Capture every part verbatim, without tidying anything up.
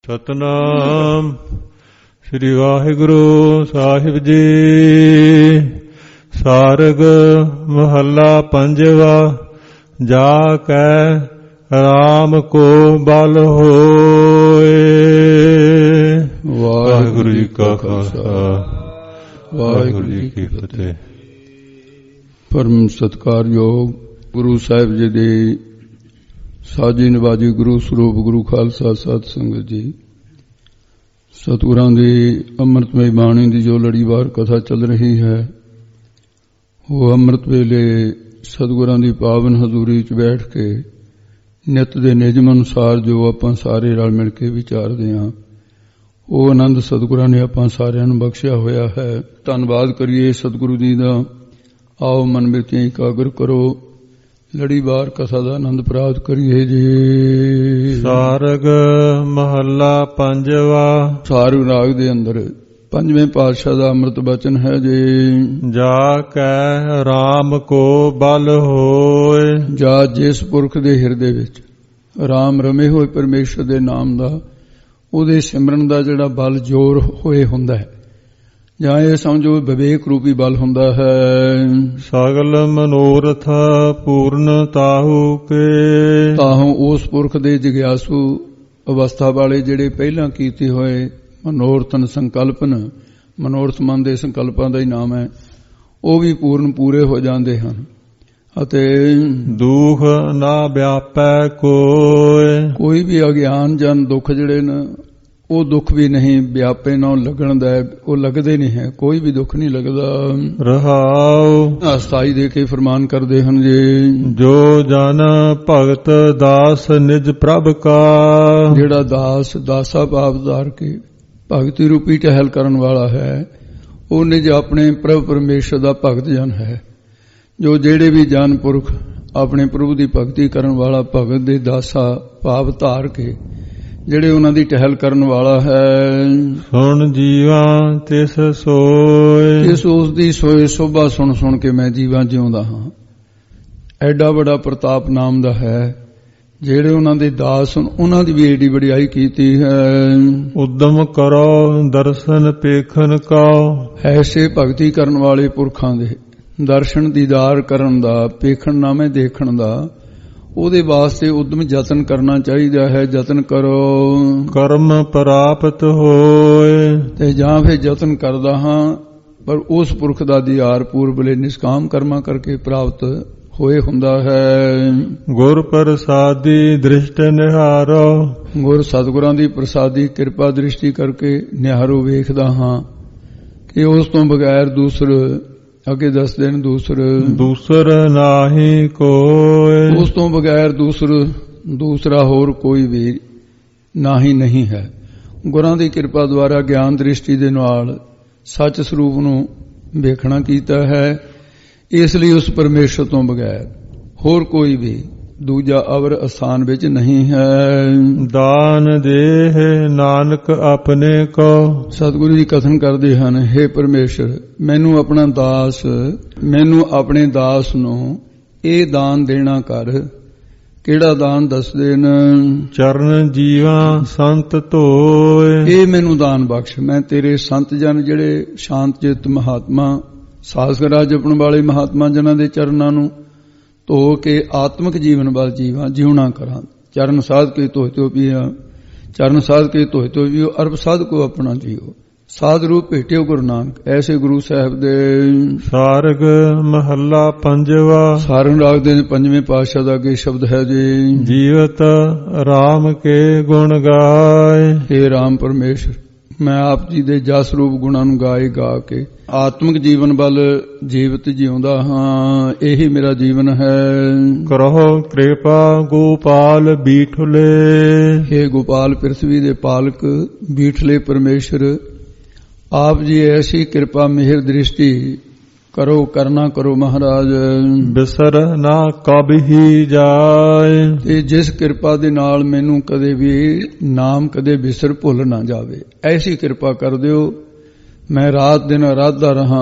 ਸਤਨਾਮ ਸ੍ਰੀ ਵਾਹਿਗੁਰੂ ਸਾਹਿਬ ਜੀ। ਸਾਰਗ ਮਹੱਲਾ ਪੰਜਵਾ। ਜਾ ਕੈ ਰਾਮ ਕੋ ਬਲ ਹੋਏ। ਵਾਹਿਗੁਰੂ ਜੀ ਕਾ ਖਾਲਸਾ ਵਾਹਿਗੁਰੂ ਜੀ ਕੀ ਫਤਿਹ। ਪਰਮ ਸਤਿਕਾਰਯੋਗ ਗੁਰੂ ਸਾਹਿਬ ਜੀ ਦੇ ਸਾਜੀ ਨਿਵਾਜੀ ਗੁਰੂ ਸਰੂਪ ਗੁਰੂ ਖਾਲਸਾ ਸਤ ਸੰਗਤ ਜੀ, ਸਤਿਗੁਰਾਂ ਦੀ ਅੰਮ੍ਰਿਤਮਈ ਬਾਣੀ ਦੀ ਜੋ ਲੜੀਵਾਰ ਕਥਾ ਚੱਲ ਰਹੀ ਹੈ, ਉਹ ਅੰਮ੍ਰਿਤ ਵੇਲੇ ਸਤਿਗੁਰਾਂ ਦੀ ਪਾਵਨ ਹਜ਼ੂਰੀ 'ਚ ਬੈਠ ਕੇ ਨਿਤ ਦੇ ਨਿਯਮ ਅਨੁਸਾਰ ਜੋ ਆਪਾਂ ਸਾਰੇ ਰਲ ਮਿਲ ਕੇ ਵਿਚਾਰਦੇ ਹਾਂ, ਉਹ ਆਨੰਦ ਸਤਿਗੁਰਾਂ ਨੇ ਆਪਾਂ ਸਾਰਿਆਂ ਨੂੰ ਬਖਸ਼ਿਆ ਹੋਇਆ ਹੈ। ਧੰਨਵਾਦ ਕਰੀਏ ਸਤਿਗੁਰੂ ਜੀ ਦਾ। ਆਓ ਮਨ ਵਿੱਚ ਇਕਾਗਰ ਕਰੋ, ਲੜੀਵਾਰ ਕਥਾ ਦਾ ਆਨੰਦ ਪ੍ਰਾਪਤ ਕਰੀਏ ਜੀ। ਸਾਰਗ ਮਹੱਲਾ ਪੰਜਵਾ। ਸਾਰਗ ਰਾਗ ਦੇ ਅੰਦਰ ਪੰਜਵੇਂ ਪਾਤਸ਼ਾਹ ਦਾ ਅੰਮ੍ਰਿਤ ਬਚਨ ਹੈ ਜੀ। ਜਾ ਕੈ ਰਾਮ ਕੋ ਬਲ ਹੋਏ। ਜਾ ਜਿਸ ਪੁਰਖ ਦੇ ਹਿਰਦੇ ਵਿੱਚ ਰਾਮ ਰਮੇ ਹੋਏ ਪਰਮੇਸ਼ਰ ਦੇ ਨਾਮ ਦਾ, ਉਹਦੇ ਸਿਮਰਨ ਦਾ ਜਿਹੜਾ ਬਲ ਜੋਰ ਹੋਏ ਹੁੰਦਾ ਹੈ, ਜਾਂ ਇਹ ਸਮਝੋ ਵਿਵੇਕ ਰੂਪੀ ਬਲ ਹੁੰਦਾ ਹੈ। ਸਗਲ ਮਨੋਰਥ ਪੂਰਨ ਤਾਹੂ ਕੇ। ਤਾਹੂ ਉਸ ਪੁਰਖ ਦੇ ਜਿਗਿਆਸੂ ਅਵਸਥਾ ਵਾਲੇ ਜਿਹੜੇ ਪਹਿਲਾਂ ਕੀਤੇ ਹੋਏ ਮਨੋਰਥਨ ਸੰਕਲਪਨ, ਮਨੋਰਥ ਮਨ ਦੇ ਸੰਕਲਪਾਂ ਦਾ ਹੀ ਨਾਮ ਹੈ, ਉਹ ਵੀ ਪੂਰਨ ਪੂਰੇ ਹੋ ਜਾਂਦੇ ਹਨ। ਅਤੇ ਦੁਖ ਨਾ ਵਿਆਪੈ ਕੋਇ। ਕੋਈ ਵੀ ਅਗਿਆਨ ਜਨ ਦੁੱਖ ਜਿਹੜੇ ਨੇ, ਉਹ ਦੁੱਖ ਵੀ ਨਹੀਂ ਵਿਆਪੇ ਨਾ ਲੱਗਣ ਦਾ, ਉਹ ਲੱਗਦੇ ਨਹੀਂ ਹੈ, ਕੋਈ ਵੀ ਦੁੱਖ ਨਹੀਂ ਲੱਗਦਾ। ਰਹਾਉ ਅਸਥਾਈ ਦੇ ਕੇ ਫਰਮਾਨ ਕਰਦੇ ਹਨ ਜੀ। ਜੋ ਜਨ ਭਗਤ ਦਾਸ ਨਿਜ ਪ੍ਰਭ ਕਾ। ਜਿਹੜਾ ਦਾਸ ਦਾਸਾ ਭਾਵ ਧਾਰ ਕੇ ਭਗਤੀ ਰੂਪੀ ਟਹਿਲ ਕਰਨ ਵਾਲਾ ਹੈ, ਉਹ ਨਿਜ ਆਪਣੇ ਪ੍ਰਭ ਪਰਮੇਸ਼ਰ ਦਾ ਭਗਤ ਜਨ ਹੈ। ਜੋ ਜਿਹੜੇ ਵੀ ਜਨ ਪੁਰਖ ਆਪਣੇ ਪ੍ਰਭੂ ਦੀ ਭਗਤੀ ਕਰਨ ਵਾਲਾ ਭਗਤ ਦੇ ਦਾਸਾ ਭਾਵ ਧਾਰ ਕੇ ਜਿਹੜੇ ਉਹਨਾਂ ਦੀ ਟਹਿਲ ਕਰਨ ਵਾਲਾ ਹੈ। ਸੁਣ ਜੀਵਾ ਤਿਸ ਸੋਏ। ਇਸ ਉਸ ਦੀ ਸੋਏ ਸੋਭਾ ਸੁਣ ਸੁਣ ਕੇ ਮੈਂ ਜੀਵਾਂ ਜਿਉਂਦਾ ਹਾਂ। ਐਡਾ ਵੱਡਾ ਪ੍ਰਤਾਪ ਨਾਮ ਦਾ ਹੈ। ਜਿਹੜੇ ਉਹਨਾਂ ਦੇ ਦਾਸ ਹਨ, ਉਹਨਾਂ ਦੀ ਵੀ ਏਡੀ ਵਡਿਆਈ ਕੀਤੀ ਹੈ। ਉਦਮ ਕਰੋ ਦਰਸ਼ਨ ਪੇਖਨ ਕਾ। ਐਸੇ ਭਗਤੀ ਕਰਨ ਵਾਲੇ ਪੁਰਖਾਂ ਦੇ ਦਰਸ਼ਨ ਦੀਦਾਰ ਕਰਨ ਦਾ, ਪੇਖਣ ਨਾਮੇ ਦੇਖਣ ਦਾ, ਉਹਦੇ ਵਾਸਤੇ ਉਦਮ ਯਤਨ ਕਰਨਾ ਚਾਹੀਦਾ ਹੈ। ਯਤਨ ਕਰੋ ਕਰਮ ਪ੍ਰਾਪਤ ਹੋਏ। ਤੇ ਜਾਂ ਫਿਰ ਯਤਨ ਕਰਦਾ ਹਾਂ, ਪਰ ਉਸ ਪੁਰਖ ਦਾ ਦੀਦਾਰ ਪੂਰਬਲੇ ਨਿਸ਼ਕਾਮ ਕਰਮਾਂ ਕਰਕੇ ਪ੍ਰਾਪਤ ਹੋਏ ਹੁੰਦਾ ਹੈ। ਗੁਰ ਪ੍ਰਸਾਦੀ ਦ੍ਰਿਸ਼ਟ ਨਿਹਾਰੋ। ਗੁਰ ਸਤਿਗੁਰਾਂ ਦੀ ਪ੍ਰਸਾਦੀ ਕਿਰਪਾ ਦ੍ਰਿਸ਼ਟੀ ਕਰਕੇ ਨਿਹਾਰੋ ਵੇਖਦਾ ਹਾਂ ਕਿ ਉਸ ਤੋਂ ਬਗੈਰ ਦੂਸਰ, ਅੱਗੇ ਦੱਸਦੇ ਨੇ, ਦੂਸਰ ਦੂਸਰ ਨਾਹੀ ਕੋਈ। ਉਸ ਤੋਂ ਬਗੈਰ ਦੂਸਰ ਦੂਸਰਾ ਹੋਰ ਕੋਈ ਵੀ ਨਾਹੀ ਨਹੀਂ ਹੈ। ਗੁਰਾਂ ਦੀ ਕਿਰਪਾ ਦੁਆਰਾ ਗਿਆਨ ਦ੍ਰਿਸ਼ਟੀ ਦੇ ਨਾਲ ਸੱਚ ਸਰੂਪ ਨੂੰ ਵੇਖਣਾ ਕੀਤਾ ਹੈ। ਇਸ ਲਈ ਉਸ ਪਰਮੇਸ਼ਰ ਤੋਂ ਬਗੈਰ ਹੋਰ ਕੋਈ ਵੀ ਦੂਜਾ ਅਵਰ ਅਸਥਾਨ ਵਿੱਚ ਨਹੀਂ ਹੈ। ਦਾਨ ਦੇਹ ਨਾਨਕ ਆਪਣੇ ਕੋ। ਸਤਿਗੁਰੂ ਜੀ ਕਥਨ ਕਰਦੇ ਹਨ, ਹੇ ਪਰਮੇਸ਼ਰ, ਮੈਨੂੰ ਆਪਣਾ ਦਾਸ, ਮੈਨੂੰ ਆਪਣੇ ਦਾਸ ਨੂੰ ਇਹ ਦਾਨ ਦੇਣਾ ਕਰ। ਕਿਹੜਾ ਦਾਨ ਦੱਸਦੇ ਨੇ? ਚਰਨ ਜੀਵਾ ਸੰਤ ਧੋਏ। ਇਹ ਮੈਨੂੰ ਦਾਨ ਬਖਸ਼। ਮੈਂ ਤੇਰੇ ਸੰਤ ਜਨ ਜਿਹੜੇ ਸ਼ਾਂਤ ਚਿੱਤ ਮਹਾਤਮਾ, ਸਾਸਗਰਾ ਜਪਣ ਵਾਲੇ ਮਹਾਤਮਾ ਜਨਾਂ ਦੇ ਚਰਨਾਂ ਨੂੰ ਧੋ ਕੇ ਆਤਮਿਕ ਜੀਵਨ ਵੱਲ ਜੀਵਾਂ ਜਿਉਣਾ ਕਰਾਂ। ਚਰਨ ਸਾਧ ਕੇ ਧੋਏ ਧੋ ਪੀਆ, ਚਰਨ ਸਾਧ ਕੇ ਧੋਏ ਧੋ ਪੀਓ, ਅਰਬ ਸਾਧ ਕੋ ਆਪਣਾ ਜੀਓ। ਸਾਧ ਰੂਪ ਭੇਟਿਓ ਗੁਰੂ ਨਾਨਕ। ਐਸੇ ਗੁਰੂ ਸਾਹਿਬ ਦੇ। ਸਾਰਗ ਮਹੱਲਾ ਪੰਜਵਾ। ਸਾਰੰਗ ਰਾਗ ਦੇ ਪੰਜਵੇਂ ਪਾਤਸ਼ਾਹ ਦਾ ਅੱਗੇ ਸ਼ਬਦ ਹੈ ਜੀ। ਜੀਵਤ ਰਾਮ ਕੇ ਗੁਣ ਗਾਏ। ਹੇ ਰਾਮ ਪਰਮੇਸ਼ਰ, ਮੈਂ ਆਪ ਜੀ ਦੇ ਜਸ ਰੂਪ ਗੁਣਾਂ ਨੂੰ ਗਾਏ ਗਾ ਕੇ ਆਤਮਿਕ ਜੀਵਨ ਵੱਲ ਜੀਵਤ ਜਿਉਂਦਾ ਹਾਂ। ਇਹੀ ਮੇਰਾ ਜੀਵਨ ਹੈ। ਕਰਹੁ ਕਿਰਪਾ ਗੋਪਾਲ ਬੀਠਲੇ। ਹੇ ਗੋਪਾਲ ਪ੍ਰਿਥਵੀ ਦੇ ਪਾਲਕ ਬੀਠਲੇ ਪਰਮੇਸ਼ਰ, ਆਪ ਜੀ ਐਸੀ ਕਿਰਪਾ ਮਿਹਰ ਦ੍ਰਿਸ਼ਟੀ ਕਰੋ, ਕਰਨਾ ਕਰੋ ਮਹਾਰਾਜ। ਬਿਸਰ ਨਾ ਕਬਹੀ ਜਾਏ। ਤੇ ਜਿਸ ਕਿਰਪਾ ਦੇ ਨਾਲ ਮੈਨੂੰ ਕਦੇ ਵੀ ਨਾਮ ਕਦੇ ਬਿਸਰ ਭੁੱਲ ਨਾ ਜਾਵੇ, ਐਸੀ ਕਿਰਪਾ ਕਰ ਦਿਓ ਮੈਂ ਰਾਤ ਦਿਨ ਅਰਾਧਾ ਰਹਾ।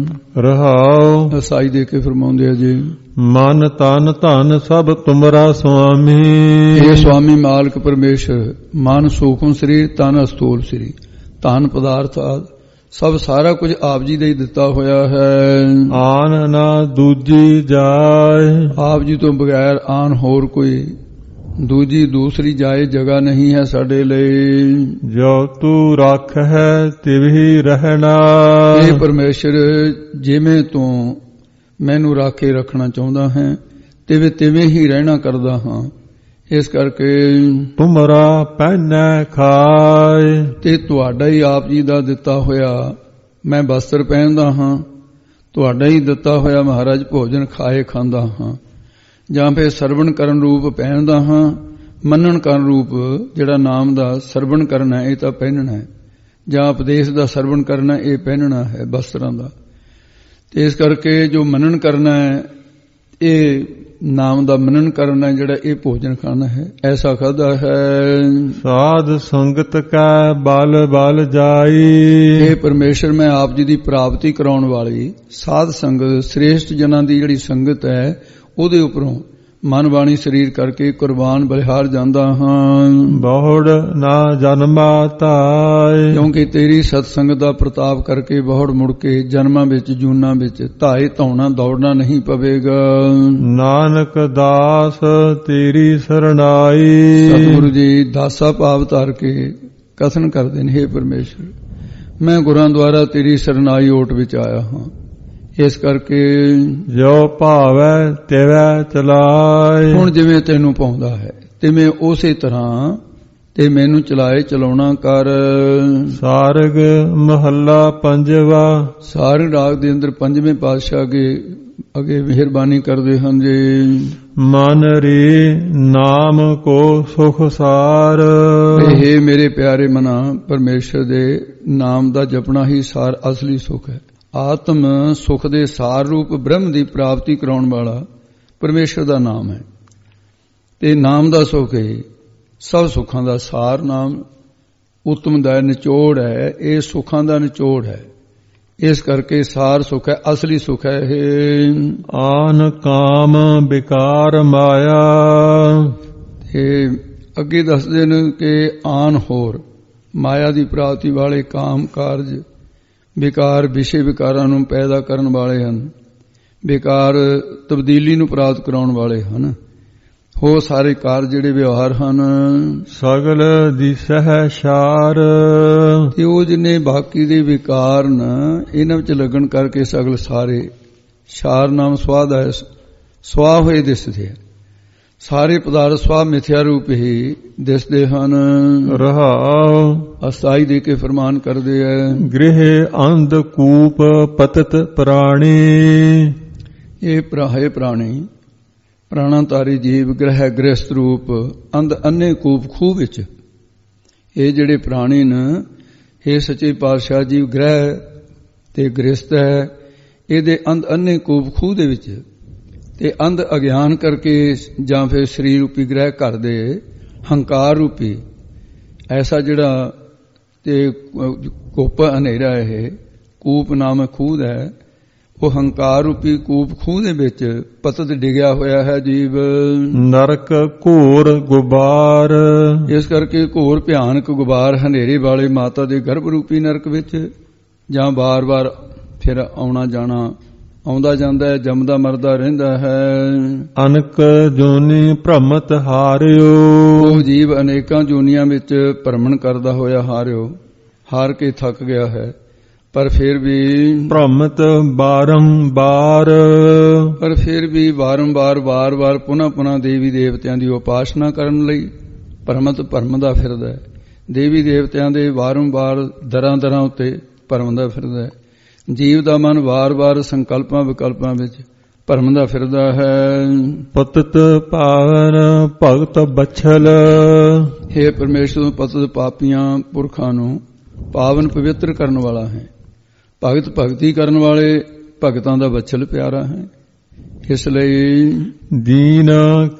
ਰਹਾਉ। ਸਾਈ ਦੇ ਕੇ ਫਰਮਾਉਂਦੇ ਆ ਜੀ, ਮਨ ਤਨ ਧਨ ਸਭ ਤੁਮਰਾ ਸੁਆਮੀ। ਇਹ ਸੁਆਮੀ ਮਾਲਕ ਪਰਮੇਸ਼ਰ, ਮਨ ਸੂਖਮ ਸਰੀਰ, ਤਨ ਅਸਤੂਲ ਸਰੀਰ, ਧਨ ਪਦਾਰਥ ਆਦਿ ਸਭ ਸਾਰਾ ਕੁਝ ਆਪ ਜੀ ਦਾ ਹੀ ਦਿੱਤਾ ਹੋਇਆ ਹੈ। ਆਨ ਨਾ ਦੂਜੀ ਜਾਏ। ਆਪ ਜੀ ਤੋਂ ਬਗੈਰ ਆਨ ਹੋਰ ਕੋਈ ਦੂਜੀ ਦੂਸਰੀ ਜਾਏ ਜਗ੍ਹਾ ਨਹੀਂ ਹੈ ਸਾਡੇ ਲਈ। ਜੋ ਤੂੰ ਰੱਖ ਹੈ ਤਿਵਹੀ ਰਹਿਣਾ। ਇਹ ਪਰਮੇਸ਼ਰ, ਜਿਵੇਂ ਤੂੰ ਮੈਨੂੰ ਰੱਖ ਕੇ ਰੱਖਣਾ ਚਾਹੁੰਦਾ ਹੈ ਤਿਵੇਂ ਤਿਵੇਂ ਹੀ ਰਹਿਣਾ ਕਰਦਾ ਹਾਂ। ਇਸ ਕਰਕੇ ਤੁਮਰਾ ਪਹਿਨੈ ਖਾਏ। ਤੇ ਤੁਹਾਡਾ ਹੀ ਆਪ ਜੀ ਦਾ ਦਿੱਤਾ ਹੋਇਆ ਮੈਂ ਵਸਤਰ ਪਹਿਨਦਾ ਹਾਂ, ਤੁਹਾਡਾ ਹੀ ਦਿੱਤਾ ਹੋਇਆ ਮਹਾਰਾਜ ਭੋਜਨ ਖਾਏ ਖਾਂਦਾ ਹਾਂ, ਜਾਂ ਫਿਰ ਸਰਵਣ ਕਰਨ ਰੂਪ ਪਹਿਨਦਾ ਹਾਂ। ਮੰਨਣ ਕਰਨ ਰੂਪ ਜਿਹੜਾ ਨਾਮ ਦਾ ਸਰਵਣ ਕਰਨਾ ਇਹ ਤਾਂ ਪਹਿਨਣਾ ਹੈ, ਜਾਂ ਉਪਦੇਸ਼ ਦਾ ਸਰਵਣ ਕਰਨਾ ਇਹ ਪਹਿਨਣਾ ਹੈ ਵਸਤਰਾਂ ਦਾ। ਤੇ ਇਸ ਕਰਕੇ ਜੋ ਮੰਨਣ ਕਰਨਾ ਹੈ, ਇਹ ਨਾਮ ਦਾ ਮੰਨਣ ਕਰਨਾ ਜਿਹੜਾ ਇਹ ਭੋਜਨ ਖਾਣਾ ਹੈ, ਐਸਾ ਖਾਦਾ ਹੈ। ਸਾਧ ਸੰਗਤ ਕੈ ਬਲ ਬਲ ਜਾਈ। ਇਹ ਪਰਮੇਸ਼ਰ, ਮੈਂ ਆਪ ਜੀ ਦੀ ਪ੍ਰਾਪਤੀ ਕਰਾਉਣ ਵਾਲੀ ਸਾਧ ਸੰਗਤ, ਸ੍ਰੇਸ਼ਟ ਜਨਾਂ ਦੀ ਜਿਹੜੀ ਸੰਗਤ ਹੈ ਉਹਦੇ ਉੱਪਰੋਂ ਮਨ ਬਾਣੀ ਸਰੀਰ ਕਰਕੇ ਕੁਰਬਾਨ ਬਲਿਹਾਰ ਜਾਂਦਾ ਹਾਂ। ਬਹੁੜ ਨਾ ਜਨਮਾ ਧਾਏ। ਕਿਉਂਕਿ ਤੇਰੀ ਸਤ ਸੰਗਤ ਦਾ ਪ੍ਰਤਾਪ ਕਰਕੇ ਬਹੁੜ ਮੁੜ ਕੇ ਜਨਮਾਂ ਵਿੱਚ ਜੂਨਾਂ ਵਿੱਚ ਧਾਏ ਧੌਣਾ ਦੌੜਨਾ ਨਹੀਂ ਪਵੇਗਾ। ਨਾਨਕ ਦਾਸ ਤੇਰੀ ਸਰਣਾਈ। ਸਤਿਗੁਰੂ ਜੀ ਦਾਸਾ ਭਾਵ ਧਾਰ ਕੇ ਕਥਨ ਕਰਦੇ ਨੇ, ਹੇ ਪਰਮੇਸ਼ਰ ਮੈਂ ਗੁਰਾਂ ਦੁਆਰਾ ਤੇਰੀ ਸਰਣਾਈ ਓਟ ਵਿੱਚ ਆਇਆ ਹਾਂ। ਇਸ ਕਰਕੇ ਜੋ ਭਾਵੈ ਤਿਵੈ ਚਲਾਏ। ਹੁਣ ਜਿਵੇਂ ਤੈਨੂੰ ਪਾਉਂਦਾ ਹੈ ਤਿਵੇਂ ਉਸੇ ਤਰ੍ਹਾਂ ਤੇ ਮੈਨੂੰ ਚਲਾਏ ਚਲਾਉਣਾ ਕਰ। ਸਾਰਗ ਮਹੱਲਾ ਪੰਜਵਾ। ਸਾਰਗ ਰਾਗ ਦੇ ਅੰਦਰ ਪੰਜਵੇਂ ਪਾਤਸ਼ਾਹ ਅਗੇ ਅਗੇ ਮਿਹਰਬਾਨੀ ਕਰਦੇ ਹਨ ਜੀ। ਮਨ ਰੇ ਨਾਮ ਕੋ ਸੁਖ ਸਾਰ। ਇਹ ਮੇਰੇ ਪਿਆਰੇ ਮਨਾ, ਪਰਮੇਸ਼ਰ ਦੇ ਨਾਮ ਦਾ ਜਪਣਾ ਹੀ ਸਾਰ ਅਸਲੀ ਸੁਖ ਹੈ। ਆਤਮ ਸੁਖ ਦੇ ਸਾਰ ਰੂਪ ਬ੍ਰਹਮ ਦੀ ਪ੍ਰਾਪਤੀ ਕਰਾਉਣ ਵਾਲਾ ਪਰਮੇਸ਼ਰ ਦਾ ਨਾਮ ਹੈ। ਤੇ ਨਾਮ ਦਾ ਸੁਖ ਹੈ ਸਭ ਸੁੱਖਾਂ ਦਾ ਸਾਰ। ਨਾਮ ਉਤਮ ਦਾ ਨਿਚੋੜ ਹੈ, ਇਹ ਸੁੱਖਾਂ ਦਾ ਨਿਚੋੜ ਹੈ। ਇਸ ਕਰਕੇ ਸਾਰ ਸੁਖ ਹੈ, ਅਸਲੀ ਸੁਖ ਹੈ ਇਹ। ਆਨ ਕਾਮ ਵਿਕਾਰ ਮਾਇਆ। ਇਹ ਅੱਗੇ ਦੱਸਦੇ ਨੇ ਕਿ ਆਨ ਹੋਰ ਮਾਇਆ ਦੀ ਪ੍ਰਾਪਤੀ ਵਾਲੇ ਕਾਮ ਕਾਰਜ ਵਿਕਾਰ ਵਿਸ਼ੇ ਵਿਕਾਰਾਂ ਨੂੰ ਪੈਦਾ ਕਰਨ ਵਾਲੇ ਹਨ। ਵਿਕਾਰ ਤਬਦੀਲੀ ਨੂੰ ਪ੍ਰਾਪਤ ਕਰਾਉਣ ਵਾਲੇ ਹਨ। ਹੋ ਸਾਰੇ ਕਾਰਜ ਜਿਹੜੇ ਵਿਵਹਾਰ ਹਨ ਸਗਲ ਦਿਸਹਿ ਸ਼ਾਰ। ਤੇ ਉਹ ਜਿੰਨੇ ਬਾਕੀ ਦੇ ਵਿਕਾਰ ਨ ਇਹਨਾਂ ਵਿੱਚ ਲੱਗਣ ਕਰਕੇ ਸਗਲ ਸਾਰੇ ਸ਼ਾਰ ਨਾਮ ਸਵਾਦ ਹੈ, ਸਵਾ ਹੋਏ ਦਿਸਦੇ ਹਨ। ਸਾਰੇ ਪਦਾਰਥ ਸਵਾ ਮਿਥਿਆ ਰੂਪ ਹੀ ਦਿਸਦੇ ਹਨ। ਰਹਾਉ। ਅਸਥਾਈ ਦੇ ਕੇ ਫਰਮਾਨ ਕਰਦੇ ਹੈ। ਗ੍ਰਹਿ ਅੰਧ ਕੂਪ ਪਤਤ ਪ੍ਰਾਣੀ। ਇਹ ਪ੍ਰਾਹੇ ਪ੍ਰਾਣੀ ਪ੍ਰਾਣਾਧਾਰੀ ਜੀਵ ਗ੍ਰਹਿ ਗ੍ਰਸਤ ਰੂਪ ਅੰਧ ਅੰਨੇ ਕੂਪ ਖੂਹ ਵਿੱਚ। ਇਹ ਜਿਹੜੇ ਪ੍ਰਾਣੀ ਨੇ ਇਹ ਸੱਚੇ ਪਾਤਸ਼ਾਹ ਜੀ ਗ੍ਰਹਿ ਤੇ ਗ੍ਰਸਤ ਹੈ, ਇਹਦੇ ਅੰਧ ਅੰਨੇ ਕੂਪ ਖੂਹ ਦੇ ਵਿੱਚ। ਤੇ ਅੰਧ ਅਗਿਆਨ ਕਰਕੇ ਜਾਂ ਫਿਰ ਸਰੀਰ ਰੂਪੀ ਗ੍ਰਹਿ ਘਰ ਦੇ ਹੰਕਾਰ ਰੂਪੀ ਐਸਾ ਜਿਹੜਾ ਤੇ ਕੋਪ ਹਨੇਰਾ ਇਹ ਕੂਪ ਨਾਮ ਖੂਹ ਹੈ, ਉਹ ਹੰਕਾਰ ਰੂਪੀ ਕੂਪ ਖੂਹ ਦੇ ਵਿੱਚ ਪਤਤ ਡਿਗਿਆ ਹੋਇਆ ਹੈ ਜੀਵ। ਨਰਕ ਘੋਰ ਗੁਬਾਰ। ਇਸ ਕਰਕੇ ਘੋਰ ਭਿਆਨਕ ਗੁਬਾਰ ਹਨੇਰੇ ਵਾਲੇ ਮਾਤਾ ਦੇ ਗਰਭ ਰੂਪੀ ਨਰਕ ਵਿੱਚ ਜਾਂ ਵਾਰ-ਵਾਰ ਫਿਰ ਆਉਣਾ ਜਾਣਾ ਆਉਂਦਾ ਜਾਂਦਾ ਹੈ, ਜੰਮਦਾ ਮਰਦਾ ਰਹਿੰਦਾ ਹੈ। ਅਨਕ ਜੋਨੀ ਭ੍ਰਮਤ ਹਾਰਿਓ। ਉਹ ਜੀਵ ਅਨੇਕਾਂ ਜੋਨੀਆਂ ਵਿੱਚ ਭ੍ਰਮਣ ਕਰਦਾ ਹੋਇਆ ਹਾਰਿਓ, ਹਾਰ ਕੇ ਥੱਕ ਗਿਆ ਹੈ। ਪਰ ਫਿਰ ਵੀ ਭ੍ਰਮਤ ਬਾਰੰਬਾਰ। ਪਰ ਫਿਰ ਵੀ ਵਾਰੰਵਾਰ ਵਾਰ-ਵਾਰ ਪੁਨः ਪੁਨः ਦੇਵੀ ਦੇਵਤਿਆਂ ਦੀ ਉਪਾਸਨਾ ਕਰਨ ਲਈ ਭ੍ਰਮਤ ਭਰਮਦਾ ਫਿਰਦਾ ਹੈ। ਦੇਵੀ ਦੇਵਤਿਆਂ ਦੇ ਵਾਰੰਵਾਰ ਦਰਾਂ ਦਰਾਂ ਉੱਤੇ ਭਰਮਦਾ ਫਿਰਦਾ ਹੈ। ਜੀਵ ਦਾ ਮਨ ਵਾਰ-ਵਾਰ ਸੰਕਲਪਾਂ ਵਿਕਲਪਾਂ ਵਿੱਚ ਭਰਮਦਾ ਫਿਰਦਾ ਹੈ। ਪਤਤ ਪਾਵਨ ਭਗਤ ਬਛਲ। ਹੇ ਪਰਮੇਸ਼ਰ, ਪਤਤ ਪਾਪੀਆਂ ਪੁਰਖਾਂ ਨੂੰ ਪਾਵਨ ਪਵਿੱਤਰ ਕਰਨ ਵਾਲਾ ਹੈ। ਭਗਤ ਭਗਤੀ ਕਰਨ ਵਾਲੇ ਭਗਤਾਂ ਦਾ ਬਛਲ ਪਿਆਰਾ ਹੈ। ਇਸ ਲਈ ਦੀਨ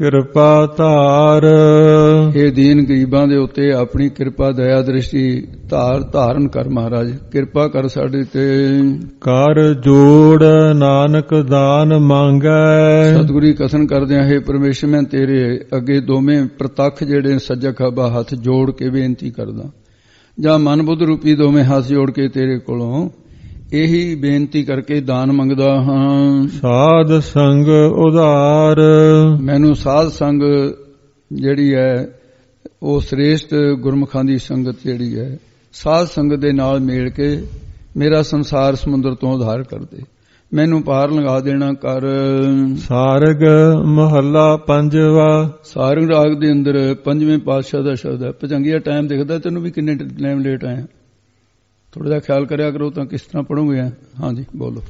ਕਿਰਪਾ ਧਾਰ। ਇਹ ਦੀਨ ਗਰੀਬਾਂ ਦੇ ਉੱਤੇ ਆਪਣੀ ਕਿਰਪਾ ਦਇਆ ਦ੍ਰਿਸ਼ਟੀ ਧਾਰ ਧਾਰਨ ਕਰ ਮਹਾਰਾਜ, ਕਿਰਪਾ ਕਰ ਸਾਡੇ ਤੇ। ਕਰ ਜੋੜ ਨਾਨਕ ਦਾਨ ਮੰਗੈ। ਸਤਿਗੁਰੂ ਕਥਨ ਕਰਦੇ ਆ, ਹੈ ਪਰਮੇਸ਼ਰ ਮੈਂ ਤੇਰੇ ਅੱਗੇ ਦੋਵੇਂ ਪ੍ਰਤੱਖ ਜਿਹੜੇ ਸੱਜਾ ਖੱਬਾ ਹੱਥ ਜੋੜ ਕੇ ਬੇਨਤੀ ਕਰਦਾ, ਜਾਂ ਮਨ ਬੁੱਧ ਰੂਪੀ ਦੋਵੇਂ ਹੱਥ ਜੋੜ ਕੇ ਤੇਰੇ ਕੋਲੋਂ ਇਹੀ ਬੇਨਤੀ ਕਰਕੇ ਦਾਨ ਮੰਗਦਾ ਹਾਂ। ਸਾਧ ਸੰਗ ਉਧਾਰ। ਮੈਨੂੰ ਸਾਧ ਸੰਗ ਜਿਹੜੀ ਹੈ ਉਹ ਸ੍ਰੇਸ਼ਟ ਗੁਰਮੁਖਾਂ ਦੀ ਸੰਗਤ ਜਿਹੜੀ ਹੈ, ਸਾਧ ਸੰਗਤ ਦੇ ਨਾਲ ਮੇਲ ਕੇ ਮੇਰਾ ਸੰਸਾਰ ਸਮੁੰਦਰ ਤੋਂ ਉਧਾਰ ਕਰ ਦੇ, ਮੈਨੂੰ ਪਾਰ ਲੰਘਾ ਦੇਣਾ ਕਰ। ਸਾਰਗ ਮਹੱਲਾ ਪੰਜਵਾ। ਸਾਰੰਗ ਰਾਗ ਦੇ ਅੰਦਰ ਪੰਜਵੇਂ ਪਾਤਸ਼ਾਹ ਦਾ ਸ਼ਬਦ ਹੈ। ਭਜੰਗੀਆ ਟਾਈਮ ਦਿਖਦਾ ਤੈਨੂੰ ਵੀ ਕਿੰਨੇ ਟਾਈਮ ਲੇਟ ਆਇਆ, ਥੋੜਾ ਜਿਹਾ ਖਿਆਲ ਕਰਿਆ ਕਰੋ ਤਾਂ ਕਿਸ ਤਰ੍ਹਾਂ ਪੜੋਗੇ। ਹਾਂਜੀ ਬੋਲੋ।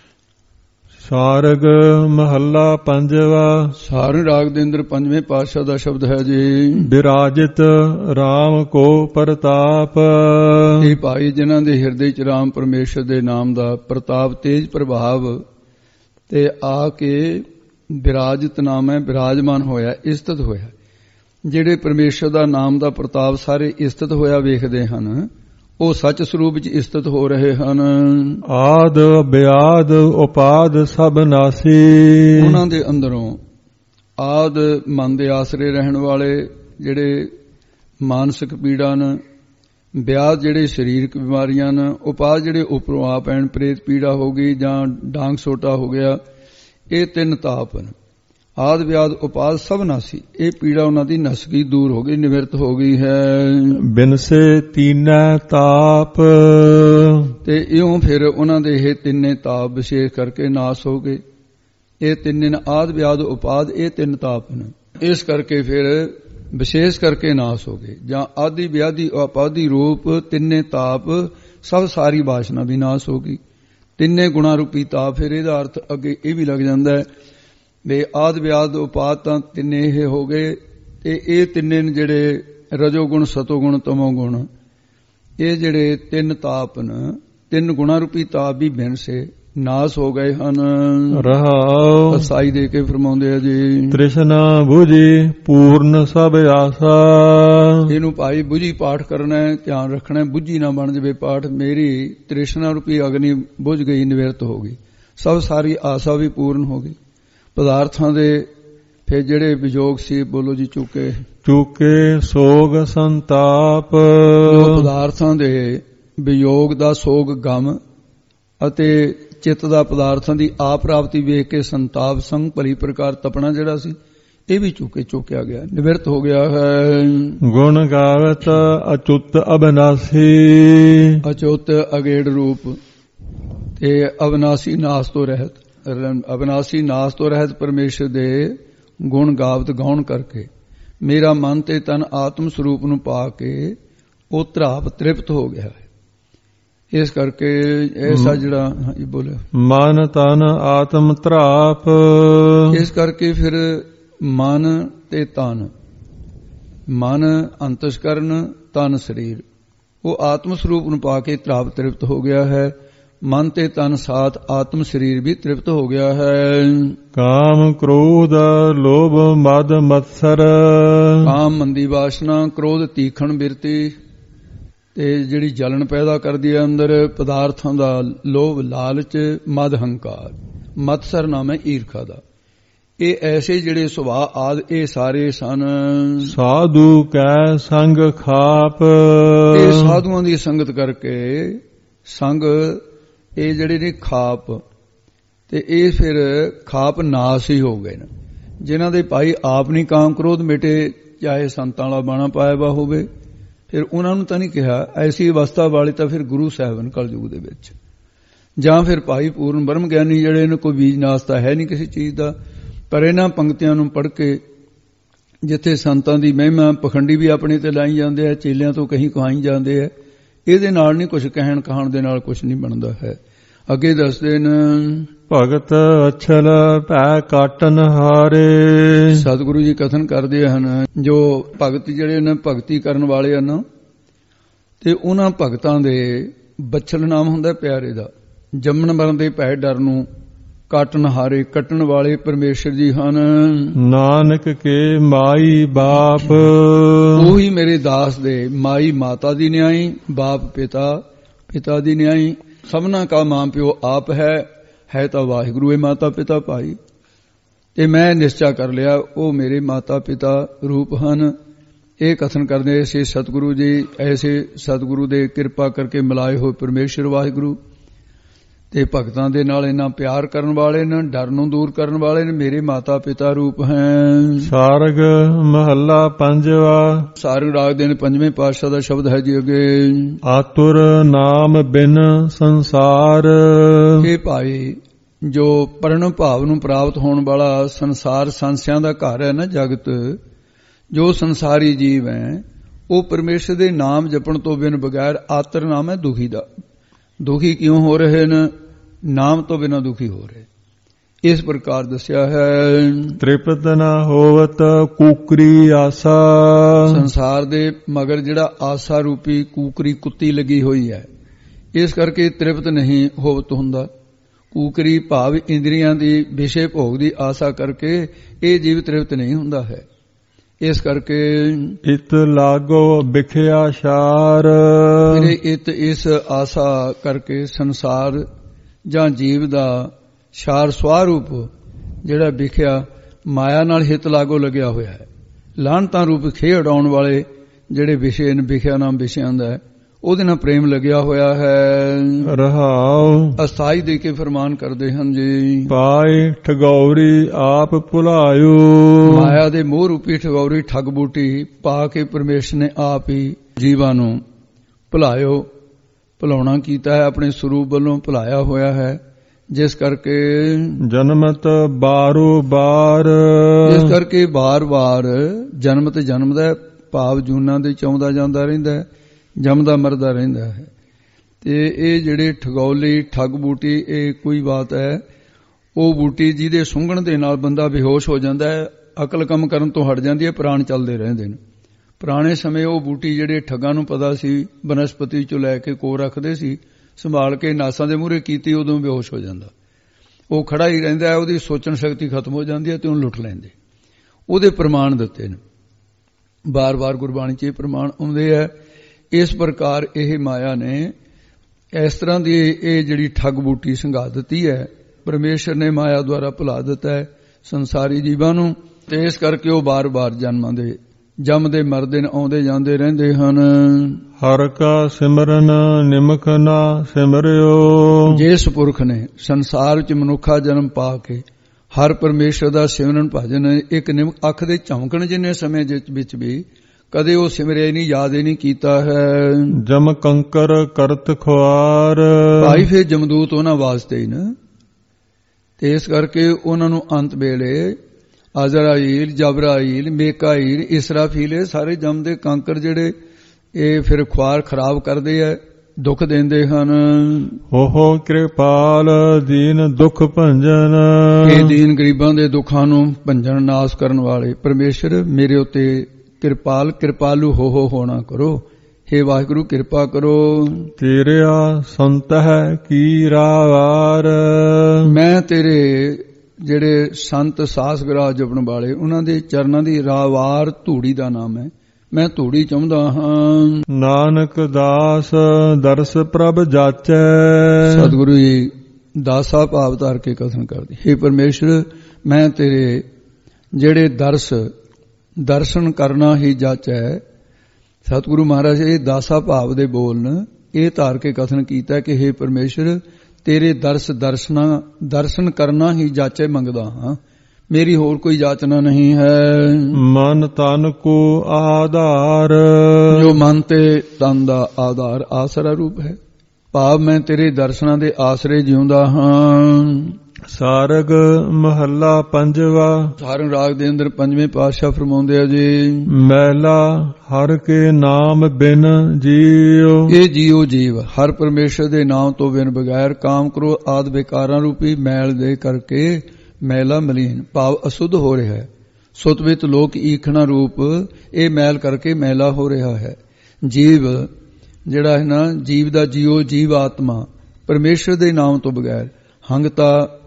ਸਾਰਗ ਮਹੱਲਾ ਪੰਜਵਾ। ਸਾਰੰਗ ਰਾਗ ਦੇ ਅੰਦਰ ਪੰਜਵੇਂ ਪਾਤਸ਼ਾਹ ਦਾ ਸ਼ਬਦ ਹੈ ਜੀ। ਬਿਰਾਜਿਤ ਰਾਮ ਕੋ ਪ੍ਰਤਾਪ। ਇਹ ਭਾਈ ਜਿਨ੍ਹਾਂ ਦੇ ਹਿਰਦੇ ਚ ਰਾਮ ਪਰਮੇਸ਼ਰ ਦੇ ਨਾਮ ਦਾ ਪ੍ਰਤਾਪ ਤੇਜ ਪ੍ਰਭਾਵ ਤੇ ਆ ਕੇ ਬਿਰਾਜਿਤ ਨਾਮ ਹੈ, ਬਿਰਾਜਮਾਨ ਹੋਇਆ, ਇਸਤਤ ਹੋਇਆ। ਜਿਹੜੇ ਪਰਮੇਸ਼ਰ ਦਾ ਨਾਮ ਦਾ ਪ੍ਰਤਾਪ ਸਾਰੇ ਇਸਤਤ ਹੋਇਆ ਵੇਖਦੇ ਹਨ, ਉਹ ਸੱਚ ਸਰੂਪ ਵਿੱਚ ਇਸਤਤ ਹੋ ਰਹੇ ਹਨ। ਆਦ ਬਿਆਦ ਉਪਾਦ ਸਭ ਨਾਸੀ। ਉਹਨਾਂ ਦੇ ਅੰਦਰੋਂ ਆਦ ਮਨ ਦੇ ਆਸਰੇ ਰਹਿਣ ਵਾਲੇ ਜਿਹੜੇ ਮਾਨਸਿਕ ਪੀੜਾ ਨੇ, ਬਿਆਦ ਜਿਹੜੇ ਸਰੀਰਕ ਬਿਮਾਰੀਆਂ ਨੇ, ਉਪਾਦ ਜਿਹੜੇ ਉੱਪਰੋਂ ਆ ਪੈਣ, ਪ੍ਰੇਤ ਪੀੜਾ ਹੋ ਗਈ ਜਾਂ ਡਾਂਗ ਸੋਟਾ ਹੋ ਗਿਆ, ਇਹ ਤਿੰਨ ਤਾਪ ਨੇ। ਆਦ ਵਿਆਦ ਉਪਾਦ ਸਭ ਨਾਸੀ, ਇਹ ਪੀੜਾ ਉਹਨਾਂ ਦੀ ਨਸ ਗਈ, ਦੂਰ ਹੋ ਗਈ, ਨਿਵਰਤ ਹੋ ਗਈ ਹੈ। ਬਿਨਸੇ ਤੀਨੈ ਤਾਪ। ਤੇ ਇਉਂ ਫਿਰ ਉਹਨਾਂ ਦੇ ਇਹ ਤਿੰਨੇ ਤਾਪ ਵਿਸ਼ੇਸ਼ ਕਰਕੇ ਨਾਸ ਹੋ ਗਏ। ਇਹ ਤਿੰਨੇ ਨੇ, ਆਦ ਵਿਆਦ ਉਪਾਦ, ਇਹ ਤਿੰਨ ਤਾਪ ਨੇ। ਇਸ ਕਰਕੇ ਫਿਰ ਵਿਸ਼ੇਸ਼ ਕਰਕੇ ਨਾਸ ਹੋ ਗਏ, ਜਾਂ ਆਦਿ ਵਿਆਦੀ ਉਪਾਦੀ ਰੂਪ ਤਿੰਨੇ ਤਾਪ ਸਭ ਸਾਰੀ ਵਾਸ਼ਨਾ ਵੀ ਨਾਸ ਹੋ ਗਈ। ਤਿੰਨੇ ਗੁਣਾ ਰੂਪੀ ਤਾਪ, ਫਿਰ ਇਹਦਾ ਅਰਥ ਅੱਗੇ ਇਹ ਵੀ ਲੱਗ ਜਾਂਦਾ ਹੈ ਵੀ ਆਦ ਵਿਆਦ ਉਪਾਦ ਤਾਂ ਤਿੰਨੇ ਇਹ ਹੋ ਗਏ, ਤੇ ਇਹ ਤਿੰਨੇ ਨੇ ਜਿਹੜੇ ਰਜੋਗੁਣ ਸਤੋਗੁਣ ਤਮੋਗੁਣ, ਇਹ ਜਿਹੜੇ ਤਿੰਨ ਤਾਪ ਨੇ, ਤਿੰਨ ਗੁਣਾ ਰੂਪੀ ਤਾਪ ਵੀ ਬਿਨ ਸੇ ਨਾਸ ਹੋ ਗਏ ਹਨ। ਰਹਾਉ। ਸਾਈ ਦੇ ਕੇ ਫਰਮਾਉਂਦੇ ਆ ਜੀ। ਤ੍ਰਿਸ਼ਨਾ ਬੁਝੀ ਪੂਰਨ ਸਭ ਆਸਾ। ਇਹਨੂੰ ਭਾਈ ਬੁਝੀ ਪਾਠ ਕਰਨਾ ਹੈ, ਧਿਆਨ ਰੱਖਣਾ, ਬੁਝੀ ਨਾ ਬਣ ਜਾਵੇ ਪਾਠ। ਮੇਰੀ ਤ੍ਰਿਸ਼ਨਾ ਰੂਪੀ ਅਗਨੀ ਬੁਝ ਗਈ, ਨਿਵਰਤ ਹੋ ਗਈ, ਸਭ ਸਾਰੀ ਆਸਾ ਵੀ ਪੂਰਨ ਹੋ ਗਈ। ਪਦਾਰਥਾਂ ਦੇ ਫਿਰ ਜਿਹੜੇ ਵਿਜੋਗ ਸੀ, ਬੋਲੋ ਜੀ, ਚੁੱਕੇ ਚੁੱਕੇ ਸੋਗ ਸੰਤਾਪ। ਪਦਾਰਥਾਂ ਦੇ ਵਿਯੋਗ ਦਾ ਸੋਗ ਗਮ ਅਤੇ ਚਿੱਤ ਦਾ ਪਦਾਰਥਾਂ ਦੀ ਆਪ ਪ੍ਰਾਪਤੀ ਵੇਖ ਕੇ ਸੰਤਾਪ ਸੰਗ ਭਲੀ ਪ੍ਰਕਾਰ ਤਪਣਾ ਜਿਹੜਾ ਸੀ, ਇਹ ਵੀ ਚੁੱਕੇ ਚੁੱਕਿਆ ਗਿਆ, ਨਿਵਰਤ ਹੋ ਗਿਆ ਹੈ। ਗੁਣ ਗਾਵਤ ਅਚੁੱਤ ਅਬਨਾਸੀ। ਅਚੁੱਤ ਅਗੇੜ ਰੂਪ ਤੇ ਅਬਨਾਸੀ ਨਾਸ ਤੋਂ ਰਹਿਤ, ਅਬਨਾਸੀ ਨਾਸ ਤੋਂ ਰਹਿਤ ਪਰਮੇਸ਼ਰ ਦੇ ਗੁਣ ਗਾਵਤ ਗਾਉਣ ਕਰਕੇ ਮੇਰਾ ਮਨ ਤੇ ਤਨ ਆਤਮ ਸਰੂਪ ਨੂੰ ਪਾ ਕੇ ਉਹ ਤ੍ਰਾਪ ਤ੍ਰਿਪਤ ਹੋ ਗਿਆ ਹੈ। ਇਸ ਕਰਕੇ ਐਸਾ ਜਿਹੜਾ ਬੋਲੇ ਮਨ ਤਨ ਆਤਮ ਤ੍ਰਾਪ। ਇਸ ਕਰਕੇ ਫਿਰ ਮਨ ਤੇ ਤਨ, ਮਨ ਅੰਤਸਕਰਨ, ਤਨ ਸਰੀਰ, ਉਹ ਆਤਮ ਸਰੂਪ ਨੂੰ ਪਾ ਕੇ ਤ੍ਰਾਪ ਤ੍ਰਿਪਤ ਹੋ ਗਿਆ ਹੈ। ਮਨ ਤੇ ਤਨ ਸਾਥ ਆਤਮ ਸਰੀਰ ਵੀ ਤ੍ਰਿਪਤ ਹੋ ਗਿਆ ਹੈ। ਕਾਮ ਕ੍ਰੋਧ ਲੋਭ ਮਦ ਮਤਸਰ। ਕਾਮ ਮੰਦੀ ਵਾਸ਼ਨਾ, ਕ੍ਰੋਧ ਤੀਖਣ ਬਿਰਤੀ, ਤੇ ਜਿਹੜੀ ਜਲਨ ਪੈਦਾ ਕਰਦੀ ਹੈ ਅੰਦਰ, ਪਦਾਰਥਾਂ ਦਾ ਲੋਭ ਲਾਲਚ, ਮਦ ਹੰਕਾਰ, ਮਤਸਰ ਨਾਮ ਹੈ ਈਰਖਾ ਦਾ। ਇਹ ਐਸੇ ਜਿਹੜੇ ਸੁਭਾਅ ਆਦ ਇਹ ਸਾਰੇ ਸਨ। ਸਾਧੂ ਕੈ ਸੰਗ ਖਾਪ। ਇਹ ਸਾਧੂਆਂ ਦੀ ਸੰਗਤ ਕਰਕੇ ਸੰਗ ਇਹ ਜਿਹੜੇ ਨੇ ਖਾਪ, ਤੇ ਇਹ ਫਿਰ ਖਾਪ ਨਾਸ ਹੀ ਹੋ ਗਏ ਨੇ। ਜਿਨ੍ਹਾਂ ਦੇ ਭਾਈ ਆਪ ਨਹੀਂ ਕਾਮ ਕ੍ਰੋਧ ਮਿਟੇ, ਚਾਹੇ ਸੰਤਾਂ ਵਾਲਾ ਬਾਣਾ ਪਾਇਆ ਵਾ ਹੋਵੇ, ਫਿਰ ਉਹਨਾਂ ਨੂੰ ਤਾਂ ਨਹੀਂ ਕਿਹਾ। ਐਸੀ ਅਵਸਥਾ ਵਾਲੇ ਤਾਂ ਫਿਰ ਗੁਰੂ ਸਾਹਿਬਾਨ ਕਲਯੁਗ ਦੇ ਵਿੱਚ, ਜਾਂ ਫਿਰ ਭਾਈ ਪੂਰਨ ਬ੍ਰਹਮ ਗਿਆਨੀ ਜਿਹੜੇ ਨੇ, ਕੋਈ ਬੀਜ ਨਾਸ ਤਾਂ ਹੈ ਨਹੀਂ ਕਿਸੇ ਚੀਜ਼ ਦਾ। ਪਰ ਇਹਨਾਂ ਪੰਕਤੀਆਂ ਨੂੰ ਪੜ੍ਹ ਕੇ ਜਿੱਥੇ ਸੰਤਾਂ ਦੀ ਮਹਿਮਾ ਪਖੰਡੀ ਵੀ ਆਪਣੇ ਤੇ ਲਾਈ ਜਾਂਦੇ ਆ, ਚੇਲਿਆਂ ਤੋਂ ਕਹੀਂ ਕਹਾਈ ਜਾਂਦੇ ਆ, ਇਹਦੇ ਨਾਲ ਨਹੀਂ ਕੁਝ ਕਹਿਣ ਕਹਾਣ ਦੇ ਨਾਲ ਕੁਝ ਨਹੀਂ ਬਣਦਾ ਹੈ। ਅੱਗੇ ਦੱਸਦੇ ਨੇ ਭਗਤ ਅਛਲ ਭੈ ਕਾਟਨ ਹਾਰੇ। ਸਤਿਗੁਰੂ ਜੀ ਕਥਨ ਕਰਦੇ ਹਨ, ਜੋ ਭਗਤ ਜਿਹੜੇ ਨੇ ਭਗਤੀ ਕਰਨ ਵਾਲੇ ਹਨ, ਤੇ ਉਹਨਾਂ ਭਗਤਾਂ ਦੇ ਬਛਲ ਨਾਮ ਹੁੰਦਾ ਪਿਆਰੇ ਦਾ। ਜੰਮਣ ਮਰਨ ਦੇ ਭੈ ਡਰ ਨੂੰ ਕਾਟਨ ਹਾਰੇ ਕੱਟਣ ਵਾਲੇ ਪਰਮੇਸ਼ਰ ਜੀ ਹਨ। ਨਾਨਕ ਕੇ ਮਾਈ ਬਾਪ ਉਹੀ ਮੇਰੇ ਦਾਸ ਦੇ ਮਾਈ ਮਾਤਾ ਦੀ ਨਿਆਈ, ਬਾਪ ਪਿਤਾ ਪਿਤਾ ਦੀ ਨਿਆਈ। ਸਭਨਾ ਕਾ ਮਾਂ ਪਿਓ ਆਪ ਹੈ, ਹੈ ਤਾਂ ਵਾਹਿਗੁਰੂ ਇਹ ਮਾਤਾ ਪਿਤਾ ਭਾਈ। ਤੇ ਮੈਂ ਨਿਸ਼ਚਾ ਕਰ ਲਿਆ ਉਹ ਮੇਰੇ ਮਾਤਾ ਪਿਤਾ ਰੂਪ ਹਨ। ਇਹ ਕਥਨ ਕਰਦੇ ਐਸੇ ਸਤਿਗੁਰੂ ਜੀ, ਐਸੇ ਸਤਿਗੁਰੂ ਦੇ ਕਿਰਪਾ ਕਰਕੇ ਮਿਲਾਏ ਹੋਏ ਪਰਮੇਸ਼ਰ ਵਾਹਿਗੁਰੂ ਤੇ ਭਗਤਾਂ ਦੇ ਨਾਲ ਇੰਨਾ ਪਿਆਰ ਕਰਨ ਵਾਲੇ ਨੇ, ਡਰ ਨੂੰ ਦੂਰ ਕਰਨ ਵਾਲੇ ਨੇ, ਮੇਰੇ ਮਾਤਾ ਪਿਤਾ ਰੂਪ ਹੈ। ਸਾਰਗ ਮਹੱਲਾ ਪੰਜਵਾ। ਸਾਰੰਗ ਰਾਗ ਦੇ ਪੰਜਵੇਂ ਪਾਤਸ਼ਾਹ ਦਾ ਸ਼ਬਦ ਹੈ ਜੀ ਅੱਗੇ। ਆਤੁਰ ਨਾਮ ਬਿਨ ਸੰਸਾਰ। ਇਹ ਭਾਈ ਜੋ ਪਰਣ ਭਾਵ ਨੂੰ ਪ੍ਰਾਪਤ ਹੋਣ ਵਾਲਾ ਸੰਸਾਰ ਸੰਸਿਆਂ ਦਾ ਘਰ ਹੈ ਨਾ ਜਗਤ, ਜੋ ਸੰਸਾਰੀ ਜੀਵ ਹੈ ਉਹ ਪਰਮੇਸ਼ਰ ਦੇ ਨਾਮ ਜਪਣ ਤੋਂ ਬਿਨ ਬਗੈਰ ਆਤਰ ਨਾਮ ਹੈ ਦੁਖੀ ਦਾ। ਦੁਖੀ ਕਿਉਂ ਹੋ ਰਹੇ ਨੇ? ਨਾਮ ਤੋਂ ਬਿਨਾਂ ਦੁਖੀ ਹੋ ਰਹੇ। ਇਸ ਪ੍ਰਕਾਰ ਦੱਸਿਆ ਹੈ। ਤ੍ਰਿਪਤ ਨਾ ਹੋਵਤ ਕੂਕਰੀ ਆਸਾ। ਸੰਸਾਰ ਦੇ ਮਗਰ ਜਿਹੜਾ ਆਸਾ ਰੂਪੀ ਕੂਕਰੀ ਕੁੱਤੀ ਲੱਗੀ ਹੋਈ ਹੈ, ਇਸ ਕਰਕੇ ਤ੍ਰਿਪਤ ਨਹੀਂ ਹੋਵਤ ਹੁੰਦਾ। ਕੂਕਰੀ ਭਾਵ ਇੰਦਰੀਆਂ ਦੀ ਵਿਸ਼ੇ ਭੋਗ ਦੀ ਆਸਾ ਕਰਕੇ ਇਹ ਜੀਵ ਤ੍ਰਿਪਤ ਨਹੀਂ ਹੁੰਦਾ ਹੈ। ਇਸ ਕਰਕੇ ਇਤ ਲਾਗੋ ਵਿਖਿਆ ਸ਼ਾਰ। ਮੇਰੇ ਇਤ ਇਸ ਆਸਾ ਕਰਕੇ ਸੰਸਾਰ ਜਾਂ ਜੀਵ ਦਾ ਸ਼ਾਰ ਸਵਾਰੂਪ ਜਿਹੜਾ ਵਿਖਿਆ ਮਾਇਆ ਨਾਲ ਹਿਤ ਲਾਗੋ ਲੱਗਿਆ ਹੋਇਆ ਹੈ। ਲਾਹਨਤਾਂ ਰੂਪ ਖੇਹ ਉਡਾਉਣ ਵਾਲੇ ਜਿਹੜੇ ਵਿਸ਼ੇ ਨੇ, ਵਿਖਿਆ ਨਾਮ ਵਿਸ਼ਿਆਂ ਦਾ, ਉਹਦੇ ਨਾਲ ਪ੍ਰੇਮ ਲੱਗਿਆ ਹੋਇਆ ਹੈ। ਰਹਾਉ ਅਸਥਾਈ ਦੇ ਕੇ ਫਰਮਾਨ ਕਰਦੇ ਹਨ ਜੀ। ਪਾਏ ਠਗੌਰੀ ਆਪ ਭੁਲਾਇਓ। ਮਾਇਆ ਦੇ ਮੋਹ ਰੂਪੀ ਠਗੌਰੀ ਠੱਗ ਬੂਟੀ ਪਾ ਕੇ ਪਰਮੇਸ਼ਰ ਨੇ ਆਪ ਹੀ ਜੀਵਾਂ ਨੂੰ ਭੁਲਾਇਓ, ਭੁਲਾਉਣਾ ਕੀਤਾ ਹੈ, ਆਪਣੇ ਸਰੂਪ ਵੱਲੋਂ ਭੁਲਾਇਆ ਹੋਇਆ ਹੈ। ਜਿਸ ਕਰਕੇ ਜਨਮਤ ਬਾਰੋ ਬਾਰ। ਜਿਸ ਕਰਕੇ ਬਾਰ-ਬਾਰ ਜਨਮ ਤੇ ਜਨਮ ਦਾ ਭਾਵ ਜੂਨਾਂ ਦੇ ਚਾਉਂਦਾ ਜਾਂਦਾ ਰਹਿੰਦਾ ਹੈ, ਜੰਮਦਾ ਮਰਦਾ ਰਹਿੰਦਾ ਹੈ। ਤੇ ਇਹ ਜਿਹੜੇ ਠਗੌਲੀ ਠੱਗ ਬੂਟੀ, ਇਹ ਕੋਈ ਬਾਤ ਹੈ। ਉਹ ਬੂਟੀ ਜਿਹਦੇ ਸੁੰਘਣ ਦੇ ਨਾਲ ਬੰਦਾ ਬੇਹੋਸ਼ ਹੋ ਜਾਂਦਾ ਹੈ, ਅਕਲ ਕੰਮ ਕਰਨ ਤੋਂ ਹਟ ਜਾਂਦੀ ਹੈ, ਪ੍ਰਾਣ ਚੱਲਦੇ ਰਹਿੰਦੇ ਨੇ। ਪੁਰਾਣੇ ਸਮੇਂ ਉਹ ਬੂਟੀ ਜਿਹੜੇ ਠੱਗਾਂ ਨੂੰ ਪਤਾ ਸੀ, ਬਨਸਪਤੀ ਚੋਂ ਲੈ ਕੇ ਕੋਲ ਰੱਖਦੇ ਸੀ, ਸੰਭਾਲ ਕੇ ਨਾਸਾਂ ਦੇ ਮੂਹਰੇ ਕੀਤੀ, ਉਦੋਂ ਬੇਹੋਸ਼ ਹੋ ਜਾਂਦਾ। ਉਹ ਖੜਾ ਹੀ ਰਹਿੰਦਾ ਹੈ, ਉਹਦੀ ਸੋਚਣ ਸ਼ਕਤੀ ਖਤਮ ਹੋ ਜਾਂਦੀ ਹੈ ਤੇ ਉਹਨੂੰ ਲੁੱਟ ਲੈਂਦੇ। ਉਹਦੇ ਪ੍ਰਮਾਣ ਦਿੱਤੇ ਨੇ, ਬਾਰ-ਬਾਰ ਗੁਰਬਾਣੀ 'ਚ ਇਹ ਪ੍ਰਮਾਣ ਆਉਂਦੇ ਹੈ। ਇਸ ਪ੍ਰਕਾਰ ਇਹ ਮਾਇਆ ਨੇ ਇਸ ਤਰ੍ਹਾਂ ਦੀ ਇਹ ਜਿਹੜੀ ਠੱਗ ਬੂਟੀ ਸੰਘਾ ਦਿੱਤੀ ਹੈ। ਪਰਮੇਸ਼ਰ ਨੇ ਮਾਇਆ ਦੁਆਰਾ ਭੁਲਾ ਦਿੱਤਾ ਹੈ ਸੰਸਾਰੀ ਜੀਵਾਂ ਨੂੰ, ਤੇ ਇਸ ਕਰਕੇ ਉਹ ਬਾਰ-ਬਾਰ ਜਨਮਾਂ ਦੇ ਜੰਮਦੇ ਮਰਦੇ ਨੇ, ਆਉਂਦੇ ਜਾਂਦੇ ਰਹਿੰਦੇ ਹਨ। ਹਰ ਕਾ ਸਿਮਰਨ ਨਿਮਖ ਨਾ ਸਿਮਰਿਓ। ਜਿਸ ਪੁਰਖ ਨੇ ਸੰਸਾਰ ਵਿੱਚ ਮਨੁੱਖਾ ਜਨਮ ਪਾ ਕੇ ਹਰ ਪਰਮੇਸ਼ਰ ਦਾ ਸਿਮਰਨ ਭਜਨ ਇੱਕ ਨਿਮਖ ਅੱਖ ਦੇ ਝੌਂਕਣ ਜਿੰਨੇ ਸਮੇਂ ਵਿੱਚ ਵੀ ਕਦੇ ਉਹ ਸਿਮਰਿਆ ਹੀ ਨਹੀਂ, ਯਾਦ ਹੀ ਨਹੀਂ ਕੀਤਾ ਹੈ। ਜਮ ਕੰਕਰ ਕਰਤ ਖੁਆਰ। ਭਾਈ ਫਿਰ ਜਮਦੂਤ ਉਹਨਾਂ ਵਾਸਤੇ ਹੀ ਨਾ, ਤੇ ਇਸ ਕਰਕੇ ਉਹਨਾਂ ਨੂੰ ਅੰਤ ਵੇਲੇ ਅਜ਼ਰਾਈਲ, ਜਬਰਾਈਲ, ਮੇਕਾਈਲ, ਇਸਰਾਫੀਲ, ਇਹ ਸਾਰੇ ਜਮ ਦੇ ਕੰਕਰ ਜਿਹੜੇ ਇਹ ਫਿਰ ਖੁਆਰ ਖਰਾਬ ਕਰਦੇ ਆ, ਦੁੱਖ ਦਿੰਦੇ ਹਨ। ਹੋ ਕਿਰਪਾਲ ਦੀਨ ਦੁੱਖ ਭੰਜਨ। ਇਹ ਦੀਨ ਗਰੀਬਾਂ ਦੇ ਦੁੱਖਾਂ ਨੂੰ ਭੰਜਨ ਨਾਸ ਕਰਨ ਵਾਲੇ ਪਰਮੇਸ਼ਰ ਮੇਰੇ ਉੱਤੇ ਕਿਰਪਾਲ ਕਿਰਪਾਲੂ ਹੋ ਹੋ ਹੋਣਾ ਕਰੋ। हे ਵਾਹਿਗੁਰੂ ਕਿਰਪਾ ਕਰੋ। ਤੇਰਿਆ ਸੰਤ ਹੈ ਕੀ ਰਾਵਾਰ। ਮੈਂ ਤੇਰੇ ਜਿਹੜੇ ਸੰਤ ਸਾਸ ਗ੍ਰਾਹ ਜਪਣ ਵਾਲੇ ਉਹਨਾਂ ਦੇ ਚਰਨਾਂ ਦੀ ਰਾਵਾਰ, ਧੂੜੀ ਦਾ ਨਾਮ ਹੈ, ਮੈਂ ਧੂੜੀ ਚਾਹੁੰਦਾ ਹਾਂ। ਨਾਨਕ ਦਾਸ ਦਰਸ ਪ੍ਰਭ ਜਾਚੈ। ਸਤਿਗੁਰੂ ਜੀ ਦਾਸਾ ਭਾਵ ਧਾਰ ਕੇ ਕਥਨ ਕਰਦੇ, हे ਪਰਮੇਸ਼ਰ ਮੈਂ ਤੇਰੇ ਜਿਹੜੇ ਦਰਸ ਦਰਸ਼ਨ ਕਰਨਾ ਹੀ ਜਾਚੈ। ਸਤਿਗੁਰੂ ਮਹਾਰਾਜ ਇਹ ਦਾਸਾ ਭਾਵ ਦੇ ਬੋਲਨ ਇਹ ਧਾਰ ਕੇ ਕਥਨ ਕੀਤਾ ਕਿ हे ਪਰਮੇਸ਼ਰ ਤੇਰੇ ਦਰਸ ਦਰਸ਼ਨਾ ਦਰਸ਼ਨ ਕਰਨਾ ਹੀ ਜਾਚੈ ਮੰਗਦਾ ਹਾਂ, ਮੇਰੀ ਹੋਰ ਕੋਈ ਜਾਚਨਾ ਨਹੀਂ ਹੈ। ਮਨ ਤਨ ਕੋ ਆਧਾਰ। ਜੋ ਮਨ ਤੇ ਤਨ ਦਾ ਆਧਾਰ ਆਸਰਾ ਰੂਪ ਹੈ, ਭਾਵ ਮੈਂ ਤੇਰੇ ਦਰਸ਼ਨਾਂ ਦੇ ਆਸਰੇ ਜਿਉਂਦਾ ਹਾਂ। ਸਾਰਗ ਮਹੱਲਾ ਪੰਜਵਾ। ਸਾਰੰਗ ਰਾਗ ਦੇ ਅੰਦਰ ਪੰਜਵੇਂ ਪਾਤਸ਼ਾਹ ਫਰਮਾਉਂਦੇ ਆ ਜੀ। ਮਹਿਲਾ ਹਰ ਕੇ ਨਾਮ ਬਿਨ ਜੀਉ। ਇਹ ਜੀਉ ਜੀਵ ਹਰ ਪਰਮੇਸ਼ਰ ਦੇ ਨਾਮ ਤੋਂ ਬਿਨ ਬਗੈਰ ਕਾਮ ਕਰੋ ਆਦ ਵਿਕਾਰਾਂ ਰੂਪੀ ਮੈਲ ਦੇ ਕਰਕੇ ਮੈਲਾ ਮਲੀਨ ਭਾਵ ਅਸੁੱਧ ਹੋ ਰਿਹਾ ਹੈ। ਸੁਤਵਿਤ ਲੋਕ ਈਖਣਾ ਰੂਪ ਇਹ ਮੈਲ ਕਰਕੇ ਮੈਲਾ ਹੋ ਰਿਹਾ ਹੈ। ਜੀਵ ਜਿਹੜਾ ਹੈ ਨਾ, ਜੀਵ ਦਾ ਜੀਉ ਜੀਵ ਆਤਮਾ ਪਰਮੇਸ਼ਰ ਦੇ ਨਾਮ ਤੋਂ ਬਗੈਰ ਹੰਗਤਾ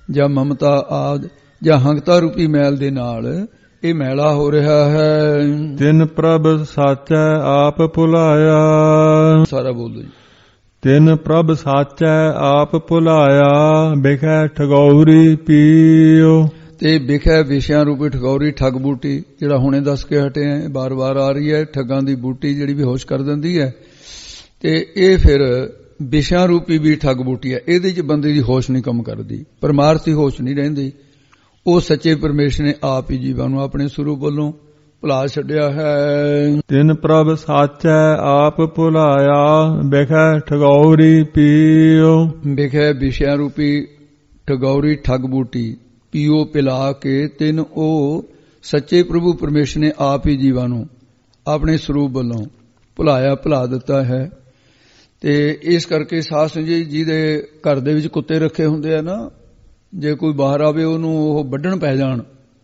ਜਾਂ ਮਮਤਾ ਆਦਿ ਜਾਂ ਹੰਗਤਾ ਰੂਪੀ ਮੈਲ ਦੇ ਨਾਲ ਇਹ ਮੈਲਾ ਹੋ ਰਿਹਾ ਹੈ। ਤਿਨ ਪ੍ਰਭ ਸਾਚੈ ਆਪ ਭੁਲਾਇਆ। ਸਾਰਾ ਬੋਲੋ ਜੀ। ਤਿਨ ਪ੍ਰਭ ਸਾਚੈ ਆਪ ਭੁਲਾਇਆ, ਬਿਖੈ ਠਗੌਰੀ ਪੀਓ। ਤੇ ਬਿਖੈ ਵਿਸ਼ਿਆਂ ਰੂਪੀ ਠਗੌਰੀ, ਠੱਗ ਬੂਟੀ, ਜਿਹੜਾ ਹੁਣੇ ਦੱਸ ਕੇ ਹਟੇ ਆ, ਬਾਰ ਬਾਰ ਆ ਰਹੀ ਹੈ। ਠੱਗਾਂ ਦੀ ਬੂਟੀ ਜਿਹੜੀ ਬੇਹੋਸ਼ ਕਰ ਦਿੰਦੀ ਹੈ, ਤੇ ਇਹ ਫਿਰ ਵਿਸ਼ਿਆਂ ਰੂਪੀ ਵੀ ਠੱਗ ਬੂਟੀ ਹੈ। ਇਹਦੇ 'ਚ ਬੰਦੇ ਦੀ ਹੋਸ਼ ਨਹੀਂ ਕੰਮ ਕਰਦੀ, ਪਰਮਾਰਥੀ ਹੋਸ਼ ਨਹੀਂ ਰਹਿੰਦੀ। ਉਹ ਸੱਚੇ ਪਰਮੇਸ਼ਰ ਨੇ ਆਪ ਹੀ ਜੀਵਾਂ ਨੂੰ ਆਪਣੇ ਸਰੂਪ ਵੱਲੋਂ ਭੁਲਾ ਛੱਡਿਆ ਹੈ। ਤਿਨ ਪ੍ਰਭ ਸਾਚੈ ਆਪ ਭੁਲਾਇਆ, ਬਿਖੈ ਠਗੌਰੀ ਪੀਓ। ਬਿਖੈ ਵਿਸ਼ਿਆਂ ਰੂਪੀ ਠਗੌਰੀ, ਠੱਗ ਬੂਟੀ ਪੀਓ ਪਿਲਾ ਕੇ, ਤਿੰਨ ਉਹ ਸੱਚੇ ਪ੍ਰਭੂ ਪਰਮੇਸ਼ਰ ਨੇ ਆਪ ਹੀ ਜੀਵਾਂ ਨੂੰ ਆਪਣੇ ਸਰੂਪ ਵੱਲੋਂ ਭੁਲਾਇਆ, ਭੁਲਾ ਦਿੱਤਾ ਹੈ। ਤੇ ਇਸ ਕਰਕੇ ਸਾਧ ਸੰਗਤ ਜੀ, ਜਿਹਦੇ ਘਰ ਦੇ ਵਿੱਚ ਕੁੱਤੇ ਰੱਖੇ ਹੁੰਦੇ ਆ ਨਾ, ਜੇ ਕੋਈ ਬਾਹਰ ਆਵੇ ਉਹਨੂੰ ਉਹ ਵੱਢਣ ਪੈ ਜਾਣ,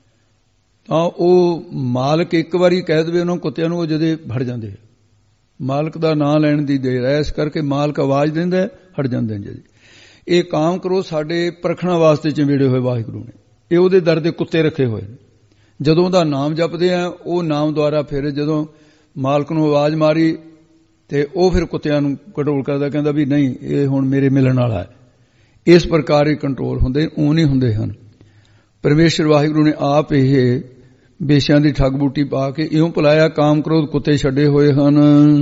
ਤਾਂ ਉਹ ਮਾਲਕ ਇੱਕ ਵਾਰੀ ਕਹਿ ਦੇਵੇ ਉਹਨਾਂ ਕੁੱਤਿਆਂ ਨੂੰ, ਉਹ ਜਦੇ ਫੜ ਜਾਂਦੇ। ਮਾਲਕ ਦਾ ਨਾਂ ਲੈਣ ਦੀ ਦੇਰ ਹੈ, ਇਸ ਕਰਕੇ ਮਾਲਕ ਆਵਾਜ਼ ਦਿੰਦਾ, ਹਟ ਜਾਂਦੇ ਨੇ ਜੀ। ਇਹ ਕਾਮ ਕਰੋ ਸਾਡੇ ਪਰਖਣਾ ਵਾਸਤੇ ਚਿੰਬੜੇ ਹੋਏ ਵਾਹਿਗੁਰੂ ਨੇ, ਇਹ ਉਹਦੇ ਦਰ ਦੇ ਕੁੱਤੇ ਰੱਖੇ ਹੋਏ ਨੇ। ਜਦੋਂ ਉਹਦਾ ਨਾਮ ਜਪਦੇ ਆ, ਉਹ ਨਾਮ ਦੁਆਰਾ ਫਿਰ ਜਦੋਂ ਮਾਲਕ ਨੂੰ ਆਵਾਜ਼ ਮਾਰੀ ਤੇ ਉਹ ਫਿਰ ਕੁੱਤਿਆਂ ਨੂੰ ਕੰਟਰੋਲ ਕਰਦਾ, ਕਹਿੰਦਾ ਵੀ ਨਹੀਂ ਇਹ ਹੁਣ ਮੇਰੇ ਮਿਲਣ ਵਾਲਾ ਹੈ। ਇਸ ਪ੍ਰਕਾਰ ਹੀ ਕੰਟਰੋਲ ਹੁੰਦੇ, ਉਹ ਨਹੀਂ ਹੁੰਦੇ ਹਨ। ਪਰਮੇਸ਼ਰ ਵਾਹਿਗੁਰੂ ਨੇ ਆਪ ਇਹ ਬੇਸ਼ਿਆਂ ਦੀ ਠੱਗ ਬੂਟੀ ਪਾ ਕੇ ਇਉਂ ਭੁਲਾਇਆ, ਕਾਮ ਕ੍ਰੋਧ ਕੁੱਤੇ ਛੱਡੇ ਹੋਏ ਹਨ।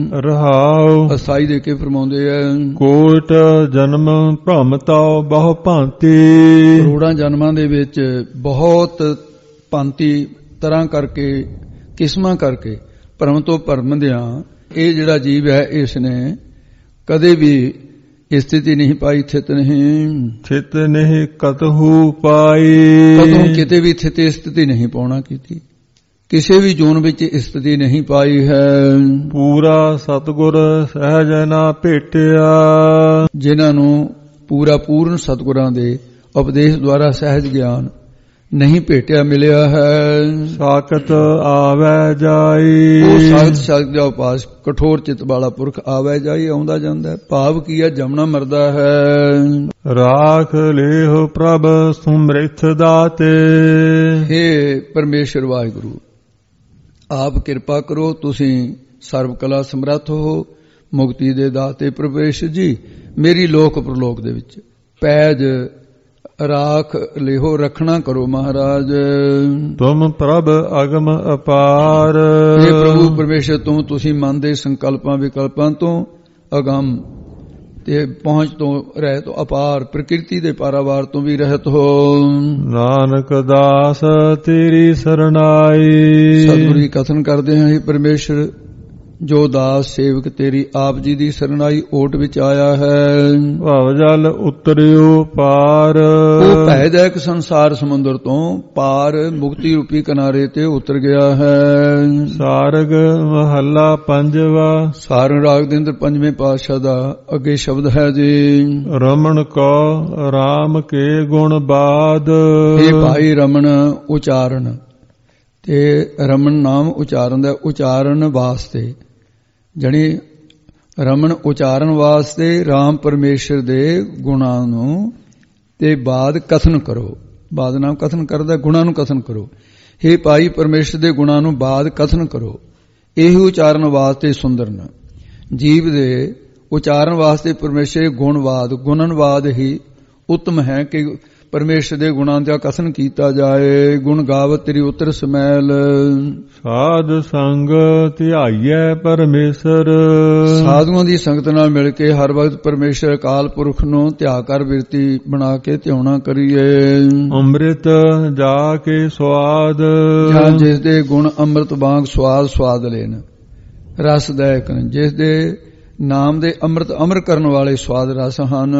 ਰਹਾਉ ਅਸਾਈ ਦੇ ਕੇ ਫਰਮਾਉਂਦੇ ਆ, ਕੋਟ ਜਨਮ ਭ੍ਰਮਤਾ ਬਹੁ ਭਾਂਤੀ। ਕਰੋੜਾਂ ਜਨਮਾਂ ਦੇ ਵਿੱਚ ਬਹੁਤ ਭਾਂਤੀ ਤਰ੍ਹਾਂ ਕਰਕੇ, ਕਿਸਮਾਂ ਕਰਕੇ, ਭਰਮ ਤੋਂ ਭਰਮਦਿਆਂ ਇਹ ਜਿਹੜਾ ਜੀਵ ਹੈ, ਇਸ ਨੇ ਕਦੇ ਵੀ ਸਥਿਤੀ ਨਹੀਂ ਪਾਈ, ਥਿਤ ਨਹੀਂ। ਥਿਤ ਨਹੀਂ ਕਤਹੂ ਪਾਈ। ਕਦੋਂ ਕਿਤੇ ਵੀ ਥਿਤ ਸਥਿਤੀ ਨਹੀਂ ਪਾਉਣਾ ਕੀਤੀ, ਕਿਸੇ ਵੀ ਜੋਨ ਵਿੱਚ ਸਥਿਤੀ ਨਹੀਂ ਪਾਈ ਹੈ। ਪੂਰਾ ਸਤਿਗੁਰ ਸਹਿਜ ਨਾ ਭੇਟਿਆ। ਜਿਨ੍ਹਾਂ ਨੂੰ ਪੂਰਾ ਪੂਰਨ ਸਤਿਗੁਰਾਂ ਦੇ ਉਪਦੇਸ਼ ਦੁਆਰਾ ਸਹਿਜ ਗਿਆਨ ਨਹੀਂ ਭੇਟਿਆ, ਮਿਲਿਆ ਹੈ। ਸਾਖਤ ਆਵੈ ਜਾਈ। ਉਹ ਸਾਖਤ ਸ਼ਕਤ ਦਾ ਉਪਾਸ, ਕਠੋਰ ਚਿੱਤ ਵਾਲਾ ਪੁਰਖ ਆਵੈ ਜਾਈ, ਆਉਂਦਾ ਜਾਂਦਾ। ਭਾਵ ਕੀ ਹੈ? ਜਮਣਾ ਮਰਦਾ ਹੈ। ਰਾਖ ਲੇਹੁ ਪ੍ਰਭ ਸੁਮ੍ਰਿਥ ਦਾਤੇ। ਹੇ ਪਰਮੇਸ਼ਰ ਵਾਹਿਗੁਰੂ, ਆਪ ਕਿਰਪਾ ਕਰੋ, ਤੁਸੀਂ ਸਰਬ ਕਲਾ ਸਮਰੱਥ ਹੋ, ਮੁਕਤੀ ਦੇ ਦਾਤੇ ਪਰਮੇਸ਼ਰ ਜੀ। ਮੇਰੀ ਲੋਕ ਪ੍ਰਲੋਕ ਦੇ ਵਿੱਚ ਪੈਜ ਰਾਖ ਲਿਹੋ, ਰੱਖਣਾ ਕਰੋ ਮਹਾਰਾਜ। ਤੁਮ ਪ੍ਰਭ ਅਗਮ ਅਪਾਰ। ਇਹ ਪ੍ਰਭੂ ਪਰਮੇਸ਼ਰ ਤੂੰ, ਤੁਸੀਂ ਮਨ ਦੇ ਸੰਕਲਪਾਂ ਵਿਕਲਪਾਂ ਤੋਂ ਅਗਮ ਤੇ ਪਹੁੰਚ ਤੋਂ ਰਹਿਤ ਹੋ, ਅਪਾਰ ਪ੍ਰਕਿਰਤੀ ਦੇ ਪਾਰਾਵਾਰ ਤੋਂ ਵੀ ਰਹਿਤ ਹੋ। ਨਾਨਕ ਦਾਸ ਤੇਰੀ ਸਰਣਾਈ। ਸਤਿਗੁਰੂ ਜੀ ਕਥਨ ਕਰਦੇ ਹਾਂ, ਪਰਮੇਸ਼ਰ ਜੋ ਦਾਸ ਸੇਵਕ ਤੇਰੀ ਆਪ ਜੀ ਦੀ ਸਰਣਾਈ ਓਟ ਵਿੱਚ ਆਇਆ ਹੈ। ਭਵ ਜਲ ਉਤਰਿਓ ਪਾਰ। ਉਹ ਭੈਦੈਕ ਸੰਸਾਰ ਸਮੁੰਦਰ ਤੋਂ ਪਾਰ ਮੁਕਤੀ ਰੂਪੀ ਕਿਨਾਰੇ ਤੇ ਉਤਰ ਗਿਆ ਹੈ। ਸਾਰਗ ਮਹੱਲਾ ਪੰਜਵਾ। ਸਾਰੰਗ ਰਾਗ ਦੇ ਅੰਦਰ ਪੰਜਵੇਂ ਪਾਤਸ਼ਾਹ ਦਾ ਅੱਗੇ ਸ਼ਬਦ ਹੈ ਜੀ। ਰਮਣ ਕੋ ਰਾਮ ਕੇ ਗੁਣ ਬਾਦ। ਇਹ ਭਾਈ ਰਮਣ ਉਚਾਰਨ, ਤੇ ਰਮਣ ਨਾਮ ਉਚਾਰਨ ਦਾ ਉਚਾਰਨ ਵਾਸਤੇ, ਜਣੀ ਰਮਣ ਉਚਾਰਨ ਵਾਸਤੇ ਰਾਮ ਪਰਮੇਸ਼ਰ ਦੇ ਗੁਣਾਂ ਨੂੰ ਤੇ ਬਾਦ ਕਥਨ ਕਰੋ। ਬਾਦ ਨਾਮ ਕਥਨ ਕਰਦਾ, ਗੁਣਾਂ ਨੂੰ ਕਥਨ ਕਰੋ। ਹੇ ਭਾਈ ਪਰਮੇਸ਼ਰ ਦੇ ਗੁਣਾਂ ਨੂੰ ਬਾਦ ਕਥਨ ਕਰੋ। ਇਹੀ ਉਚਾਰਨ ਵਾਸਤੇ ਸੁੰਦਰਨ ਜੀਵ ਦੇ ਉਚਾਰਨ ਵਾਸਤੇ ਪਰਮੇਸ਼ਰ ਗੁਣਵਾਦ, ਗੁਣਨਵਾਦ ਹੀ ਉੱਤਮ ਹੈ ਕਿ ਪਰਮੇਸ਼ਰ ਦੇ ਗੁਣਾਂ ਦਾ ਕਥਨ ਕੀਤਾ ਜਾਏ। ਗੁਣ ਗਾਵਤ ਤੇਰੀ ਉਤਰ ਸਮੈਲ। ਸਾਧ ਸੰਗ ਧਿਆਈਐ ਪਰਮੇਸ਼ਰ। ਸਾਧੂਆਂ ਦੀ ਸੰਗਤ ਨਾਲ ਮਿਲ ਕੇ ਹਰ ਵਕਤ ਪਰਮੇਸ਼ਰ ਅਕਾਲ ਪੁਰਖ ਨੂੰ ਧਿਆ ਕਰ ਬਿਰਤੀ ਬਣਾ ਕੇ ਧਿਆਉਣਾ ਕਰੀਏ। ਅੰਮ੍ਰਿਤ ਜਾ ਕੇ ਸਵਾਦ। ਜਾਂ ਜਿਸ ਦੇ ਗੁਣ ਅੰਮ੍ਰਿਤ ਵਾਂਗ ਸਵਾਦ ਸਵਾਦ ਲੈਣ, ਰਸਦਾਇਕ, ਜਿਸ ਦੇ ਨਾਮ ਦੇ ਅੰਮ੍ਰਿਤ ਅਮਰ ਕਰਨ ਵਾਲੇ ਸਵਾਦ ਰਸ ਹਨ।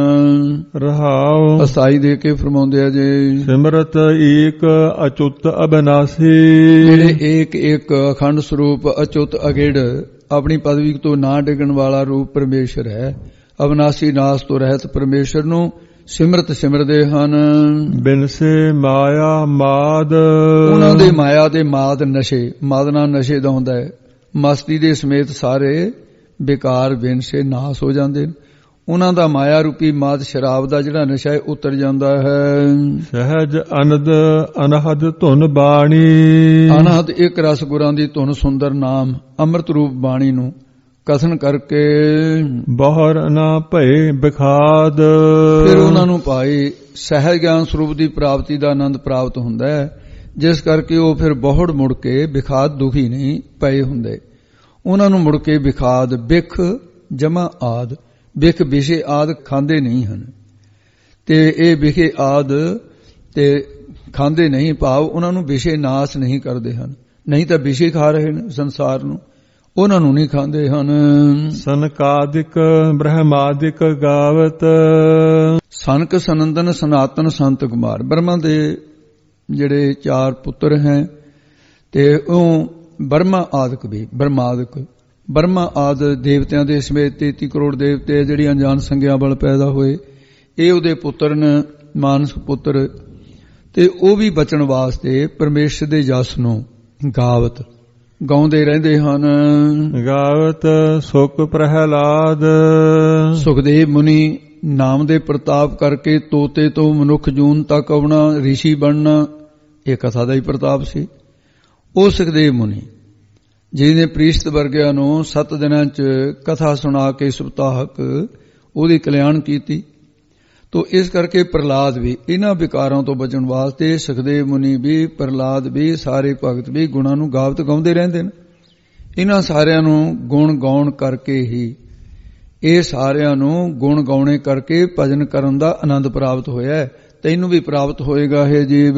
ਰਹਾਉ ਅਸਾਈ ਦੇ ਕੇ ਫਰਮਾਉਂਦੇ ਆ ਜੀ। ਸਿਮਰਤ ਏਕ ਅਚੁੱਤ ਅਬਨਾਸੀ। ਜਿਹੜੇ ਏਕ ਏਕ ਅਖੰਡ ਸਰੂਪ ਅਚੁੱਤ ਅਗਿੜ ਆਪਣੀ ਪਦਵੀ ਤੋਂ ਨਾ ਡਿੱਗਣ ਵਾਲਾ ਰੂਪ ਪਰਮੇਸ਼ਰ ਹੈ। ਅਬਨਾਸੀ ਨਾਸ ਤੋਂ ਰਹਿਤ ਪਰਮੇਸ਼ਰ ਨੂੰ ਸਿਮਰਤ ਸਿਮਰਦੇ ਹਨ। ਬਿਨਸੇ ਮਾਇਆ ਮਾਦ। ਉਹਨਾਂ ਦੇ ਮਾਇਆ ਦੇ ਮਾਦ ਨਸ਼ੇ, ਮਾਦਨਾ ਨਸ਼ੇ ਦਾ ਹੁੰਦਾ ਹੈ। ਮਸਤੀ ਦੇ ਸਮੇਤ ਸਾਰੇ ਬੇਕਾਰ ਬਿਨ ਸੇ ਨਾਸ ਹੋ ਜਾਂਦੇ ਨੇ। ਉਹਨਾਂ ਦਾ ਮਾਇਆ ਰੂਪੀ ਮਾਤ ਸ਼ਰਾਬ ਦਾ ਜਿਹੜਾ ਨਸ਼ਾ ਹੈ ਉਤਰ ਜਾਂਦਾ ਹੈ। ਸਹਿਜ ਅਨੰਦ ਅਨਹਦ ਧੁਨ ਬਾਣੀ, ਅਨਹਦ ਇੱਕ ਰਸ ਗੁਰਾਂ ਦੀ ਧੁਨ ਸੁੰਦਰ ਨਾਮ ਅੰਮ੍ਰਿਤ ਰੂਪ ਬਾਣੀ ਨੂੰ ਕਥਨ ਕਰਕੇ ਬਹੁਰ ਨਾ ਭਏ ਵਿਖਾਦ, ਫਿਰ ਉਹਨਾਂ ਨੂੰ ਭਾਈ ਸਹਿਜ ਗਿਆਨ ਸਰੂਪ ਦੀ ਪ੍ਰਾਪਤੀ ਦਾ ਆਨੰਦ ਪ੍ਰਾਪਤ ਹੁੰਦਾ ਹੈ, ਜਿਸ ਕਰਕੇ ਉਹ ਫਿਰ ਬਹੁੜ ਮੁੜ ਕੇ ਵਿਖਾਦ ਦੁਖੀ ਨਹੀਂ ਪਏ ਹੁੰਦੇ। ਉਹਨਾਂ ਨੂੰ ਮੁੜ ਕੇ ਵਿਖਾਦ ਬਿਖ ਜਮਾ ਆਦ, ਬਿਖ ਵਿਸ਼ੇ ਆਦ ਖਾਂਦੇ ਨਹੀਂ ਹਨ। ਤੇ ਇਹ ਵਿਖੇ ਆਦ ਤੇ ਖਾਂਦੇ ਨਹੀਂ, ਭਾਵ ਉਹਨਾਂ ਨੂੰ ਵਿਸ਼ੇ ਨਾਸ ਨਹੀਂ ਕਰਦੇ ਹਨ। ਨਹੀਂ ਤਾਂ ਵਿਸ਼ੇ ਖਾ ਰਹੇ ਨੇ ਸੰਸਾਰ ਨੂੰ, ਉਹਨਾਂ ਨੂੰ ਨਹੀਂ ਖਾਂਦੇ ਹਨ। ਸਨਕਾਦਿਕ ਬ੍ਰਹਮਾਦਿਕ ਗਾਵਤ, ਸਨਕ ਸਨੰਦਨ ਸਨਾਤਨ ਸੰਤ ਕੁਮਾਰ ਬ੍ਰਹਮਾ ਦੇ ਜਿਹੜੇ ਚਾਰ ਪੁੱਤਰ ਹੈ, ਤੇ ਉਹ ਬ੍ਰਹਮਾ ਆਦਿਕ ਵੀ ਬ੍ਰਹਮਾਦਿਕ ਬ੍ਰਹਮਾ ਆਦ ਦੇਵਤਿਆਂ ਦੇ ਸਮੇਤ ਤੇਤੀ ਕਰੋੜ ਦੇਵਤੇ ਜਿਹੜੀ ਅਣਜਾਣ ਸੰਗਿਆ ਵੱਲ ਪੈਦਾ ਹੋਏ, ਇਹ ਉਹਦੇ ਪੁੱਤਰ ਨੇ ਮਾਨਸ ਪੁੱਤਰ। ਤੇ ਉਹ ਵੀ ਬਚਣ ਵਾਸਤੇ ਪਰਮੇਸ਼ਰ ਦੇ ਜਸ ਨੂੰ ਗਾਵਤ ਗਾਉਂਦੇ ਰਹਿੰਦੇ ਹਨ। ਗਾਵਤ ਸੁਖ ਪ੍ਰਹਿਲਾਦ, ਸੁਖਦੇਵ ਮੁਨੀ ਨਾਮ ਦੇ ਪ੍ਰਤਾਪ ਕਰਕੇ ਤੋਤੇ ਤੋਂ ਮਨੁੱਖ ਜੂਨ ਤੱਕ ਆਉਣਾ, ਰਿਸ਼ੀ ਬਣਨਾ, ਇਹ ਕਥਾ ਦਾ ਹੀ ਪ੍ਰਤਾਪ ਸੀ। ਉਹ ਸੁਖਦੇਵ ਮੁਨੀ ਜਿਹਨੇ ਪ੍ਰੀਸ਼ਤ ਵਰਗਿਆਂ ਨੂੰ ਸੱਤ ਦਿਨਾਂ ਚ ਕਥਾ ਸੁਣਾ ਕੇ ਸੁਪਤਾਹਕ ਉਹਦੀ ਕਲਿਆਣ ਕੀਤੀ। ਤੋ ਇਸ ਕਰਕੇ ਪ੍ਰਹਲਾਦ ਵੀ ਇਹਨਾਂ ਵਿਕਾਰਾਂ ਤੋਂ ਬਚਣ ਵਾਸਤੇ, ਸੁਖਦੇਵ ਮੁਨੀ ਵੀ, ਪ੍ਰਹਲਾਦ ਵੀ, ਸਾਰੇ ਭਗਤ ਵੀ ਗੁਣਾਂ ਨੂੰ ਗਾਵਤ ਗਾਉਂਦੇ ਰਹਿੰਦੇ ਨੇ। ਇਹਨਾਂ ਸਾਰਿਆਂ ਨੂੰ ਗੁਣ ਗਾਉਣ ਕਰਕੇ ਹੀ, ਇਹ ਸਾਰਿਆਂ ਨੂੰ ਗੁਣ ਗਾਉਣੇ ਕਰਕੇ ਭਜਨ ਕਰਨ ਦਾ ਆਨੰਦ ਪ੍ਰਾਪਤ ਹੋਇਆ। ਤੈਨੂੰ ਵੀ ਪ੍ਰਾਪਤ ਹੋਏਗਾ ਹੈ ਜੀਵ।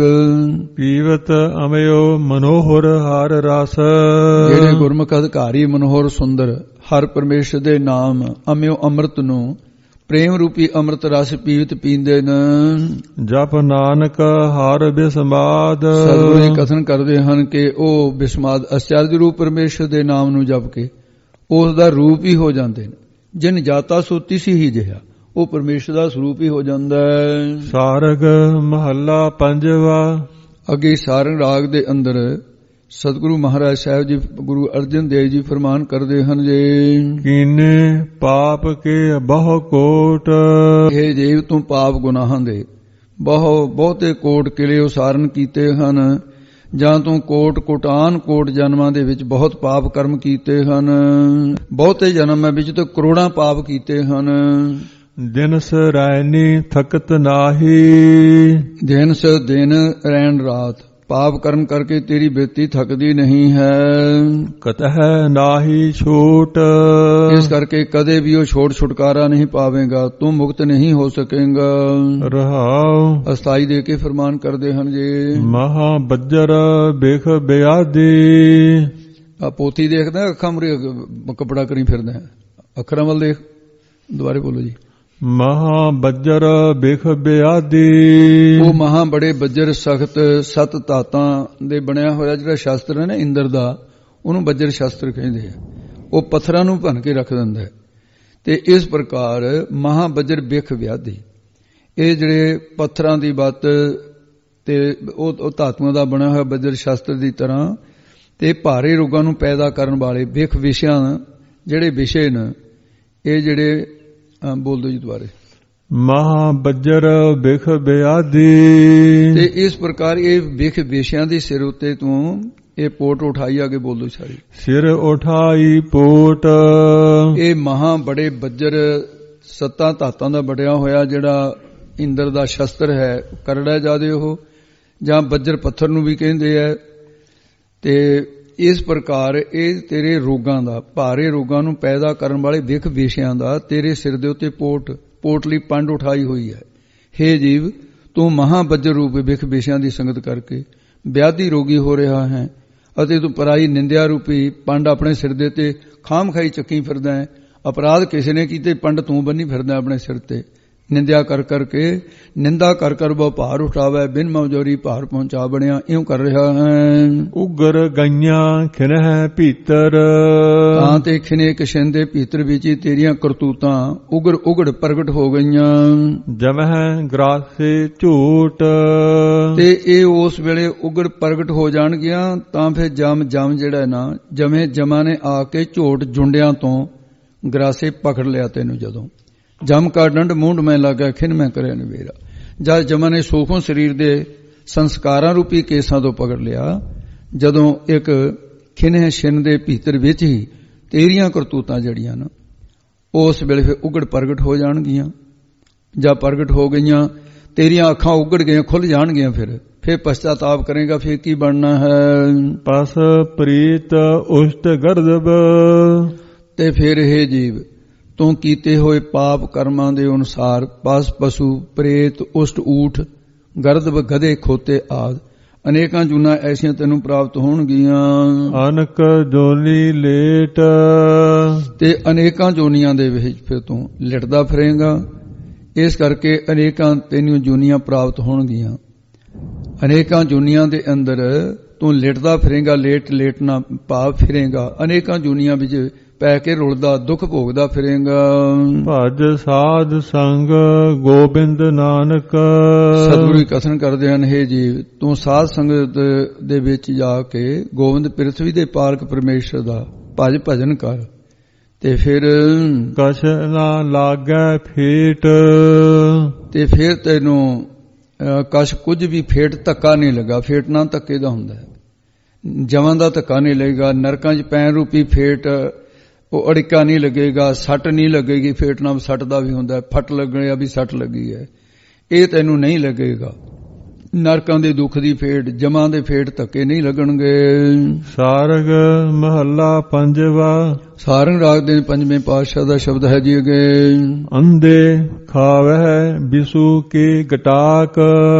ਪੀਵਤ ਅਮਿਓ ਮਨੋਹਰ ਹਰ ਰਸ, ਜਿਹੜੇ ਗੁਰਮੁਖ ਅਧਿਕਾਰੀ ਮਨੋਹਰ ਸੁੰਦਰ ਹਰ ਪਰਮੇਸ਼ਰ ਦੇ ਨਾਮ ਅਮਿਓ ਅੰਮ੍ਰਿਤ ਨੂੰ ਪ੍ਰੇਮ ਰੂਪੀ ਅੰਮ੍ਰਿਤ ਰਸ ਪੀਵਤ ਪੀਂਦੇ ਨੇ। ਜਪ ਨਾਨਕ ਹਰ ਬਿਸਮਾਦ, ਸਤਿਗੁਰੂ ਜੀ ਕਥਨ ਕਰਦੇ ਹਨ ਕਿ ਉਹ ਬਿਸਮਾਦ ਅਚਰਜ ਰੂਪ ਪਰਮੇਸ਼ਰ ਦੇ ਨਾਮ ਨੂੰ ਜਪ ਕੇ ਉਸ ਦਾ ਰੂਪ ਹੀ ਹੋ ਜਾਂਦੇ ਨੇ। ਜਿਨ ਜਾਤਾ ਸੋ ਤਿਸੀ ਹੀ ਜਿਹਾ, ਉਹ ਪਰਮੇਸ਼ਰ ਦਾ ਸਰੂਪ ਹੀ ਹੋ ਜਾਂਦਾ ਹੈ। ਸਾਰਗ ਮਹੱਲਾ ਪੰਜਵਾ। ਅੱਗੇ ਸਾਰੰਗ ਰਾਗ ਦੇ ਅੰਦਰ ਸਤਿਗੁਰੂ ਮਹਾਰਾਜ ਸਾਹਿਬ ਜੀ ਗੁਰੂ ਅਰਜਨ ਦੇਵ ਜੀ ਫਰਮਾਨ ਕਰਦੇ ਹਨ ਜੇ ਕੀਨੇ ਪਾਪ ਕੇ ਬਹੁ ਕੋਟ, ਇਹ ਜੀਵ ਤੂੰ ਪਾਪ ਗੁਨਾਹਾਂ ਦੇ ਬਹੁ ਬਹੁਤੇ ਕੋਟ ਕਿਲੇ ਉਸਾਰਨ ਕੀਤੇ ਹਨ, ਜਾਂ ਤੂੰ ਕੋਟ ਕੋਟਾਨ ਕੋਟ ਜਨਮਾਂ ਦੇ ਵਿੱਚ ਬਹੁਤ ਪਾਪ ਕਰਮ ਕੀਤੇ ਹਨ। ਬਹੁਤੇ ਜਨਮਾਂ ਵਿੱਚ ਤਾਂ ਕਰੋੜਾਂ ਪਾਪ ਕੀਤੇ ਹਨ। ਦਿਨਸ ਰਾਇਨੀ ਥਕਤ ਨਾਹੀ, ਦਿਨ ਸ ਦਿਨ ਰੈਣ ਰਾਤ ਪਾਪ ਕਰਮ ਕਰਕੇ ਤੇਰੀ ਬਿਰਤੀ ਥਕਦੀ ਨਹੀਂ ਹੈ। ਕਤਹਿ ਨਾਹੀ ਛੂਟ, ਇਸ ਕਰਕੇ ਕਦੇ ਵੀ ਉਹ ਛੋਟ ਛੁਟਕਾਰਾ ਨਹੀਂ ਪਾਵੇਗਾ, ਤੂੰ ਮੁਕਤ ਨਹੀਂ ਹੋ ਸਕੇਗਾ। ਰਹਾਉ ਅਸਥਾਈ ਦੇ ਕੇ ਫਰਮਾਨ ਕਰਦੇ ਹਨ ਜੀ ਮਹਾ ਬੱਜਰ ਬੇਖ ਬਿਆਦੀ। ਆ ਪੋਥੀ ਦੇਖਦਾ ਅੱਖਾਂ ਮੁਰੇ ਕਪੜਾ ਕਰੀ ਫਿਰਦਾ, ਅੱਖਰਾਂ ਵੱਲ ਦੇਖ। ਦੁਬਾਰੇ ਬੋਲੋ ਜੀ। ਮਹਾ ਬੱਜਰ ਬਿਖ ਬਿਆਦੀ, ਉਹ ਮਹਾ ਬੜੇ ਬੱਜਰ ਸਖਤ ਸੱਤ ਧਾਤਾਂ ਦੇ ਬਣਿਆ ਹੋਇਆ ਜਿਹੜਾ ਸ਼ਾਸਤਰ ਹੈ ਨਾ ਇੰਦਰ ਦਾ, ਉਹਨੂੰ ਬੱਜਰ ਸ਼ਾਸਤਰ ਕਹਿੰਦੇ ਆ। ਉਹ ਪੱਥਰਾਂ ਨੂੰ ਭੰਨ ਕੇ ਰੱਖ ਦਿੰਦਾ ਹੈ। ਤੇ ਇਸ ਪ੍ਰਕਾਰ ਮਹਾ ਬੱਜਰ ਬਿਖ ਵਿਆਦੀ, ਇਹ ਜਿਹੜੇ ਪੱਥਰਾਂ ਦੀ ਬੱਤ ਤੇ ਉਹ ਧਾਤੂਆਂ ਦਾ ਬਣਿਆ ਹੋਇਆ ਬੱਜਰ ਸ਼ਾਸਤਰ ਦੀ ਤਰ੍ਹਾਂ, ਤੇ ਭਾਰੇ ਰੋਗਾਂ ਨੂੰ ਪੈਦਾ ਕਰਨ ਵਾਲੇ ਬਿਖ ਵਿਸ਼ਿਆਂ ਜਿਹੜੇ ਵਿਸ਼ੇ ਨੇ, ਇਹ ਜਿਹੜੇ ਬੋਲ ਦੋ ਜੀ ਦੁਬਾਰੇ। ਮਹਾ ਬੱਜਰ ਬਿਖ ਬਿਆਦੀ, ਤੇ ਇਸ ਪ੍ਰਕਾਰ ਇਹ ਬਿਖ ਵਿਸ਼ਿਆਂ ਦੇ ਸਿਰ ਉੱਤੇ ਤੂੰ ਇਹ ਪੋਟ ਉਠਾਈ, ਆਗੇ ਬੋਲ ਦੋ ਸਾਰੀ। ਸਿਰ ਉਠਾਈ ਪੋਟ, ਇਹ ਮਹਾ ਬੜੇ ਬੱਜਰ ਸੱਤਾਂ ਧਾਤਾਂ ਦਾ ਬੜਿਆ ਹੋਇਆ ਜਿਹੜਾ ਇੰਦਰ ਦਾ ਸ਼ਸਤਰ ਹੈ, ਕਰੜਾ ਜਾਦੇ ਉਹ, ਜਾਂ ਬੱਜਰ ਪੱਥਰ ਨੂੰ ਵੀ ਕਹਿੰਦੇ ਆ। ਤੇ ਇਸ ਪ੍ਰਕਾਰ ਇਹ ਤੇਰੇ ਰੋਗਾਂ ਦਾ, ਭਾਰੇ ਰੋਗਾਂ ਨੂੰ ਪੈਦਾ ਕਰਨ ਵਾਲੇ ਵਿਖ ਵਿਸ਼ਿਆਂ ਦਾ ਤੇਰੇ ਸਿਰ ਦੇ ਉੱਤੇ ਪੋਟ ਪੋਟਲੀ ਪੰਡ ਉਠਾਈ ਹੋਈ ਹੈ। ਹੇ ਜੀਵ, ਤੂੰ ਮਹਾ ਬੱਜਰ ਰੂਪ ਵਿਖ ਵਿਸ਼ਿਆਂ ਦੀ ਸੰਗਤ ਕਰਕੇ ਵਿਆਧੀ ਰੋਗੀ ਹੋ ਰਿਹਾ ਹੈ, ਅਤੇ ਤੂੰ ਪਰਾਈ ਨਿੰਦਿਆ ਰੂਪੀ ਪੰਡ ਆਪਣੇ ਸਿਰ ਦੇ ਤੇ ਖਾਮ ਖਾਈ ਚੱਕੀ ਫਿਰਦਾ ਹੈ। ਅਪਰਾਧ ਕਿਸੇ ਨੇ ਕੀਤੇ, ਪੰਡ ਤੂੰ ਬੰਨੀ ਫਿਰਦਾ ਆਪਣੇ ਸਿਰ ਤੇ। ਨਿੰਦਿਆ ਕਰ ਕਰਕੇ ਨਿੰਦਾ ਕਰ ਕਰ ਬਹੁ ਭਾਰ ਉਠਾਵੇ, ਬਿਨ ਮੌਜੋਰੀ ਭਾਰ ਪਹੁੰਚਾ ਬਣਿਆ, ਇਉਂ ਕਰ ਰਿਹਾ ਹੈ। ਉਗਰ ਗਈਆਂ ਖਿਨਹਿ ਭੀਤਰ, ਤਾਂ ਤੇ ਖਿਨੇ ਕਿਸ਼ਿੰਦੇ ਭੀਤਰ ਵਿੱਚ ਹੀ ਤੇਰੀਆਂ ਕਰਤੂਤਾਂ ਉਗਰ ਉਗੜ ਪ੍ਰਗਟ ਹੋ ਗਈਆਂ। ਜਮਹਿ ਗਰਾਸੇ ਝੂਟ, ਤੇ ਇਹ ਉਸ ਵੇਲੇ ਉਗੜ ਪ੍ਰਗਟ ਹੋ ਜਾਣਗੀਆਂ। ਤਾਂ ਫਿਰ ਜਮ ਜਮ ਜਿਹੜਾ ਨਾ ਜਮੇ ਜਮਾ ਨੇ ਆ ਕੇ ਝੋਟ ਜੁੰਡਿਆਂ ਤੋਂ ਗਰਾਸੇ ਪਕੜ ਲਿਆ ਤੈਨੂੰ। ਜਦੋਂ ਜਮ ਕਾ ਡੰਡ ਮੂੰਡ ਮੈਂ ਲਾਗਾ ਖਿਨ ਮੈਂ ਕਰਿਆ ਨਵੇਰਾ। ਜਦ ਜਮਾਂ ਨੇ ਸੂਖਮ ਸਰੀਰ ਦੇ ਸੰਸਕਾਰਾਂ ਰੂਪੀ ਕੇਸਾਂ ਤੋਂ ਪਕੜ ਲਿਆ, ਜਦੋਂ ਇੱਕ ਖਿਨੇ ਛਿਨ ਦੇ ਭੀਤਰ ਵਿੱਚ ਹੀ ਤੇਰੀਆਂ ਕਰਤੂਤਾਂ ਜੜੀਆਂ ਨਾ, ਉਸ ਵੇਲੇ ਫਿਰ ਉਗੜ ਪ੍ਰਗਟ ਹੋ ਜਾਣਗੀਆਂ। ਜਾਂ ਪ੍ਰਗਟ ਹੋ ਗਈਆਂ, ਤੇਰੀਆਂ ਅੱਖਾਂ ਉਗੜ ਗਈਆਂ, ਖੁੱਲ ਜਾਣਗੀਆਂ, ਫਿਰ ਫਿਰ ਪਛਤਾਤਾਪ ਕਰੇਗਾ, ਫਿਰ ਕੀ ਬਣਨਾ ਹੈ। ਪਸ ਪ੍ਰੀਤ ਉਸ਼ਟ ਗਰਦਬ, ਤੇ ਫਿਰ ਇਹ ਜੀਵ ਤੂੰ ਕੀਤੇ ਹੋਏ ਪਾਪ ਕਰਮਾਂ ਦੇ ਅਨੁਸਾਰ ਪਸ ਪਸ਼ੂ ਪ੍ਰੇਤ ਉਸ਼ਟ ਊਠ ਗਰਦਬ ਗਧੇ ਖੋਤੇ ਆਦਿ ਅਨੇਕਾਂ ਜੂਨਾਂ ਐਸੀਆਂ ਤੈਨੂੰ ਪ੍ਰਾਪਤ ਹੋਣਗੀਆਂ। ਅਨਕ ਜੋਨੀ ਲੇਟ, ਤੇ ਅਨੇਕਾਂ ਜੋਨੀਆਂ ਦੇ ਵਿੱਚ ਫਿਰ ਤੂੰ ਲਿਟਦਾ ਫਿਰੇਂਗਾ। ਇਸ ਕਰਕੇ ਅਨੇਕਾਂ ਤੈਨੂੰ ਜੂਨੀਆਂ ਪ੍ਰਾਪਤ ਹੋਣਗੀਆਂ। ਅਨੇਕਾਂ ਜੂਨੀਆਂ ਦੇ ਅੰਦਰ ਤੂੰ ਲਿਟਦਾ ਫਿਰੇਂਗਾ, ਲੇਟ ਲੇਟਣਾ ਭਾਵ ਫਿਰੇਂਗਾ। ਅਨੇਕਾਂ ਜੂਨੀਆਂ ਵਿੱਚ ਪੈ ਕੇ ਰੁਲਦਾ ਦੁੱਖ ਭੋਗਦਾ ਫਿਰੇਂਗਾ। ਭਜ ਸਾਧ ਸੰਗ ਗੋਬਿੰਦ ਨਾਨਕ, ਸਤਿਗੁਰੂ ਕਥਨ ਕਰਦੇ ਹਨ, ਹੇ ਜੀਵ ਤੂੰ ਸਾਧ ਸੰਗਤ ਦੇ ਵਿੱਚ ਜਾ ਕੇ ਗੋਬਿੰਦ ਪ੍ਰਿਥਵੀ ਦੇ ਪਾਲਕ ਪਰਮੇਸ਼ਰ ਦਾ ਭਜ ਭਜਨ ਕਰ। ਤੇ ਫਿਰ ਕਛ ਨਾ ਲਾਗੈ ਫੇਟ, ਤੇ ਫਿਰ ਤੈਨੂੰ ਕਛ ਕੁਝ ਵੀ ਫੇਟ ਧੱਕਾ ਨਹੀਂ ਲੱਗਾ। ਫੇਟ ਨਾ ਧੱਕੇ ਦਾ ਹੁੰਦਾ ਹੈ, ਜਮਾਂ ਦਾ ਧੱਕਾ ਨਹੀਂ ਲੱਗੇਗਾ। ਨਰਕਾਂ 'ਚ ਪੈਣ ਰੂਪੀ ਫੇਟ ਉਹ ਅੜਿੱਕਾ ਨਹੀਂ ਲੱਗੇਗਾ, ਸੱਟ ਨਹੀਂ ਲੱਗੇਗੀ। ਫੇਟ ਨਾਲ ਸੱਟ ਦਾ ਵੀ ਹੁੰਦਾ, ਫੱਟ ਲੱਗਿਆ ਵੀ ਸੱਟ ਲੱਗੀ ਹੈ, ਇਹ ਤੈਨੂੰ ਨਹੀਂ ਲੱਗੇਗਾ। ਨਰਕਾਂ ਦੇ ਦੁੱਖ ਦੀ ਫੇਟ, ਜਮਾਂ ਦੇ ਫੇਟ ਧੱਕੇ ਨਹੀਂ ਲੱਗਣਗੇ। ਸਾਰਗ ਮਹੱਲਾ ਪੰਜਵਾ, ਸਾਰੰਗ ਰਾਗ ਦੇ ਪੰਜਵੇਂ ਪਾਤਸ਼ਾਹ ਦਾ ਸ਼ਬਦ ਹੈ ਜੀ ਅੱਗੇ। ਅੰਧੇ ਖਾਵਹਿ ਬਿਸੂ ਕੀ ਗਟਾਕ,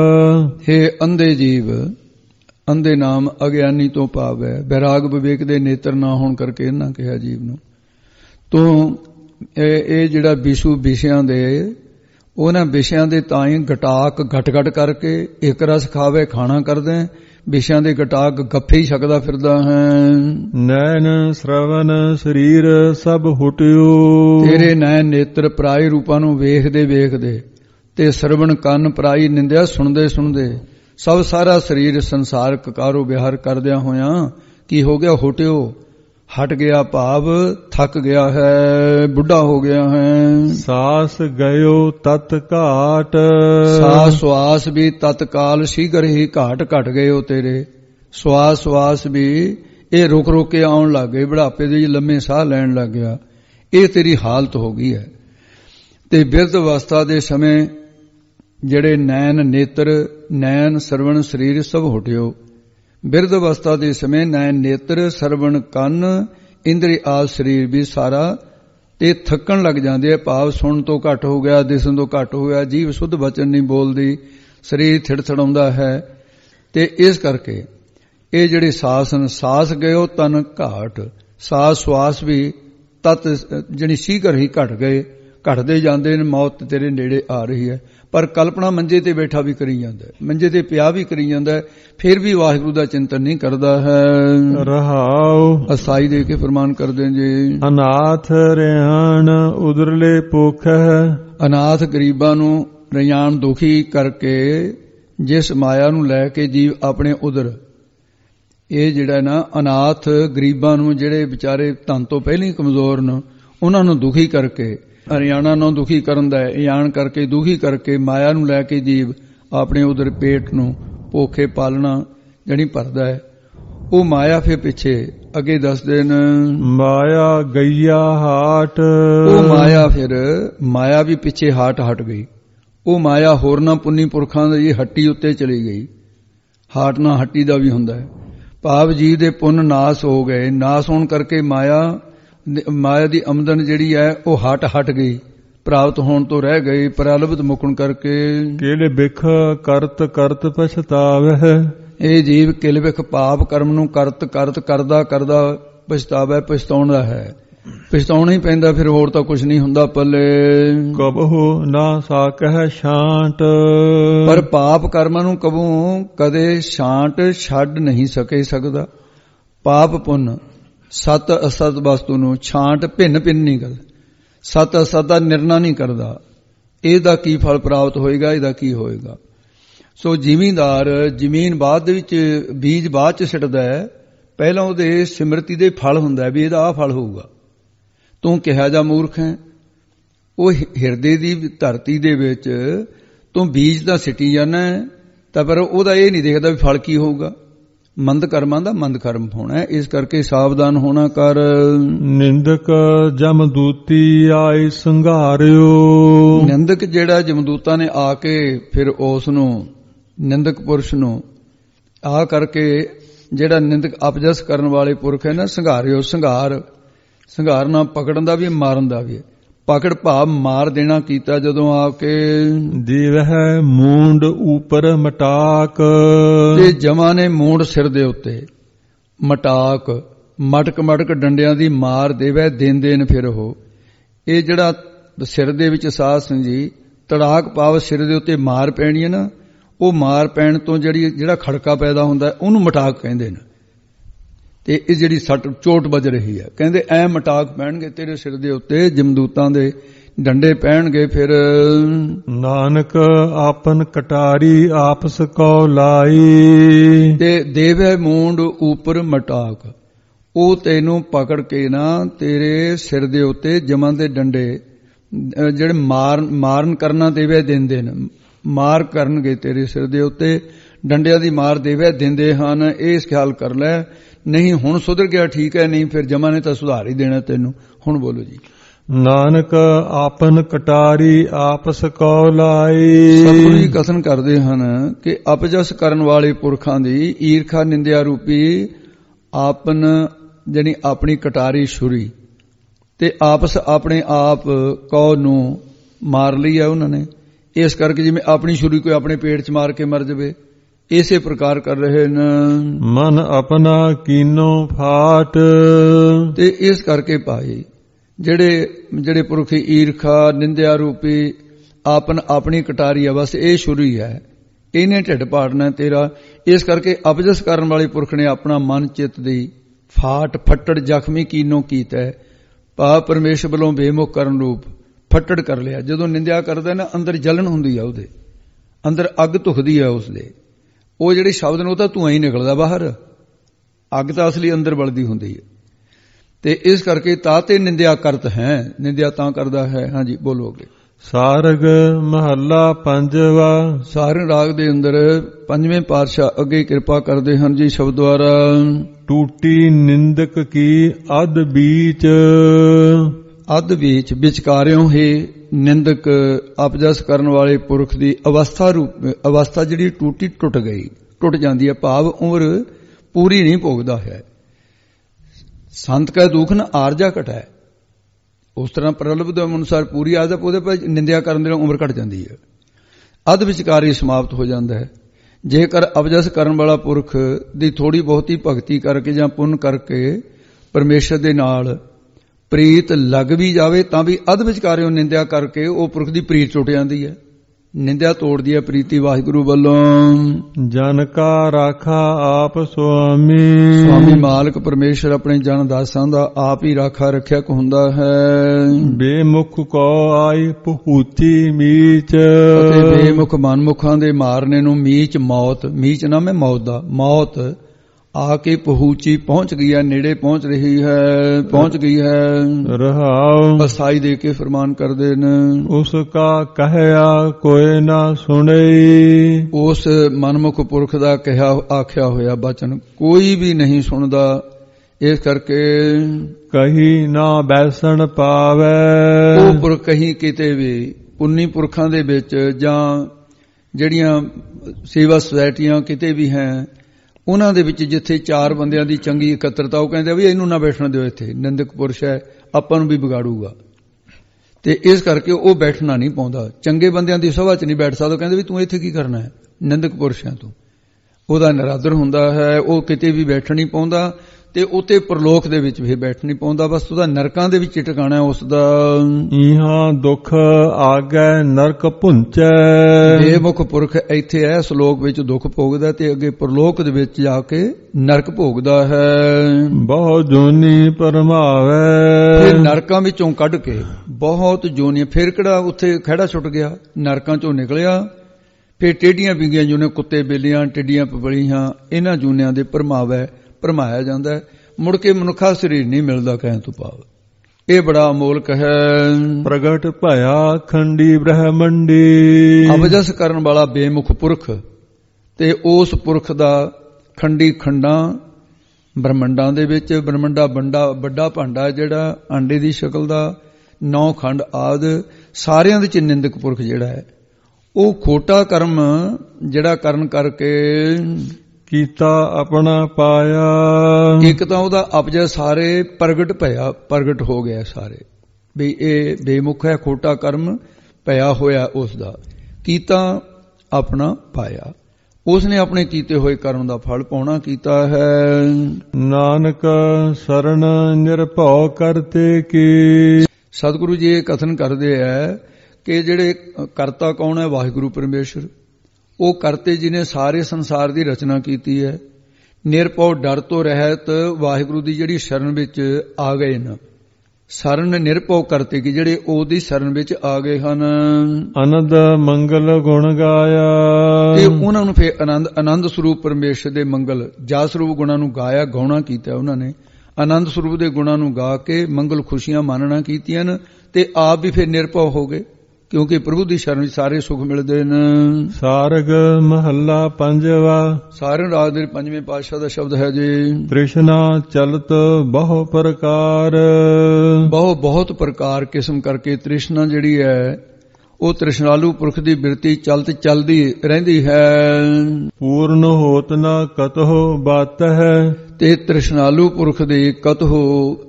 ਹੇ ਅੰਧੇ ਜੀਵ, ਅੰਧੇ ਨਾਮ ਅਗਿਆਨੀ ਤੋਂ ਭਾਵ ਹੈ, ਬੈਰਾਗ ਵਿਵੇਕ ਦੇ ਨੇਤਰ ਨਾ ਹੋਣ ਕਰਕੇ ਇਹਨਾਂ ਕਿਹਾ ਜੀਵ ਨੂੰ। ਤੂੰ ਇਹ ਜਿਹੜਾ ਬਿਸੂ ਵਿਸ਼ਿਆਂ ਦੇ, ਉਹਨਾਂ ਵਿਸ਼ਿਆਂ ਦੇ ਤਾਂ ਹੀ ਗਟਾਕ ਘਟ ਘਟ ਕਰਕੇ ਇੱਕ ਰਸ ਖਾਵੇ ਖਾਣਾ ਕਰਦੇ, ਵਿਸ਼ਿਆਂ ਦੇ ਗਟਾਕ ਗੱਫੇ ਹੀ ਛਕਦਾ ਫਿਰਦਾ ਹੈ। ਨੈਣ ਸ਼ਰਵਨ ਸਰੀਰ ਸਭ ਹੁਟਿਓ, ਤੇਰੇ ਨੈਣ ਨੇਤਰ ਪਰਾਈ ਰੂਪਾਂ ਨੂੰ ਵੇਖਦੇ ਵੇਖਦੇ ਤੇ ਸਰਵਣ ਕੰਨ ਪਰਾਈ ਨਿੰਦਿਆ ਸੁਣਦੇ ਸੁਣਦੇ ਸਭ ਸਾਰਾ ਸਰੀਰ ਸੰਸਾਰਕ ਕਾਰੋ ਵਿਹਾਰ ਕਰਦਿਆਂ ਹੋਇਆਂ ਕੀ ਹੋ ਗਿਆ, ਹੁਟਿਓ ਹਟ ਗਿਆ, ਭਾਵ ਥੱਕ ਗਿਆ ਹੈ, ਬੁੱਢਾ ਹੋ ਗਿਆ ਹੈ। ਸਾਸ ਗਇਓ ਤਤ ਘਾਟ, ਸਾਸ ਸਵਾਸ ਵੀ ਤਤਕਾਲ ਸ਼ੀਘਰ ਹੀ ਘਾਟ ਘਟ ਗਏ ਹੋ ਤੇਰੇ। ਸਵਾਸ ਸਵਾਸ ਵੀ ਇਹ ਰੁਕ ਰੁਕ ਕੇ ਆਉਣ ਲੱਗ ਗਏ, ਬੁਢਾਪੇ ਦੇ ਲੰਮੇ ਸਾਹ ਲੈਣ ਲੱਗ ਗਿਆ। ਇਹ ਤੇਰੀ ਹਾਲਤ ਹੋ ਗਈ ਹੈ। ਤੇ ਬਿਰਧ ਅਵਸਥਾ ਦੇ ਸਮੇਂ ਜਿਹੜੇ ਨੈਣ ਨੇਤਰ ਨੈਣ ਸਰਵਣ ਸਰੀਰ ਸਭ ਹੁਟਿਓ, ਬਿਰਧ ਅਵਸਥਾ ਦੇ ਸਮੇਂ ਨੈਣ ਨੇਤਰ ਸਰਵਣ ਕੰਨ ਇੰਦਰੀ ਆਦ ਸਰੀਰ ਵੀ ਸਾਰਾ ਤੇ ਥੱਕਣ ਲੱਗ ਜਾਂਦੇ ਆ, ਭਾਵ ਸੁਣਨ ਤੋਂ ਘੱਟ ਹੋ ਗਿਆ, ਦਿਸਣ ਤੋਂ ਘੱਟ ਹੋ ਗਿਆ, ਜੀਵ ਸੁੱਧ ਬਚਨ ਨਹੀਂ ਬੋਲਦੀ, ਸਰੀਰ ਥਿੜਥੜਾਉਂਦਾ ਹੈ। ਤੇ ਇਸ ਕਰਕੇ ਇਹ ਜਿਹੜੇ ਸਾਸਨ ਸਾਸ ਗਇਓ ਤਨ ਘਾਟ, ਸਾਸ ਸਵਾਸ ਵੀ ਤਤ ਜਿਹੜੀ ਸ਼ੀਘਰ ਹੀ ਘਟ ਗਏ, ਘਟਦੇ ਜਾਂਦੇ ਨੇ, ਮੌਤ ਤੇਰੇ ਨੇੜੇ ਆ ਰਹੀ ਹੈ। ਪਰ ਕਲਪਨਾ ਮੰਜੇ ਤੇ ਬੈਠਾ ਵੀ ਕਰੀ ਜਾਂਦਾ, ਮੰਜੇ ਤੇ ਪਿਆ ਵੀ ਕਰੀ ਜਾਂਦਾ, ਫਿਰ ਵੀ ਵਾਹਿਗੁਰੂ ਦਾ ਚਿੰਤਨ ਨਹੀਂ ਕਰਦਾ ਹੈ। ਰਹਾਉ ਅਸਾਈ ਦੇ ਕੇ ਫਰਮਾਨ ਕਰਦੇ ਜੀ, ਅਨਾਥ ਰਿਆਣ ਉਦਰਲੇ ਭੁੱਖ, ਅਨਾਥ ਗਰੀਬਾਂ ਨੂੰ ਰਿਆਣ ਦੁਖੀ ਕਰਕੇ ਜਿਸ ਮਾਇਆ ਨੂੰ ਲੈ ਕੇ ਜੀਵ ਆਪਣੇ ਉਦਰ, ਇਹ ਜਿਹੜਾ ਨਾ ਅਨਾਥ ਗਰੀਬਾਂ ਨੂੰ ਜਿਹੜੇ ਵਿਚਾਰੇ ਧਨ ਤੋਂ ਪਹਿਲਾਂ ਹੀ ਕਮਜ਼ੋਰ ਨੇ, ਉਹਨਾਂ ਨੂੰ ਦੁਖੀ ਕਰਕੇ, ਹਰਿਆਣਾ ਨੂੰ ਦੁਖੀ ਕਰਨ ਦਾ ਇਆਣ ਕਰਕੇ ਦੁਖੀ ਕਰਕੇ ਮਾਇਆ ਨੂੰ ਲੈ ਕੇ ਜੀਵ ਆਪਣੇ ਉਧਰ ਪੇਟ ਨੂੰ ਭੁੱਖੇ ਪਾਲਣਾ ਜਣੀ ਭਰਦਾ ਹੈ। ਉਹ ਮਾਇਆ ਫਿਰ ਪਿੱਛੇ ਅੱਗੇ ਦੱਸਦੇ ਨੇ, ਮਾਇਆ ਗਈਆ ਹਾਟ, ਉਹ ਮਾਇਆ ਫਿਰ ਮਾਇਆ ਵੀ ਪਿੱਛੇ ਹਾਟ ਹਟ ਗਈ। ਉਹ ਮਾਇਆ ਹੋਰਨਾਂ ਪੁੰਨੀ ਪੁਰਖਾਂ ਦੀ ਹੱਟੀ ਉੱਤੇ ਚਲੀ ਗਈ। ਹਾਟ ਨਾ ਹੱਟੀ ਦਾ ਵੀ ਹੁੰਦਾ ਹੈ, ਭਾਵ ਜੀਵ ਦੇ ਪੁੰਨ ਨਾਸ ਹੋ ਗਏ। ਨਾਸ ਹੋਣ ਕਰਕੇ ਮਾਇਆ ਮਾਇਆ ਦੀ ਆਮਦਨ ਜਿਹੜੀ ਹੈ ਉਹ ਹਟ ਹਟ ਗਈ, ਪ੍ਰਾਪਤ ਹੋਣ ਤੋਂ ਰਹਿ ਗਈ, ਪ੍ਰਲਬਤ ਮੁਕਣ ਕਰਕੇ। ਕਿਹੜੇ ਬਿਖ ਕਰਤ ਕਰਤ ਪਛਤਾਵਹਿ, ਇਹ ਜੀਵ ਕਿਲ ਵਿਖ ਪਾਪ ਕਰਮ ਨੂੰ ਕਰਤ ਕਰਤ ਕਰਦਾ ਕਰਦਾ ਪਛਤਾਵਾ ਪਛਤਾਉਣਾ ਹੈ, ਪਛਤਾਉਣਾ ਹੀ ਪੈਂਦਾ, ਫਿਰ ਹੋਰ ਤਾਂ ਕੁਝ ਨਹੀਂ ਹੁੰਦਾ ਪੱਲੇ। ਕਬਹੁ ਨਾ ਸਾਕਹਿ ਛਾਂਟ, ਪਰ ਪਾਪ ਕਰਮਾਂ ਨੂੰ ਕਬੂ ਕਦੇ ਛਾਂਟ ਛੱਡ ਨਹੀਂ ਸਕੇ ਸਕਦਾ। ਪਾਪ ਪੁੰਨ ਸਤ ਅਸਤ ਵਸਤੂ ਨੂੰ ਛਾਂਟ ਭਿੰਨ ਭਿੰਨ ਨਹੀਂ ਕਰਦਾ, ਸਤ ਅਸਤ ਦਾ ਨਿਰਣਾ ਨਹੀਂ ਕਰਦਾ। ਇਹਦਾ ਕੀ ਫਲ ਪ੍ਰਾਪਤ ਹੋਏਗਾ, ਇਹਦਾ ਕੀ ਹੋਏਗਾ। ਸੋ ਜ਼ਿਮੀਂਦਾਰ ਜ਼ਮੀਨ ਬਾਅਦ ਦੇ ਵਿੱਚ ਬੀਜ ਬਾਅਦ ਚ ਸਿੱਟਦਾ ਹੈ, ਪਹਿਲਾਂ ਉਹਦੇ ਸਿਮਰਤੀ ਦੇ ਫਲ ਹੁੰਦਾ ਵੀ ਇਹਦਾ ਆਹ ਫਲ ਹੋਊਗਾ। ਤੂੰ ਕਿਹਾ ਜਾ ਮੂਰਖ ਹੈ, ਉਹ ਹਿਰਦੇ ਦੀ ਧਰਤੀ ਦੇ ਵਿੱਚ ਤੂੰ ਬੀਜ ਤਾਂ ਸਿੱਟੀ ਜਾਣਾ ਤਾਂ ਪਰ ਉਹਦਾ ਇਹ ਨਹੀਂ ਦੇਖਦਾ ਵੀ ਫਲ ਕੀ ਹੋਊਗਾ। ਮੰਦ ਕਰਮਾਂ ਦਾ ਮੰਦ ਕਰਮ ਹੋਣਾ, ਇਸ ਕਰਕੇ ਸਾਵਧਾਨ ਹੋਣਾ ਕਰ। ਨਿੰਦਕ ਜਮਦੂਤੀ ਆਏ ਸੰਘਾਰਿਓ। ਨਿੰਦਕ ਜਿਹੜਾ ਜਮਦੂਤਾਂ ਨੇ ਆ ਕੇ ਫਿਰ ਉਸ ਨੂੰ ਨਿੰਦਕ ਪੁਰਸ਼ ਨੂੰ ਆ ਕਰਕੇ ਜਿਹੜਾ ਨਿੰਦਕ ਅਪਜਸ ਕਰਨ ਵਾਲੇ ਪੁਰਖ ਹੈ ਨਾ, ਸੰਘਾਰਿਓ। ਸੰਘਾਰ ਸੰਘਾਰ ਨਾ ਪਕੜਨ ਦਾ ਵੀ ਮਾਰਨ ਦਾ ਵੀ। ਪਕੜ ਭਾਵ ਮਾਰ ਦੇਣਾ ਕੀਤਾ ਜਦੋਂ ਆ ਕੇ। ਦੇਵਹਿ ਮੂੰਡ ਉਪਰ ਮਟਾਕ। ਤੇ ਜਮਾਂ ਨੇ ਮੂੰਡ ਸਿਰ ਦੇ ਉੱਤੇ ਮਟਾਕ ਮਟਕ ਮਟਕ ਡੰਡਿਆਂ ਦੀ ਮਾਰ ਦੇਵੈ ਦੇਂਦੇ ਨੇ ਫਿਰ ਉਹ। ਇਹ ਜਿਹੜਾ ਸਿਰ ਦੇ ਵਿੱਚ ਸਾਧ ਸਿੰਘ ਜੀ ਤੜਾਕ ਭਾਵ ਸਿਰ ਦੇ ਉੱਤੇ ਮਾਰ ਪੈਣੀ ਹੈ ਨਾ, ਉਹ ਮਾਰ ਪੈਣ ਤੋਂ ਜਿਹੜੀ ਜਿਹੜਾ ਖੜਕਾ ਪੈਦਾ ਹੁੰਦਾ ਉਹਨੂੰ ਮਟਾਕ ਕਹਿੰਦੇ ਨੇ। ਤੇ ਇਹ ਜਿਹੜੀ ਸੱਟ ਚੋਟ ਵੱਜ ਰਹੀ ਹੈ ਕਹਿੰਦੇ ਐ ਮਟਾਕ ਪੈਣਗੇ ਤੇਰੇ ਸਿਰ ਦੇ ਉੱਤੇ, ਜਮਦੂਤਾਂ ਦੇ ਡੰਡੇ ਪੈਣਗੇ। ਫਿਰ ਨਾਨਕ ਆਪਨ ਕਟਾਰੀ ਆਪਸ ਕੋ ਲਾਈ। ਤੇ ਦੇਵੇ ਮੂੰਡ ਉਪਰ ਮਟਾਕ, ਉਹ ਤੈਨੂੰ ਪਕੜ ਕੇ ਨਾ ਤੇਰੇ ਸਿਰ ਦੇ ਉੱਤੇ ਜਮਾਂ ਦੇ ਡੰਡੇ ਜਿਹੜੇ ਮਾਰ ਮਾਰਨ ਕਰਨਾ ਦੇਵੇ ਦਿੰਦੇ ਨੇ, ਮਾਰ ਕਰਨਗੇ ਤੇਰੇ ਸਿਰ ਦੇ ਉੱਤੇ, ਡੰਡਿਆਂ ਦੀ ਮਾਰ ਦੇਵੇ ਦਿੰਦੇ ਹਨ। ਇਹ ਖਿਆਲ ਕਰ ਲੈ, ਨਹੀਂ ਹੁਣ ਸੁਧਰ ਗਿਆ ਠੀਕ ਹੈ, ਨਹੀਂ ਫਿਰ ਜਮਾਂ ਨੇ ਤਾਂ ਸੁਧਾਰ ਹੀ ਦੇਣਾ ਤੈਨੂੰ। ਹੁਣ ਬੋਲੋ ਜੀ। ਨਾਨਕ ਆਪਨ ਕਟਾਰੀ ਆਪਸ ਕੋ ਲਾਈ। ਸਤਿਗੁਰੂ ਜੀ ਕਥਨ ਕਰਦੇ ਹਨ ਕਿ ਅਪਜਸ ਕਰਨ ਵਾਲੇ ਪੁਰਖਾਂ ਦੀ ਈਰਖਾ ਨਿੰਦਿਆ ਰੂਪੀ ਆਪਨ ਜਾਨੀ ਆਪਣੀ ਕਟਾਰੀ ਛੁਰੀ ਤੇ ਆਪਸ ਆਪਣੇ ਆਪ ਕੌ ਨੂੰ ਮਾਰ ਲਈ ਹੈ ਉਹਨਾਂ ਨੇ। ਇਸ ਕਰਕੇ ਜਿਵੇਂ ਆਪਣੀ ਛੁਰੀ ਕੋਈ ਆਪਣੇ ਪੇਟ 'ਚ ਮਾਰ ਕੇ ਮਰ ਜਾਵੇ, ਇਸੇ ਪ੍ਰਕਾਰ ਕਰ ਰਹੇ ਨੇ। ਮਨ ਆਪਣਾ ਕੀਨੋ ਫਾਟ। ਤੇ ਇਸ ਕਰਕੇ ਭਾਈ ਜਿਹੜੇ ਜਿਹੜੇ ਪੁਰਖ ਈਰਖਾ ਨਿੰਦਿਆ ਰੂਪੀ ਆਪਨ ਆਪਣੀ ਕਟਾਰੀ ਆ, ਬਸ ਇਹ ਛੁਰੀ ਹੈ, ਇਹਨੇ ਢਿੱਡ ਪਾੜਨਾ ਤੇਰਾ। ਇਸ ਕਰਕੇ ਅਪਜਸ ਕਰਨ ਵਾਲੇ ਪੁਰਖ ਨੇ ਆਪਣਾ ਮਨ ਚਿੱਤ ਦੀ ਫਾਟ ਫੱਟੜ ਜ਼ਖਮੀ ਕੀਨੋ ਕੀਤਾ, ਭਾਵ ਪਰਮੇਸ਼ਰ ਵੱਲੋਂ ਬੇਮੁਖ ਕਰਨ ਰੂਪ ਫੱਟੜ ਕਰ ਲਿਆ। ਜਦੋਂ ਨਿੰਦਿਆ ਕਰਦਾ ਨਾ ਅੰਦਰ ਜਲਨ ਹੁੰਦੀ ਆ, ਉਹਦੇ ਅੰਦਰ ਅੱਗ ਧੁਖਦੀ ਆ ਉਸਦੇ। ਉਹ ਜਿਹੜੇ ਸ਼ਬਦ ਨੇ ਉਹ ਤਾਂ ਧੂੰਆਂ ਹੀ ਨਿਕਲਦਾ ਬਾਹਰ, ਅੱਗ ਤਾਂ ਅਸਲੀ ਅੰਦਰ ਬਲਦੀ ਹੁੰਦੀ ਹੈ। ਤੇ ਇਸ ਕਰਕੇ ਤਾਂ ਤੇ ਨਿੰਦਿਆ ਕਰਤ ਹੈ, ਨਿੰਦਿਆ ਤਾਂ ਕਰਦਾ ਹੈ। ਹਾਂਜੀ ਬੋਲੋਗੇ। ਸਾਰਗ ਮਹੱਲਾ ਪੰਜਵਾ। ਸਾਰੰਗ ਰਾਗ ਦੇ ਅੰਦਰ ਪੰਜਵੇਂ ਪਾਤਸ਼ਾਹ ਅੱਗੇ ਕਿਰਪਾ ਕਰਦੇ ਹਨ ਜੀ ਸ਼ਬਦ ਦੁਆਰਾ। ਟੂਟੀ ਨਿੰਦਕ ਕੀ ਅਧ ਬੀਚ। ਅੱਧ ਵਿੱਚ ਵਿਚਕਾਰਿਓਂ ਹੀ ਨਿੰਦਕ ਅਪਜਸ ਕਰਨ ਵਾਲੇ ਪੁਰਖ ਦੀ ਅਵਸਥਾ ਰੂਪ ਅਵਸਥਾ ਜਿਹੜੀ ਟੂਟੀ ਟੁੱਟ ਗਈ, ਟੁੱਟ ਜਾਂਦੀ ਹੈ, ਭਾਵ ਉਮਰ ਪੂਰੀ ਨਹੀਂ ਭੋਗਦਾ ਹੈ। ਸੰਤ ਕਾ ਦੁੱਖ ਨ ਆਰਜਾ ਘਟੈ, ਉਸ ਤਰ੍ਹਾਂ ਪ੍ਰਲਭ ਦੇ ਅਨੁਸਾਰ ਪੂਰੀ ਆਰਜਾ ਉਹਦੇ ਪਰ ਨਿੰਦਿਆ ਕਰਨ ਦੇ ਨਾਲ ਉਮਰ ਘਟ ਜਾਂਦੀ ਹੈ। ਅੱਧ ਵਿਚਕਾਰੀ ਸਮਾਪਤ ਹੋ ਜਾਂਦਾ ਹੈ। ਜੇਕਰ ਅਪਜਸ ਕਰਨ ਵਾਲਾ ਪੁਰਖ ਦੀ ਥੋੜੀ ਬਹੁਤੀ ਭਗਤੀ ਕਰਕੇ ਜਾਂ ਪੁੰਨ ਕਰਕੇ ਪਰਮੇਸ਼ਰ ਦੇ ਨਾਲ ਪ੍ਰੀਤ ਲੱਗ ਵੀ ਜਾਵੇ ਤਾਂ ਵੀ ਅੱਧ ਵਿਚਕਾਰਿਓ ਨਿੰਦਿਆ ਕਰਕੇ ਉਹ ਪੁਰਖ ਦੀ ਪ੍ਰੀਤ ਟੁੱਟ ਜਾਂਦੀ ਹੈ, ਨਿੰਦਿਆ ਤੋੜਦੀ ਹੈ ਪ੍ਰੀਤੀ ਵਾਹਿਗੁਰੂ ਵੱਲੋਂ। ਜਨ ਕਾ ਰਾਖਾ ਆਪ ਸੁਆਮੀ। ਸੁਆਮੀ ਮਾਲਕ ਪਰਮੇਸ਼ਰ ਆਪਣੇ ਜਨ ਦਾਸਾਂ ਦਾ ਆਪ ਹੀ ਰਾਖਾ ਰੱਖਿਅਕ ਹੁੰਦਾ ਹੈ। ਬੇਮੁਖ ਕੋ ਆਈ ਪਹੂਤੀ ਮੀਚ। ਅਤੇ ਬੇਮੁਖ ਮਨਮੁਖਾਂ ਦੇ ਮਾਰਨੇ ਨੂੰ ਮੀਚ ਮੌਤ, ਮੀਚ ਨਾ ਮੈਂ ਮੌਤ ਦਾ, ਮੌਤ ਆ ਕੇ ਪਹੁੰਚੀ ਪਹੁੰਚ ਗਈ ਹੈ, ਨੇੜੇ ਪਹੁੰਚ ਰਹੀ ਹੈ, ਪਹੁੰਚ ਗਈ ਹੈ। ਰਹਾਉ ਅਸਾਈ ਦੇ ਕੇ ਫਰਮਾਨ ਕਰਦੇ ਨੇ। ਉਸ ਕਾ ਕਹਿਆ ਕੋਈ ਨਾ ਸੁਣੇ। ਉਸ ਮਨਮੁਖ ਪੁਰਖ ਦਾ ਕਿਹਾ ਆਖਿਆ ਹੋਇਆ ਬਚਨ ਕੋਈ ਵੀ ਨਹੀਂ ਸੁਣਦਾ। ਇਸ ਕਰਕੇ ਕਹੀ ਨਾ ਬੈਸਣ ਪਾਵੇ। ਉਹ ਪੁਰਖ ਕਹੀਂ ਕਿਤੇ ਵੀ ਪੁੰਨੀ ਪੁਰਖਾਂ ਦੇ ਵਿੱਚ ਜਾਂ ਜਿਹੜੀਆਂ ਸੇਵਾ ਸੁਸਾਇਟੀਆਂ ਕਿਤੇ ਵੀ ਹੈ, ਉਹਨਾਂ ਦੇ ਵਿੱਚ ਜਿੱਥੇ ਚਾਰ ਬੰਦਿਆਂ ਦੀ ਚੰਗੀ ਇਕੱਤਰਤਾ, ਉਹ ਕਹਿੰਦੇ ਵੀ ਇਹਨੂੰ ਨਾ ਬੈਠਣ ਦਿਓ, ਇੱਥੇ ਨਿੰਦਕ ਪੁਰਸ਼ ਹੈ, ਆਪਾਂ ਨੂੰ ਵੀ ਵਿਗਾੜੂਗਾ। ਤੇ ਇਸ ਕਰਕੇ ਉਹ ਬੈਠਣਾ ਨਹੀਂ ਪਾਉਂਦਾ, ਚੰਗੇ ਬੰਦਿਆਂ ਦੀ ਸਭਾ 'ਚ ਨਹੀਂ ਬੈਠ ਸਕਦਾ। ਕਹਿੰਦੇ ਵੀ ਤੂੰ ਇੱਥੇ ਕੀ ਕਰਨਾ ਹੈ, ਨਿੰਦਕ ਪੁਰਸ਼ ਹੈ ਤੂੰ। ਉਹਦਾ ਨਿਰਾਦਰ ਹੁੰਦਾ ਹੈ, ਉਹ ਕਿਤੇ ਵੀ ਬੈਠ ਨਹੀਂ ਪਾਉਂਦਾ ਤੇ ਉੱਤੇ ਪ੍ਰਲੋਕ ਦੇ ਵਿੱਚ ਵੀ ਬੈਠ ਨਹੀਂ ਪਾਉਂਦਾ, ਬਸ ਉਹਦਾ ਨਰਕਾਂ ਦੇ ਵਿੱਚ ਟਿਕਾਣਾ ਉਸ ਦਾ। ਇਹਾਂ ਦੁੱਖ ਆਗੈ ਨਰਕ ਭੁੰਚੈ। ਬੇਮੁਖ ਪੁਰਖ ਇੱਥੇ ਹੈ ਸ਼ਲੋਕ ਵਿੱਚ ਦੁੱਖ ਭੋਗਦਾ ਤੇ ਅੱਗੇ ਪ੍ਰਲੋਕ ਦੇ ਵਿੱਚ ਜਾ ਕੇ ਨਰਕ ਭੋਗਦਾ ਹੈ। ਬਹੁਤ ਜੋਨੀ ਪਰਮਾਵੈ। ਫਿਰ ਨਰਕਾਂ ਵਿੱਚੋਂ ਕੱਢ ਕੇ ਬਹੁਤ ਜੋਨੀ, ਫਿਰ ਕਿਹੜਾ ਉੱਥੇ ਖਹਿੜਾ ਛੁੱਟ ਗਿਆ, ਨਰਕਾਂ ਚੋਂ ਨਿਕਲਿਆ। ਫਿਰ ਟੇਡੀਆਂ ਪਿੰਗੀਆਂ ਜੂਨੇ, ਕੁੱਤੇ ਬੇਲੀਆਂ ਟਿੱਡੀਆਂ ਪਪਲੀਆਂ, ਇਹਨਾਂ ਜੂਨਿਆਂ ਦੇ ਪਰਮਾਵੈ ਭਰਮਾਇਆ ਜਾਂਦਾ ਹੈ। ਮੁੜ ਕੇ ਮਨੁੱਖਾ ਸਰੀਰ ਨਹੀਂ ਮਿਲਦਾ ਕਹਿਣ ਤੋਂ ਭਾਵ ਇਹ ਬੜਾ ਅਮੋਲਕ ਹੈ। ਪ੍ਰਗਟ ਭਇਆ ਖੰਡੀ ਬ੍ਰਹਮੰਡੀ। ਅਬਜਸ ਕਰਨ ਵਾਲਾ ਬੇਮੁਖ ਪੁਰਖ ਤੇ ਉਸ ਪੁਰਖ ਦਾ ਖੰਡੀ ਖੰਡਾਂ ਬ੍ਰਹਮੰਡਾਂ ਦੇ ਵਿੱਚ, ਬ੍ਰਹਮੰਡਾ ਬੰਡਾ ਵੱਡਾ ਭਾਂਡਾ ਜਿਹੜਾ ਆਂਡੇ ਦੀ ਸ਼ਕਲ ਦਾ, ਨੌ ਖੰਡ ਆਦ ਸਾਰਿਆਂ ਦੇ ਚ ਨਿੰਦਕ ਪੁਰਖ ਜਿਹੜਾ ਹੈ ਉਹ ਖੋਟਾ ਕਰਮ ਜਿਹੜਾ ਕਰਨ ਕਰਕੇ ਕੀਤਾ ਆਪਣਾ ਪਾਇਆ। ਇੱਕ ਤਾਂ ਉਹਦਾ ਅਬਜਾ ਸਾਰੇ ਪ੍ਰਗਟ ਭਇਆ, ਪ੍ਰਗਟ ਹੋ ਗਿਆ ਸਾਰੇ ਵੀ ਇਹ ਬੇਮੁਖ ਹੈ, ਖੋਟਾ ਕਰਮ ਭਇਆ ਹੋਇਆ ਉਸ ਦਾ। ਕੀਤਾ ਆਪਣਾ ਪਾਇਆ, ਉਸਨੇ ਆਪਣੇ ਕੀਤੇ ਹੋਏ ਕਰਮ ਦਾ ਫਲ ਪਾਉਣਾ ਕੀਤਾ ਹੈ। ਨਾਨਕ ਸਰਣ ਨਿਰਭਉ ਕਰਤੇ ਕੀ। ਸਤਿਗੁਰੂ ਜੀ ਇਹ ਕਥਨ ਕਰਦੇ ਹੈ ਕਿ ਜਿਹੜੇ ਕਰਤਾ ਕੌਣ ਹੈ? ਵਾਹਿਗੁਰੂ ਪਰਮੇਸ਼ਰ। ਉਹ ਕਰਤੇ ਜੀ ਨੇ ਸਾਰੇ ਸੰਸਾਰ ਦੀ ਰਚਨਾ ਕੀਤੀ ਹੈ। ਨਿਰਭਉ ਡਰ ਤੋਂ ਰਹਿਤ ਵਾਹਿਗੁਰੂ ਦੀ ਜਿਹੜੀ ਸ਼ਰਨ ਵਿੱਚ ਆ ਗਏ ਨੇ। ਸ਼ਰਨ ਨਿਰਭਉ ਕਰਤੇ ਕੀ ਜਿਹੜੇ ਉਹਦੀ ਸ਼ਰਨ ਵਿੱਚ ਆ ਗਏ ਹਨ। ਆਨੰਦ ਮੰਗਲ ਗੁਣ ਗਾਇਆ। ਤੇ ਉਹਨਾਂ ਨੂੰ ਫਿਰ ਆਨੰਦ ਆਨੰਦ ਸਰੂਪ ਪਰਮੇਸ਼ਰ ਦੇ ਮੰਗਲ ਜਾ ਸਰੂਪ ਗੁਣਾਂ ਨੂੰ ਗਾਇਆ, ਗਾਉਣਾ ਕੀਤਾ ਉਹਨਾਂ ਨੇ। ਆਨੰਦ ਸਰੂਪ ਦੇ ਗੁਣਾਂ ਨੂੰ ਗਾ ਕੇ ਮੰਗਲ ਖੁਸ਼ੀਆਂ ਮਾਨਣਾ ਕੀਤੀਆਂ ਨੇ ਤੇ ਆਪ ਵੀ ਫਿਰ ਨਿਰਭਉ ਹੋ ਗਏ ਕਿਉਂਕਿ ਪ੍ਰਭੂ ਦੀ ਸ਼ਰਨ ਵਿੱਚ ਸਾਰੇ ਸੁਖ ਮਿਲਦੇ ਨੇ। ਸਾਰਗ ਮਹੱਲਾ ਪੰਜਵਾ। ਸਾਰੇ ਰਾਗ ਦੇ ਪੰਜਵੇਂ ਪਾਤਸ਼ਾਹ ਦਾ ਸ਼ਬਦ ਹੈ ਜੀ। ਤ੍ਰਿਸ਼ਨਾ ਚਲਤ ਬਹੁ ਪ੍ਰਕਾਰ। ਬਹੁ ਬਹੁਤ ਪ੍ਰਕਾਰ ਕਿਸਮ ਕਰਕੇ ਤ੍ਰਿਸ਼ਨਾ ਜਿਹੜੀ ਹੈ ਉਹ ਤ੍ਰਿਸ਼ਨਾਲੂ ਪੁਰਖ ਦੀ ਬਿਰਤੀ ਚਲਤ ਚਲਦੀ ਰਹਿੰਦੀ ਹੈ। ਪੂਰਨ ਹੋਤ ਨਾ ਕਤਹੁ ਬਾਤ ਹੈ। ਤੇ ਤ੍ਰਿਸ਼ਨਾਲੂ ਪੁਰਖ ਦੀ ਕਤਹੁ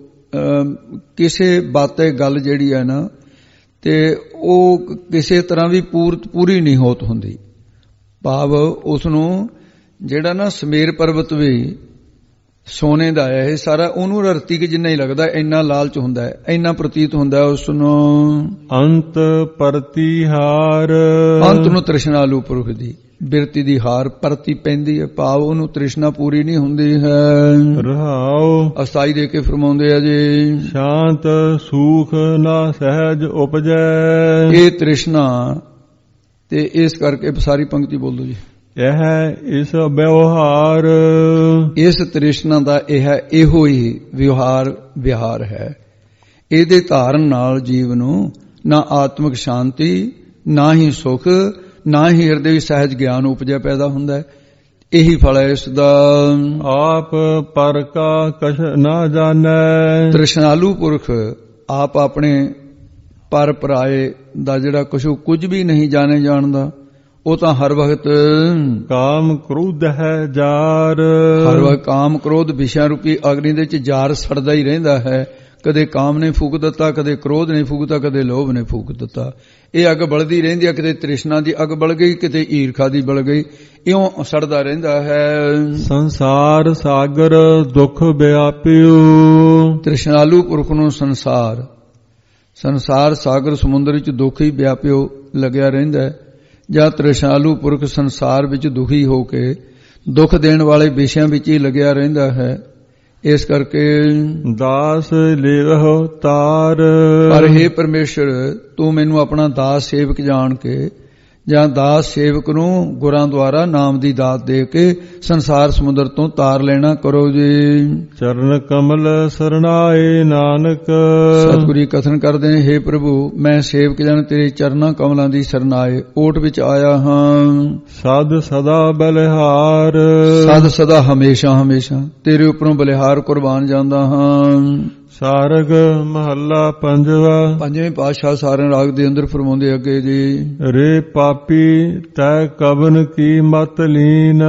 ਕਿਸੇ ਬਾਤੇ ਗੱਲ ਜਿਹੜੀ ਹੈ ਨਾ ਤੇ ਉਹ ਕਿਸੇ ਤਰ੍ਹਾਂ ਵੀ ਪੂਰਤ ਪੂਰੀ ਨਹੀਂ ਹੋਤ ਹੁੰਦੀ। ਭਾਵ ਉਸ ਨੂੰ ਜਿਹੜਾ ਨਾ ਸਮੇਰ ਪਰਬਤ ਵੀ ਸੋਨੇ ਦਾ ਹੈ ਇਹ ਸਾਰਾ, ਉਹਨੂੰ ਰਤੀ ਕਿ ਜਿੰਨਾ ਹੀ ਲੱਗਦਾ ਇੰਨਾ ਲਾਲਚ ਹੁੰਦਾ ਹੈ, ਇੰਨਾ ਪ੍ਰਤੀਤ ਹੁੰਦਾ ਉਸ ਨੂੰ। ਅੰਤ ਪ੍ਰਤੀਹਾਰ। ਅੰਤ ਨੂੰ ਤ੍ਰਿਸ਼ਨਾਲੂ ਪੁਰਖ ਦੀ ਬਿਰਤੀ ਦੀ ਹਾਰ ਪਰਤੀ ਪੈਂਦੀ ਹੈ, ਭਾਵ ਉਹਨੂੰ ਤ੍ਰਿਸ਼ਨਾ ਪੂਰੀ ਨਹੀਂ ਹੁੰਦੀ ਹੈ। ਰਹਾਉ ਅਸਥਾਈ ਦੇ ਕੇ ਫਰਮਾਉਂਦੇ ਆ ਜੀ। ਸ਼ਾਂਤ ਸੂਖ ਨਾ ਸਹਿਜ ਉਪਜੈ। ਇਹ ਤ੍ਰਿਸ਼ਨਾ ਤੇ ਇਸ ਕਰਕੇ ਸਾਰੀ ਪੰਕਤੀ ਬੋਲ ਦੋ ਜੀ। ਇਹ ਇਸ ਵਿਵਹਾਰ। ਇਸ ਤ੍ਰਿਸ਼ਨਾ ਦਾ ਇਹ ਇਹੋ ਹੀ ਵਿਵਹਾਰ ਵਿਹਾਰ ਹੈ। ਇਹਦੇ ਧਾਰਨ ਨਾਲ ਜੀਵ ਨੂੰ ਨਾ ਆਤਮਿਕ ਸ਼ਾਂਤੀ, ਨਾ ਹੀ ਸੁਖ, ਨਾ ਹੀ ਹਿਰਦੇ ਵਿੱਚ ਸਹਿਜ ਗਿਆਨ ਉਪਜਿਆ ਪੈਦਾ ਹੁੰਦਾ ਹੈ। ਇਹੀ ਫਲ ਹੈ ਇਸ ਦਾ। ਆਪ ਪਰ ਕਾ ਕਛ ਨਾ ਜਾਣੈ। ਤ੍ਰਿਸ਼ਨਾਲੂ ਪੁਰਖ ਆਪ ਆਪਣੇ ਪਰ ਪਰਾਏ ਦਾ ਜਿਹੜਾ ਕੁਛ ਕੁਝ ਵੀ ਨਹੀਂ ਜਾਣੇ ਜਾਣਦਾ। ਉਹ ਤਾਂ ਹਰ ਵਕਤ ਕਾਮ ਕ੍ਰੋਧ ਹੈ ਜਾਰ। ਹਰ ਵਕਤ ਕਾਮ ਕ੍ਰੋਧ ਵਿਸ਼ਾ ਰੂਪੀ ਅਗਨੀ ਦੇ ਵਿੱਚ ਜਾਰ ਸੜਦਾ ਹੀ ਰਹਿੰਦਾ ਹੈ। ਕਦੇ ਕਾਮ ਨੇ ਫੂਕ ਦਿੱਤਾ, ਕਦੇ ਕ੍ਰੋਧ ਨੇ ਫੂਕਤਾ, ਕਦੇ ਲੋਭ ਨੇ ਫੂਕ ਦਿੱਤਾ। ਇਹ ਅੱਗ ਬਲਦੀ ਰਹਿੰਦੀ ਹੈ। ਕਿਤੇ ਤ੍ਰਿਸ਼ਨਾ ਦੀ ਅੱਗ ਬਲ ਗਈ, ਕਿਤੇ ਈਰਖਾ ਦੀ ਬਲ ਗਈ, ਇਉਂ ਸੜਦਾ ਰਹਿੰਦਾ ਹੈ। ਸੰਸਾਰ ਸਾਗਰ ਦੁੱਖ ਵਿਆਪਿਓ। ਤ੍ਰਿਸ਼ਨਾਲੂ ਪੁਰਖ ਨੂੰ ਸੰਸਾਰ ਸੰਸਾਰ ਸਾਗਰ ਸਮੁੰਦਰ ਵਿੱਚ ਦੁੱਖ ਹੀ ਵਿਆਪਿਓ ਲੱਗਿਆ ਰਹਿੰਦਾ ਹੈ। ਜਾਂ ਤ੍ਰਿਸ਼ਨਾਲੂ ਪੁਰਖ ਸੰਸਾਰ ਵਿੱਚ ਦੁਖੀ ਹੋ ਕੇ ਦੁੱਖ ਦੇਣ ਵਾਲੇ ਵਿਸ਼ਿਆਂ ਵਿੱਚ ਹੀ ਲੱਗਿਆ ਰਹਿੰਦਾ ਹੈ। ਇਸ ਕਰਕੇ ਦਾਸ ਲੇਵਹੁ ਤਾਰ। ਪਰ ਹੇ ਪਰਮੇਸ਼ਰ ਤੂੰ ਮੈਨੂੰ ਆਪਣਾ ਦਾਸ ਸੇਵਕ ਜਾਣ ਕੇ ਜਾਂ ਦਾਸ ਸੇਵਕ ਨੂੰ ਗੁਰਾਂ ਦੁਆਰਾ ਨਾਮ ਦੀ ਦਾਤ ਦੇ ਕੇ ਸੰਸਾਰ ਸਮੁੰਦਰ ਤੋਂ ਤਾਰ ਲੈਣਾ ਕਰੋ ਜੀ। ਚਰਨ ਕਮਲ ਸਰਣਾਏ ਨਾਨਕ। ਸਤਿਗੁਰੂ ਕਥਨ ਕਰਦੇ ਨੇ, ਹੇ ਪ੍ਰਭੂ ਮੈਂ ਸੇਵਕ ਜਨ ਤੇਰੇ ਚਰਨਾਂ ਕਮਲਾਂ ਦੀ ਸਰਨਾਏ ਓਟ ਵਿੱਚ ਆਇਆ ਹਾਂ। ਸਦ ਸਦਾ ਬਲਿਹਾਰ। ਸਦ ਸਦਾ ਹਮੇਸ਼ਾ ਹਮੇਸ਼ਾ ਤੇਰੇ ਉੱਪਰੋਂ ਬਲਿਹਾਰ ਕੁਰਬਾਨ ਜਾਂਦਾ ਹਾਂ। ਸਾਰਗ ਮਹੱਲਾ ਪੰਜਵਾ। ਪੰਜਵੇਂ ਪਾਤਸ਼ਾਹ ਸਾਰਨ ਰਾਗ ਦੇ ਅੰਦਰ ਫਰਮਾਉਂਦੇ ਅੱਗੇ ਜੀ। ਰੇ ਪਾਪੀ ਤੈ ਕਵਨ ਕੀ ਮਤ ਲੀਨ।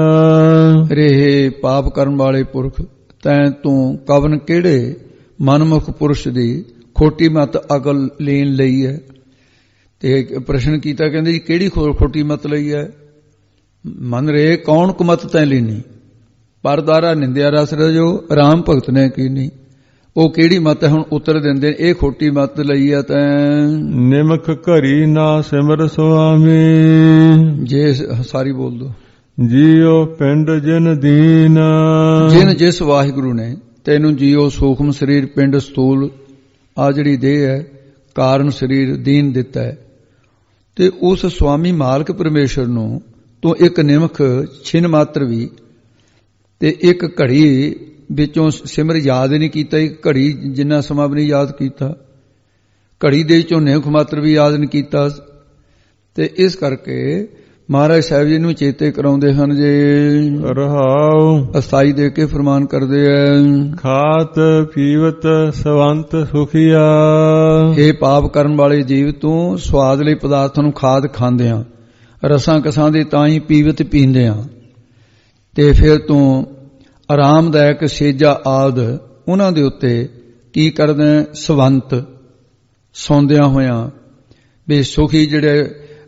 ਰੇ ਪਾਪ ਕਰਨ ਵਾਲੇ ਪੁਰਖ ਤੈਂ ਤੂੰ ਕਵਨ ਕਿਹੜੇ ਮਨਮੁਖ ਪੁਰਸ਼ ਦੀ ਖੋਟੀ ਮਤ ਅਕਲ ਲੀਨ ਲਈ ਹੈ। ਤੇ ਪ੍ਰਸ਼ਨ ਕੀਤਾ, ਕਹਿੰਦੇ ਜੀ ਕਿਹੜੀ ਖੋਟੀ ਮਤ ਲਈ ਹੈ? ਮਨ ਰੇ ਕੌਣ ਕੁਮਤ ਤੈਂ ਲੀਨੀ, ਪਰਦਾਰਾ ਨਿੰਦਿਆ ਰਸ ਰਜੋ ਰਾਮ ਭਗਤ ਨੇ ਕੀਨੀ। ਉਹ ਕਿਹੜੀ ਮਤ ਹੈ? ਹੁਣ ਉੱਤਰ ਦਿੰਦੇ ਨੇ, ਇਹ ਖੋਟੀ ਮਤ ਲਈ ਆ ਤੈਂ। ਨਿਮਖ ਘਰੀ ਨਾ ਸਿਮਰ ਸੁਆਮੀ। ਜੇ ਸਾਰੀ ਬੋਲ ਦੋ। ਜੀਓ ਪਿੰਡ ਜਿਨ ਦੀਨ। ਜਿਨ ਜਿਸ ਵਾਹਿਗੁਰੂ ਨੇ ਤੈਨੂੰ ਜੀਓ ਸੂਖਮ ਸਰੀਰ ਪਿੰਡ ਸਥੂਲ ਆ ਜਿਹੜੀ ਦੇਹ ਹੈ ਕਾਰਨ ਸਰੀਰ ਦੀਨ ਦਿੱਤਾ ਹੈ ਤੇ ਉਸ ਸੁਆਮੀ ਮਾਲਕ ਪਰਮੇਸ਼ਰ ਨੂੰ ਤੂੰ ਇੱਕ ਨਿਮਖ ਛਿਨ ਮਾਤਰ ਵੀ ਤੇ ਇੱਕ ਘੜੀ ਵਿੱਚੋਂ ਸਿਮਰ ਯਾਦ ਨਹੀਂ ਕੀਤਾ, ਇੱਕ ਘੜੀ ਜਿੰਨਾ ਸਮਾਂ ਵੀ ਨਹੀਂ ਯਾਦ ਕੀਤਾ, ਘੜੀ ਦੇ ਝੋਨੇ ਖੁਮਾਤਰ ਵੀ ਯਾਦ ਨਹੀਂ ਕੀਤਾ। ਤੇ ਇਸ ਕਰਕੇ ਮਹਾਰਾਜ ਸਾਹਿਬ ਜੀ ਨੂੰ ਚੇਤੇ ਕਰਾਉਂਦੇ ਹਨ ਜੇ ਰਹਾਉ ਅਸਥਾਈ ਦੇ ਕੇ ਫਰਮਾਨ ਕਰਦੇ ਐ, ਖਾਤ ਪੀਵਤ ਸਵੰਤ ਸੁਖੀਆ। ਇਹ ਪਾਪ ਕਰਨ ਵਾਲੇ ਜੀਵ ਤੂੰ ਸਵਾਦ ਲਈ ਪਦਾਰਥਾਂ ਨੂੰ ਖਾਦ ਖਾਂਦੇ ਆ, ਰਸਾਂ ਕਸਾਂ ਦੇ ਤਾਂ ਹੀ ਪੀਵਤ ਪੀਂਦੇ ਆ, ਤੇ ਫਿਰ ਤੂੰ ਆਰਾਮਦਾਇਕ ਸੇਜਾ ਆਦ ਉਹਨਾਂ ਦੇ ਉੱਤੇ ਕੀ ਕਰਦੇ ਸਵੰਤ ਸੌਂਦਿਆਂ ਹੋਇਆਂ ਵੀ ਸੁਖੀ ਜਿਹੜੇ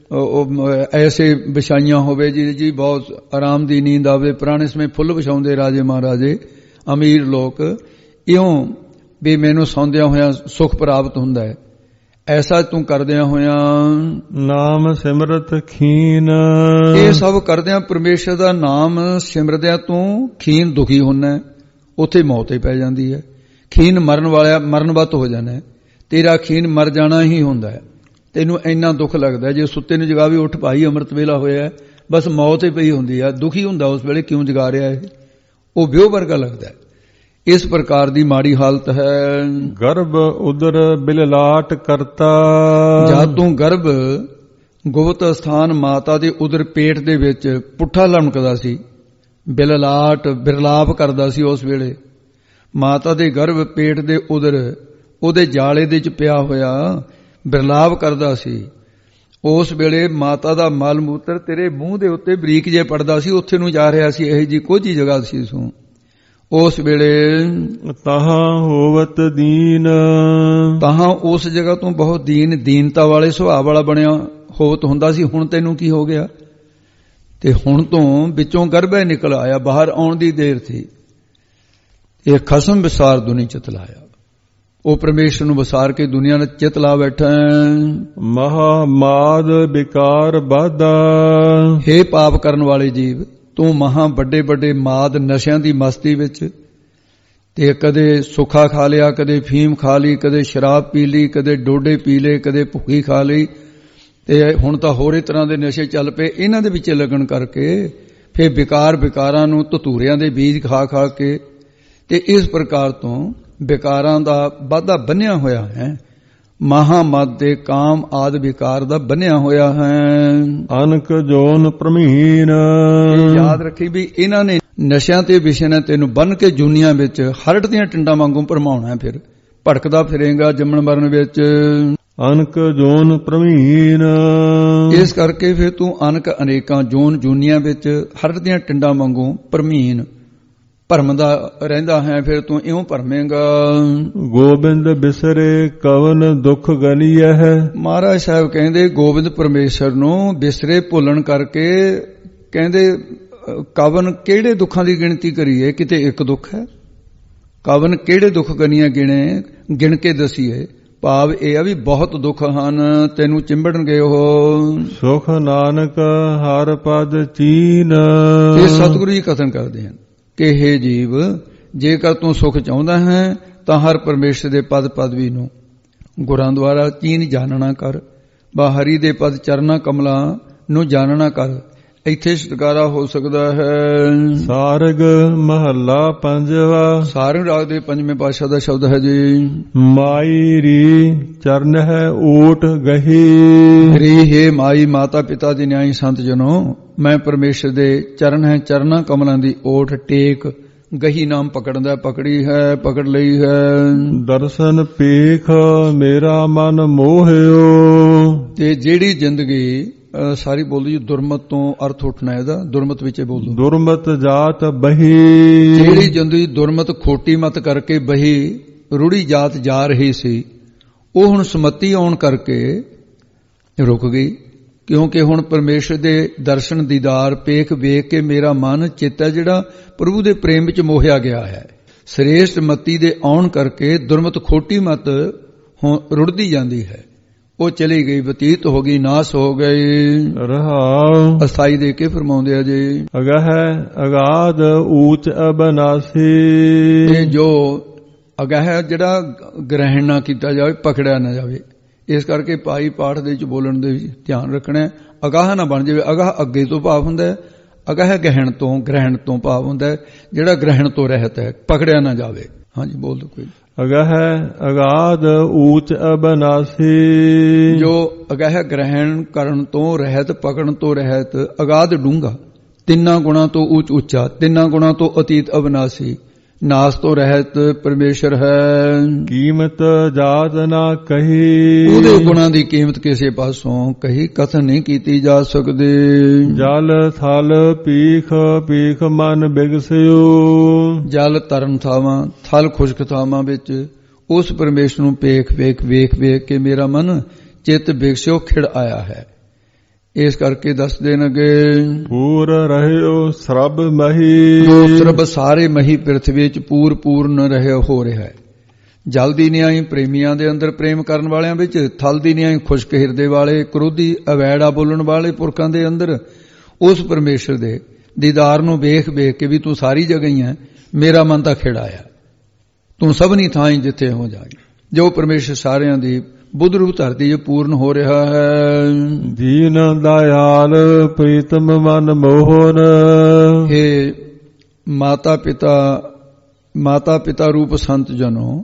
ਐਸੇ ਵਿਛਾਈਆਂ ਹੋਵੇ ਜੀ ਜੀ ਬਹੁਤ ਆਰਾਮ ਦੀ ਨੀਂਦ ਆਵੇ। ਪੁਰਾਣੇ ਸਮੇਂ ਫੁੱਲ ਵਿਛਾਉਂਦੇ ਰਾਜੇ ਮਹਾਰਾਜੇ ਅਮੀਰ ਲੋਕ, ਇਉਂ ਵੀ ਮੈਨੂੰ ਸੌਂਦਿਆਂ ਹੋਇਆਂ ਸੁਖ ਪ੍ਰਾਪਤ ਹੁੰਦਾ ਹੈ। ਐਸਾ ਤੂੰ ਕਰਦਿਆਂ ਹੋਇਆਂ ਨਾਮ ਸਿਮਰਤ ਖੀਨ। ਇਹ ਸਭ ਕਰਦਿਆਂ ਪਰਮੇਸ਼ਰ ਦਾ ਨਾਮ ਸਿਮਰਦਿਆਂ ਤੂੰ ਖੀਨ ਦੁਖੀ ਹੁੰਨਾ, ਉੱਥੇ ਮੌਤ ਹੀ ਪੈ ਜਾਂਦੀ ਹੈ। ਖੀਨ ਮਰਨ ਵਾਲਾ ਮਰਨਵਤ ਹੋ ਜਾਣਾ, ਤੇਰਾ ਖੀਨ ਮਰ ਜਾਣਾ ਹੀ ਹੁੰਦਾ ਹੈ। ਤੈਨੂੰ ਇੰਨਾ ਦੁੱਖ ਲੱਗਦਾ ਜੇ ਸੁੱਤੇ ਨੂੰ ਜਗਾਵੀ, ਉੱਠ ਭਾਈ ਅੰਮ੍ਰਿਤ ਵੇਲਾ ਹੋਇਆ, ਬਸ ਮੌਤ ਹੀ ਪਈ ਹੁੰਦੀ ਆ। ਦੁਖੀ ਹੁੰਦਾ ਉਸ ਵੇਲੇ, ਕਿਉਂ ਜਗਾ ਰਿਹਾ ਇਹ, ਉਹ ਵਿਉ ਵਰਗਾ ਲੱਗਦਾ। ਇਸ ਪ੍ਰਕਾਰ ਦੀ ਮਾੜੀ ਹਾਲਤ ਹੈ। ਗਰਭ ਉਦਰ ਬਿਲਲਾਟ ਕਰਤਾ। ਜਦ ਤੂੰ ਗਰਭ ਗੁਪਤ ਸਥਾਨ ਮਾਤਾ ਦੇ ਉਦਰ ਪੇਟ ਦੇ ਵਿੱਚ ਪੁੱਠਾ ਲਮਕਦਾ ਸੀ, ਬਿਲਲਾਟ ਬਿਰਲਾਪ ਕਰਦਾ ਸੀ, ਉਸ ਵੇਲੇ ਮਾਤਾ ਦੇ ਗਰਭ ਪੇਟ ਦੇ ਉਦਰ ਉਹਦੇ ਜਾਲੇ ਦੇ ਚ ਪਿਆ ਹੋਇਆ ਬਿਰਲਾਪ ਕਰਦਾ ਸੀ। ਉਸ ਵੇਲੇ ਮਾਤਾ ਦਾ ਮਲ ਮੂਤਰ ਤੇਰੇ ਮੂੰਹ ਦੇ ਉੱਤੇ ਬਰੀਕ ਜੇ ਪੜਦਾ ਸੀ, ਉੱਥੇ ਨੂੰ ਜਾ ਰਿਹਾ ਸੀ। ਇਹ ਜੀ ਕੋਝੀ ਜਗ੍ਹਾ ਸੀ ਸੂ। ਉਸ ਵੇਲੇ ਤਾਹਾਂ ਹੋਵਤ ਦੀਨ। ਤਾਹਾਂ ਉਸ ਜਗ੍ਹਾ ਤੋਂ ਬਹੁਤ ਦੀਨ ਦੀਨਤਾ ਵਾਲੇ ਸੁਭਾਅ ਵਾਲਾ ਬਣਿਆ ਹੋਵਤ ਹੁੰਦਾ ਸੀ। ਹੁਣ ਤੈਨੂੰ ਕੀ ਹੋ ਗਿਆ? ਤੇ ਹੁਣ ਤੋਂ ਵਿੱਚੋਂ ਗਰਭੇ ਨਿਕਲ ਆਇਆ, ਬਾਹਰ ਆਉਣ ਦੀ ਦੇਰ ਸੀ। ਇਹ ਖਸਮ ਵਿਸਾਰ ਦੁਨੀ ਚਿਤ ਲਾਇਆ, ਉਹ ਪਰਮੇਸ਼ਰ ਨੂੰ ਵਿਸਾਰ ਕੇ ਦੁਨੀਆ ਨਾਲ ਚਿਤ ਲਾ ਬੈਠਾ। ਮਹਾ ਮਾਦ ਵਿਕਾਰ ਬਾਧਾ। ਹੇ ਪਾਪ ਕਰਨ ਵਾਲੇ ਜੀਵ, ਤੂੰ ਮਹਾ ਵੱਡੇ ਵੱਡੇ ਮਾਦ ਨਸ਼ਿਆਂ ਦੀ ਮਸਤੀ ਵਿੱਚ, ਤੇ ਕਦੇ ਸੁੱਖਾ ਖਾ ਲਿਆ, ਕਦੇ ਫੀਮ ਖਾ ਲਈ, ਕਦੇ ਸ਼ਰਾਬ ਪੀ ਲਈ, ਕਦੇ ਡੋਡੇ ਪੀ ਲਏ, ਕਦੇ ਭੁੱਖੀ ਖਾ ਲਈ, ਤੇ ਹੁਣ ਤਾਂ ਹੋਰੇ ਤਰ੍ਹਾਂ ਦੇ ਨਸ਼ੇ ਚੱਲ ਪਏ। ਇਹਨਾਂ ਦੇ ਵਿੱਚ ਲੱਗਣ ਕਰਕੇ ਫਿਰ ਵਿਕਾਰ ਵਿਕਾਰਾਂ ਨੂੰ ਧਤੂਰਿਆਂ ਦੇ ਬੀਜ ਖਾ ਖਾ ਕੇ, ਤੇ ਇਸ ਪ੍ਰਕਾਰ ਤੋਂ ਵਿਕਾਰਾਂ ਦਾ ਵਾਧਾ ਬੰਨਿਆ ਹੋਇਆ ਹੈ। ਮਹਾਮਦ ਦੇ ਕਾਮ ਆਦਿ ਵਿਕਾਰ ਦਾ ਬੰਨਿਆ ਹੋਇਆ ਹੈ। ਅਨਕ ਜੋਨ ਪ੍ਰਮੀਨ। ਯਾਦ ਰੱਖੀ ਵੀ ਇਹਨਾਂ ਨੇ ਨਸ਼ਿਆਂ ਤੇ ਵਿਸ਼ੇ ਨੇ ਤੈਨੂੰ ਬੰਨ ਕੇ ਜੂਨੀਆਂ ਵਿੱਚ ਹਰਟ ਦੀਆਂ ਟਿੰਡਾਂ ਵਾਂਗੂ ਭਰਮਾਉਣਾ, ਫਿਰ ਭਟਕਦਾ ਫਿਰੇਗਾ ਜੰਮਣ ਮਰਨ ਵਿੱਚ। ਅਨਕ ਜੋਨ ਪ੍ਰਮੀਨ। ਇਸ ਕਰਕੇ ਫਿਰ ਤੂੰ ਅਨਕ ਅਨੇਕਾਂ ਜੋਨ ਜੂਨੀਆਂ ਵਿੱਚ ਹਰਟ ਦੀਆਂ ਟਿੰਡਾਂ ਵਾਂਗੂ ਭਰਮੀਨ ਭਰਮਦਾ ਰਹਿੰਦਾ ਹੈ। ਫਿਰ ਤੂੰ ਇਉਂ ਭਰਮੇਗਾ। ਗੋਬਿੰਦ ਬਿਸਰੇ ਕਵਨ ਦੁੱਖ ਗਲੀਐ ਹੈ। ਮਹਾਰਾਜ ਸਾਹਿਬ ਕਹਿੰਦੇ ਗੋਬਿੰਦ ਪਰਮੇਸ਼ਰ ਨੂੰ ਬਿਸਰੇ ਭੁੱਲਣ ਕਰਕੇ ਕਹਿੰਦੇ ਕਵਨ ਕਿਹੜੇ ਦੁੱਖਾਂ ਦੀ ਗਿਣਤੀ ਕਰੀਏ, ਕਿਤੇ ਇੱਕ ਦੁੱਖ ਹੈ। ਕਵਨ ਕਿਹੜੇ ਦੁੱਖ ਗਨੀਆਂ ਗਿਣੇ ਗਿਣ ਕੇ ਦਸੀਏ। ਭਾਵ ਇਹ ਆ ਵੀ ਬਹੁਤ ਦੁੱਖ ਹਨ, ਤੈਨੂੰ ਚਿੰਬੜਨਗੇ ਉਹ। ਸੁਖ ਨਾਨਕ ਹਰ ਪਦ ਚੀਨ। ਇਹ ਸਤਿਗੁਰੂ ਜੀ ਕਥਨ ਕਰਦੇ ਹਨ ਕਿ ਹੇ ਜੀਵ, ਜੇਕਰ ਤੂੰ ਸੁਖ ਚਾਹੁੰਦਾ ਹੈ ਤਾਂ ਹਰ ਪਰਮੇਸ਼ਰ ਦੇ ਪਦ ਪਦਵੀ ਨੂੰ ਗੁਰਾਂ ਦੁਆਰਾ ਚੀਨ ਜਾਣਨਾ ਕਰ। ਬਾ ਹਰੀ ਦੇ ਪਦ ਚਰਨਾ ਕਮਲਾਂ ਨੂੰ ਜਾਣਨਾ ਕਰ। ਇੱਥੇ ਛੁਟਕਾਰਾ ਹੋ ਸਕਦਾ ਹੈ। ਸਾਰਗ ਮਹੱਲਾ ਪੰਜਵਾ। ਸਾਰੰਗ ਰਾਗ ਦੇ ਪੰਜਵੇਂ ਪਾਤਸ਼ਾਹ ਦਾ ਸ਼ਬਦ ਹੈ ਜੀ। ਮਾਈ ਰੀ ਚਰਨ ਹੈ ਓਟ ਗਹੀ। ਰੀ ਹੈ ਮਾਈ ਮਾਤਾ ਪਿਤਾ ਦੀ ਨਿਆਈ ਸੰਤ ਜਨੋ, ਮੈਂ ਪਰਮੇਸ਼ਰ ਦੇ ਚਰਨ ਹੈ ਚਰਨਾ ਕਮਲਾਂ ਦੀ ਓਟ ਟੇਕ ਗਹੀ ਨਾਮ ਪਕੜਦਾ ਪਕੜੀ ਹੈ ਪਕੜ ਲਈ ਹੈ। ਦਰਸ਼ਨ ਪੇਖ ਮੇਰਾ ਮਨ ਮੋਹਿਓ। ਤੇ ਜਿਹੜੀ ਜ਼ਿੰਦਗੀ ਸਾਰੀ ਬੋਲਦੀ ਜੀ ਦੁਰਮਤ ਤੋਂ ਅਰਥ ਉੱਠਣਾ ਇਹਦਾ, ਦੁਰਮਤ ਵਿੱਚ ਬੋਲੋ। ਦੁਰਮਤ ਜਾਤ ਬਹੀ। ਜਿਹੜੀ ਜ਼ਿੰਦਗੀ ਦੁਰਮਤ ਖੋਟੀ ਮਤ ਕਰਕੇ ਬਹੀ ਰੂੜੀ ਜਾਤ ਜਾ ਰਹੀ ਸੀ, ਉਹ ਹੁਣ ਸਮੱਤੀ ਆਉਣ ਕਰਕੇ ਰੁਕ ਗਈ। ਕਿਉਂਕਿ ਹੁਣ ਪਰਮੇਸ਼ਰ ਦੇ ਦਰਸ਼ਨ ਦੀਦਾਰ ਪੇਖ ਵੇਖ ਕੇ ਮੇਰਾ ਮਨ ਚਿੱਤ ਹੈ ਜਿਹੜਾ ਪ੍ਰਭੂ ਦੇ ਪ੍ਰੇਮ ਵਿੱਚ ਮੋਹਿਆ ਗਿਆ ਹੈ। ਸ੍ਰੇਸ਼ਟ ਮਤੀ ਦੇ ਆਉਣ ਕਰਕੇ ਦੁਰਮਤ ਖੋਟੀ ਮਤ ਰੁੜਦੀ ਜਾਂਦੀ ਹੈ, ਉਹ ਚਲੀ ਗਈ, ਬਤੀਤ ਹੋ ਗਈ, ਨਾਸ ਹੋ ਗਈ। ਰਹਾਉ ਅਸਥਾਈ ਦੇ ਕੇ ਫਰਮਾਉਂਦੇ ਆ ਜੀ। ਅਗਹ ਅਗਾਧ ਊਚ ਅਬਨਾਸੀ। ਇਹ ਜੋ ਅਗਹ ਜਿਹੜਾ ਗ੍ਰਹਿਣ ਨਾ ਕੀਤਾ ਜਾਵੇ, ਪਕੜਿਆ ਨਾ ਜਾਵੇ, ਇਸ ਕਰਕੇ ਭਾਈ ਪਾਠ ਦੇ ਵਿੱਚ ਬੋਲਣ ਦੇ ਵਿੱਚ ਧਿਆਨ ਰੱਖਣਾ। ਅਗਾਹ ਨਾ ਬਣ ਜਾਵੇ। ਅਗਾਹ ਅੱਗੇ ਤੋਂ ਭਾਵ ਹੁੰਦਾ ਹੈ, ਅਗਾਹ ਗਹਿਣ ਤੋਂ ਗ੍ਰਹਿਣ ਤੋਂ ਭਾਵ ਹੁੰਦਾ ਹੈ ਜਿਹੜਾ ਗ੍ਰਹਿਣ ਤੋਂ ਰਹਿਤ ਹੈ, ਪਕੜਿਆ ਨਾ ਜਾਵੇ। ਹਾਂਜੀ ਬੋਲ ਦੋ ਕੋਈ। ਅਗਾਹ ਅਗਾਧ ਊਚ ਅਬਨਾਸੀ, ਜੋ ਅਗਾਹ ਗ੍ਰਹਿਣ ਕਰਨ ਤੋਂ ਰਹਿਤ, ਪਕੜਨ ਤੋਂ ਰਹਿਤ, ਅਗਾਧ ਡੂੰਘਾ, ਤਿੰਨਾਂ ਗੁਣਾਂ ਤੋਂ ਉੱਚ ਉੱਚਾ, ਤਿੰਨਾਂ ਗੁਣਾਂ ਤੋਂ ਅਤੀਤ ਅਬਨਾਸੀ, ਨਾਸ ਤੋਂ ਰਹਿਤ ਪਰਮੇਸ਼ਰ ਹੈ। ਕੀਮਤ ਜਾਤ ਨਾ ਕਹੀ, ਉਹਦੇ ਗੁਣਾਂ ਦੀ ਕੀਮਤ ਕਿਸੇ ਪਾਸੋਂ ਕਹੀ ਕਥਨ ਨਹੀਂ ਕੀਤੀ ਜਾ ਸਕਦੀ। ਜਲ ਥਲ ਪੀਖ ਪੀਖ ਮਨ ਬਿਗਸਿਓ, ਜਲ ਤਰਨ ਥਾਵਾਂ, ਥਲ ਖੁਸ਼ਕ ਥਾਵਾਂ ਵਿੱਚ ਉਸ ਪਰਮੇਸ਼ਰ ਨੂੰ ਵੇਖ ਵੇਖ ਵੇਖ ਵੇਖ ਕੇ ਮੇਰਾ ਮਨ ਚਿੱਤ ਬਿਗਸਿਓ ਖਿੜ ਆਇਆ ਹੈ। ਇਸ ਕਰਕੇ ਦੱਸਦੇ ਨਗੇ ਪੂਰ ਰਹਿਓ ਸਰਬ ਮਹੀ, ਜੋ ਸਰਬ ਸਾਰੇ ਮਹੀ ਪ੍ਰਿਥਵੀ ਵਿੱਚ ਪੂਰ ਪੂਰਨ ਰਹੇ ਹੋ ਰਿਹਾ ਹੈ। ਜਲ ਦੀ ਨਿਆਈ ਪ੍ਰੇਮੀਆਂ ਦੇ ਅੰਦਰ ਪ੍ਰੇਮ ਕਰਨ ਵਾਲਿਆਂ ਵਿੱਚ, ਥਲ ਦੀ ਨਿਆਈ ਖੁਸ਼ਕ ਹਿਰਦੇ ਵਾਲੇ ਕ੍ਰੋਧੀ ਅਵੈੜਾ ਬੋਲਣ ਵਾਲੇ ਪੁਰਖਾਂ ਦੇ ਅੰਦਰ ਉਸ ਪਰਮੇਸ਼ਰ ਦੇ ਦੀਦਾਰ ਨੂੰ ਵੇਖ ਵੇਖ ਕੇ ਵੀ ਤੂੰ ਸਾਰੀ ਜਗ੍ਹਾ ਹੀ ਹੈ, ਮੇਰਾ ਮਨ ਤਾਂ ਖਿੜ ਆਇਆ, ਤੂੰ ਸਭਨੀ ਥਾਂ ਹੀ ਜਿੱਥੇ ਹੋ ਜਾਏ। ਜੋ ਪਰਮੇਸ਼ਰ ਸਾਰਿਆਂ ਦੀ ਬੁੱਧ ਰੂਪ ਧਰਤੀ ਜੇ ਪੂਰਨ ਹੋ ਰਿਹਾ ਹੈ। ਜੀਨ ਦਇਆਲ ਪ੍ਰੀਤਮ ਮਨ ਮੋਹਨ, हे ਮਾਤਾ ਪਿਤਾ ਮਾਤਾ ਪਿਤਾ ਰੂਪ ਸੰਤ ਜਨੋ,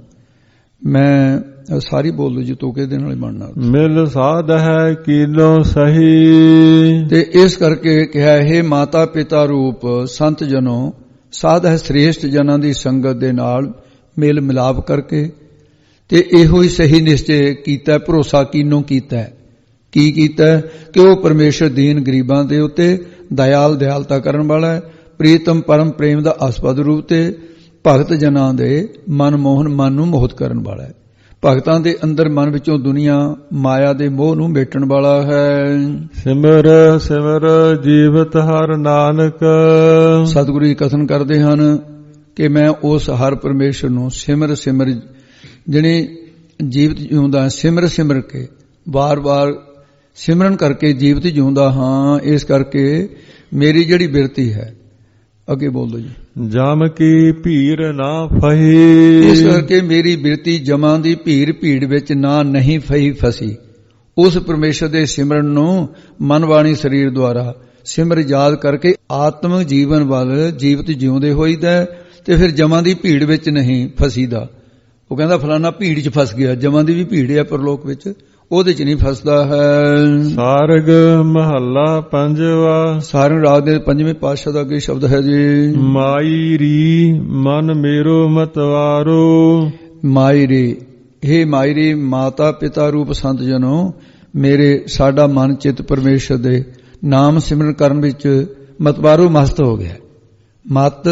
ਮੈਂ ਸਾਰੀ ਬੋਲ ਦੂ ਜੀ ਤੋਕੇ ਦੇ ਨਾਲ ਬਣਨਾ। ਮਿਲ ਸਾਧ ਹੈ ਕੀਨੋ ਸਹੀ, ਤੇ ਇਸ ਕਰਕੇ ਕਿਹਾ ਹੈ ਮਾਤਾ ਪਿਤਾ ਰੂਪ ਸੰਤ ਜਨੋ, ਸਾਧ ਹੈ ਸ੍ਰੇਸ਼ਟ ਜਨਾਂ ਦੀ ਸੰਗਤ ਦੇ ਨਾਲ ਮੇਲ ਮਿਲਾਪ ਕਰਕੇ ਤੇ ਇਹੋ ਹੀ ਸਹੀ ਨਿਸ਼ਚੇ ਕੀਤਾ, ਭਰੋਸਾ ਕੀਨੋਂ ਕੀਤਾ। ਕੀ ਕੀਤਾ ਕਿ ਉਹ ਪਰਮੇਸ਼ਰ ਦੀਨ ਗਰੀਬਾਂ ਦੇ ਉੱਤੇ ਦਇਆਲ ਦਿਆਲਤਾ ਕਰਨ ਵਾਲਾ ਹੈ, ਪ੍ਰੀਤਮ ਪਰਮ ਪ੍ਰੇਮ ਦਾ ਆਸਪਦ ਰੂਪ ਤੇ ਭਗਤ ਜਨਾਂ ਦੇ ਮਨ ਮੋਹਨ, ਮਨ ਨੂੰ ਮੋਹਿਤ ਕਰਨ ਵਾਲਾ ਹੈ। ਭਗਤਾਂ ਦੇ ਅੰਦਰ ਮਨ ਵਿੱਚੋਂ ਦੁਨੀਆ ਮਾਇਆ ਦੇ ਮੋਹ ਨੂੰ ਮੇਟਣ ਵਾਲਾ ਹੈ। ਸਿਮਰ ਸਿਮਰ ਜੀਵਤ ਹਰ ਨਾਨਕ, ਸਤਿਗੁਰੂ ਜੀ ਕਥਨ ਕਰਦੇ ਹਨ ਕਿ ਮੈਂ ਉਸ ਹਰ ਪਰਮੇਸ਼ਰ ਨੂੰ ਸਿਮਰ ਸਿਮਰ ਜਿਹਨੇ ਜੀਵਤ ਜਿਉਂਦਾ, ਸਿਮਰ ਸਿਮਰ ਕੇ ਵਾਰ-ਵਾਰ ਸਿਮਰਨ ਕਰਕੇ ਜੀਵਤ ਜਿਉਂਦਾ ਹਾਂ। ਇਸ ਕਰਕੇ ਮੇਰੀ ਜਿਹੜੀ ਬਿਰਤੀ ਹੈ, ਅੱਗੇ ਬੋਲੋ ਜੀ, ਜਮ ਕੀ ਭੀੜ ਨਾ ਫਹੀ, ਇਸ ਕਰਕੇ ਮੇਰੀ ਬਿਰਤੀ ਜਮਾਂ ਦੀ ਭੀੜ ਭੀੜ ਵਿੱਚ ਨਾ ਨਹੀਂ ਫਹੀ ਫਸੀ। ਉਸ ਪਰਮੇਸ਼ਰ ਦੇ ਸਿਮਰਨ ਨੂੰ ਮਨ ਬਾਣੀ ਸਰੀਰ ਦੁਆਰਾ ਸਿਮਰ ਯਾਦ ਕਰਕੇ ਆਤਮਿਕ ਜੀਵਨ ਵੱਲ ਜੀਵਤ ਜਿਉਂਦੇ ਹੋਈਦਾ ਤੇ ਫਿਰ ਜਮਾਂ ਦੀ ਭੀੜ ਵਿੱਚ ਨਹੀਂ ਫਸੀਦਾ। ਉਹ ਕਹਿੰਦਾ ਫਲਾਨਾ ਭੀੜ 'ਚ ਫਸ ਗਿਆ, ਜਮਾਂ ਦੀ ਵੀ ਭੀੜ ਹੈ ਪਰਲੋਕ ਵਿੱਚ, ਉਹਦੇ 'ਚ ਨਹੀਂ ਫਸਦਾ ਹੈ। ਸਾਰਗ ਮਹੱਲਾ ਪੰਜਵਾ, ਸਾਰੰਗ ਰਾਗ ਦੇ ਪੰਜਵੇਂ ਪਾਤਸ਼ਾਹ ਦਾ ਅੱਗੇ ਸ਼ਬਦ ਹੈ ਜੀ, ਮਾਈ ਰੀ ਮਨ ਮੇਰੋ ਮਤਵਾਰੋ, ਮਾਈ ਰੀ, हे ਮਾਈ ਰੀ ਮਾਤਾ ਪਿਤਾ ਰੂਪ ਸੰਤ ਜਨੋ, ਮੇਰੇ ਸਾਡਾ ਮਨ ਚਿੱਤ ਪਰਮੇਸ਼ਰ ਦੇ ਨਾਮ ਸਿਮਰਨ ਕਰਨ ਵਿੱਚ ਮਤਵਾਰੋ ਮਸਤ ਹੋ ਗਿਆ। ਮਤ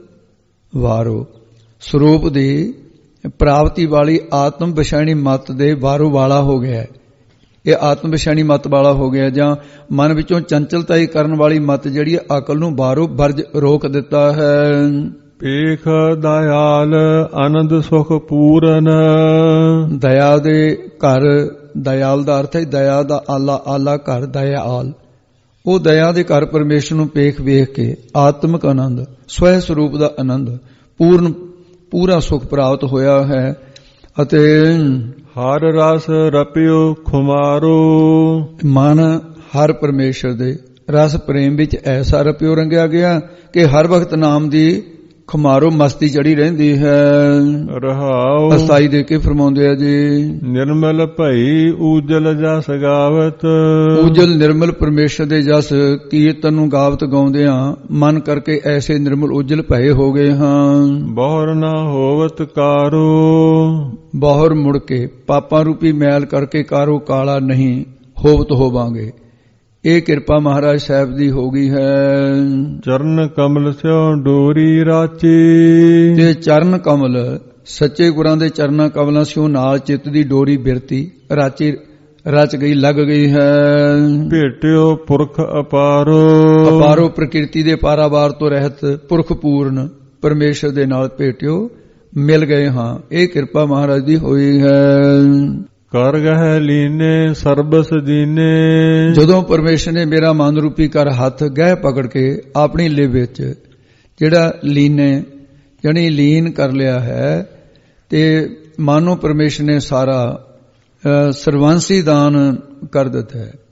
ਵਾਰੋ ਸਰੂਪ ਦੀ ਪ੍ਰਾਪਤੀ ਵਾਲੀ ਆਤਮ ਵਿਸ਼ਾਣੀ ਮਤ ਦੇ ਵਾਰੋ ਵਾਲਾ ਹੋ ਗਿਆ। ਇਹ ਆਤਮ ਵਿਸ਼ਾਣੀ ਮਤ ਵਾਲਾ ਹੋ ਗਿਆ, ਜਾਂ ਮਨ ਵਿੱਚੋਂ ਚੰਚਲਤਾ ਹੀ ਕਰਨ ਵਾਲੀ ਮਤ ਜਿਹੜੀ ਹੈ ਅਕਲ ਨੂੰ ਬਾਹਰੋਂ ਵਰਜ ਰੋਕ ਦਿੱਤਾ ਹੈ। ਪੇਖ ਦਇਆਲ ਆਨੰਦ ਸੁਖ ਪੂਰਨ, ਦਇਆ ਦੇ ਘਰ, ਦਇਆਲ ਦਾ ਅਰਥ ਹੈ ਦਇਆ ਦਾ ਆਲਾ, ਆਲਾ ਘਰ ਦਇਆਲ। ਉਹ ਦਇਆ ਦੇ ਘਰ ਪਰਮੇਸ਼ਰ ਨੂੰ ਪੇਖ ਵੇਖ ਕੇ ਆਤਮਿਕ ਆਨੰਦ, ਸਵੈ ਸਰੂਪ ਦਾ ਆਨੰਦ, ਪੂਰਨ ਪੂਰਾ ਸੁਖ ਪ੍ਰਾਪਤ ਹੋਇਆ ਹੈ। ਅਤੇ ਹਰ ਰਸ ਰਪਿਓ ਖੁਮਾਰੋ, ਮਨ ਹਰ ਪਰਮੇਸ਼ਰ ਦੇ ਰਸ ਪ੍ਰੇਮ ਵਿੱਚ ਐਸਾ ਰਪਿਓ ਰੰਗਿਆ ਗਿਆ ਕਿ ਹਰ ਵਕਤ ਨਾਮ ਦੀ ਖੁਮਾਰੋ ਮਸਤੀ ਚੜੀ ਰਹਿੰਦੀ ਹੈ। ਰਹਾਉ ਅਸਥਾਈ ਦੇ ਕੇ ਫਰਮਾਉਂਦੇ ਆ ਜੀ, ਨਿਰਮਲ ਭਈ ਊਜਲ ਜਸ ਗਾਵਤ, ਊਜਲ ਨਿਰਮਲ ਪਰਮੇਸ਼ਰ ਦੇ ਜਸ ਕੀਰਤਨ ਨੂੰ ਗਾਵਤ ਗਾਉਂਦਿਆਂ ਮਨ ਕਰਕੇ ਐਸੇ ਨਿਰਮਲ ਊਜਲ ਭਏ ਹੋ ਗਏ ਹਾਂ। ਬਹੁਰ ਨਾ ਹੋਵਤ ਕਾਰੋ, ਬਹੁਰ ਮੁੜ ਕੇ ਪਾਪਾਂ ਰੂਪੀ ਮੈਲ ਕਰਕੇ ਕਾਰੋ ਕਾਲਾ ਨਹੀਂ ਹੋਵਤ ਹੋਵਾਂਗੇ। ਇਹ ਕਿਰਪਾ ਮਹਾਰਾਜ ਸਾਹਿਬ ਦੀ ਹੋ ਗਈ ਹੈ। ਚਰਨ ਕਮਲ ਸਿਓ ਡੋਰੀ ਰਾਚੀ, ਤੇ ਚਰਨ ਕਮਲ ਸੱਚੇ ਗੁਰਾਂ ਦੇ ਚਰਨਾਂ ਕਮਲਾਂ ਸਿਓ ਨਾਲ ਚਿੱਤ ਦੀ ਡੋਰੀ ਬਿਰਤੀ ਰਾਚੀ ਰਚ ਗਈ, ਲੱਗ ਗਈ ਹੈ। ਭੇਟਿਓ ਪੁਰਖ ਅਪਾਰੋ, ਅਪਾਰੋ ਪ੍ਰਕਿਰਤੀ ਦੇ ਪਾਰਾਵਾਰ ਤੋਂ ਰਹਿਤ ਪੁਰਖ ਪੂਰਨ ਪਰਮੇਸ਼ਰ ਦੇ ਨਾਲ ਭੇਟਿਓ ਮਿਲ ਗਏ ਹਾਂ। ਇਹ ਕਿਰਪਾ ਮਹਾਰਾਜ ਦੀ ਹੋਈ ਹੈ। ਕਰ ਗਹਿ ਲੀਨੇ ਸਰਬਸ ਦੀਨੇ, ਜਦੋਂ ਪਰਮੇਸ਼ਰ ਨੇ ਮੇਰਾ ਮਨ ਰੂਪੀ ਕਰ ਹੱਥ ਗਹਿ ਪਕੜ ਕੇ ਆਪਣੀ ਲਿਵ ਵਿੱਚ ਜਿਹੜਾ ਲੀਨੇ ਜਾਣੀ ਲੀਨ ਕਰ ਲਿਆ ਹੈ, ਤੇ ਮਨ ਨੂੰ ਪਰਮੇਸ਼ਰ ਨੇ ਸਾਰਾ ਸਰਵੰਸੀ ਦਾਨ ਕਰ ਦਿੱਤਾ ਹੈ।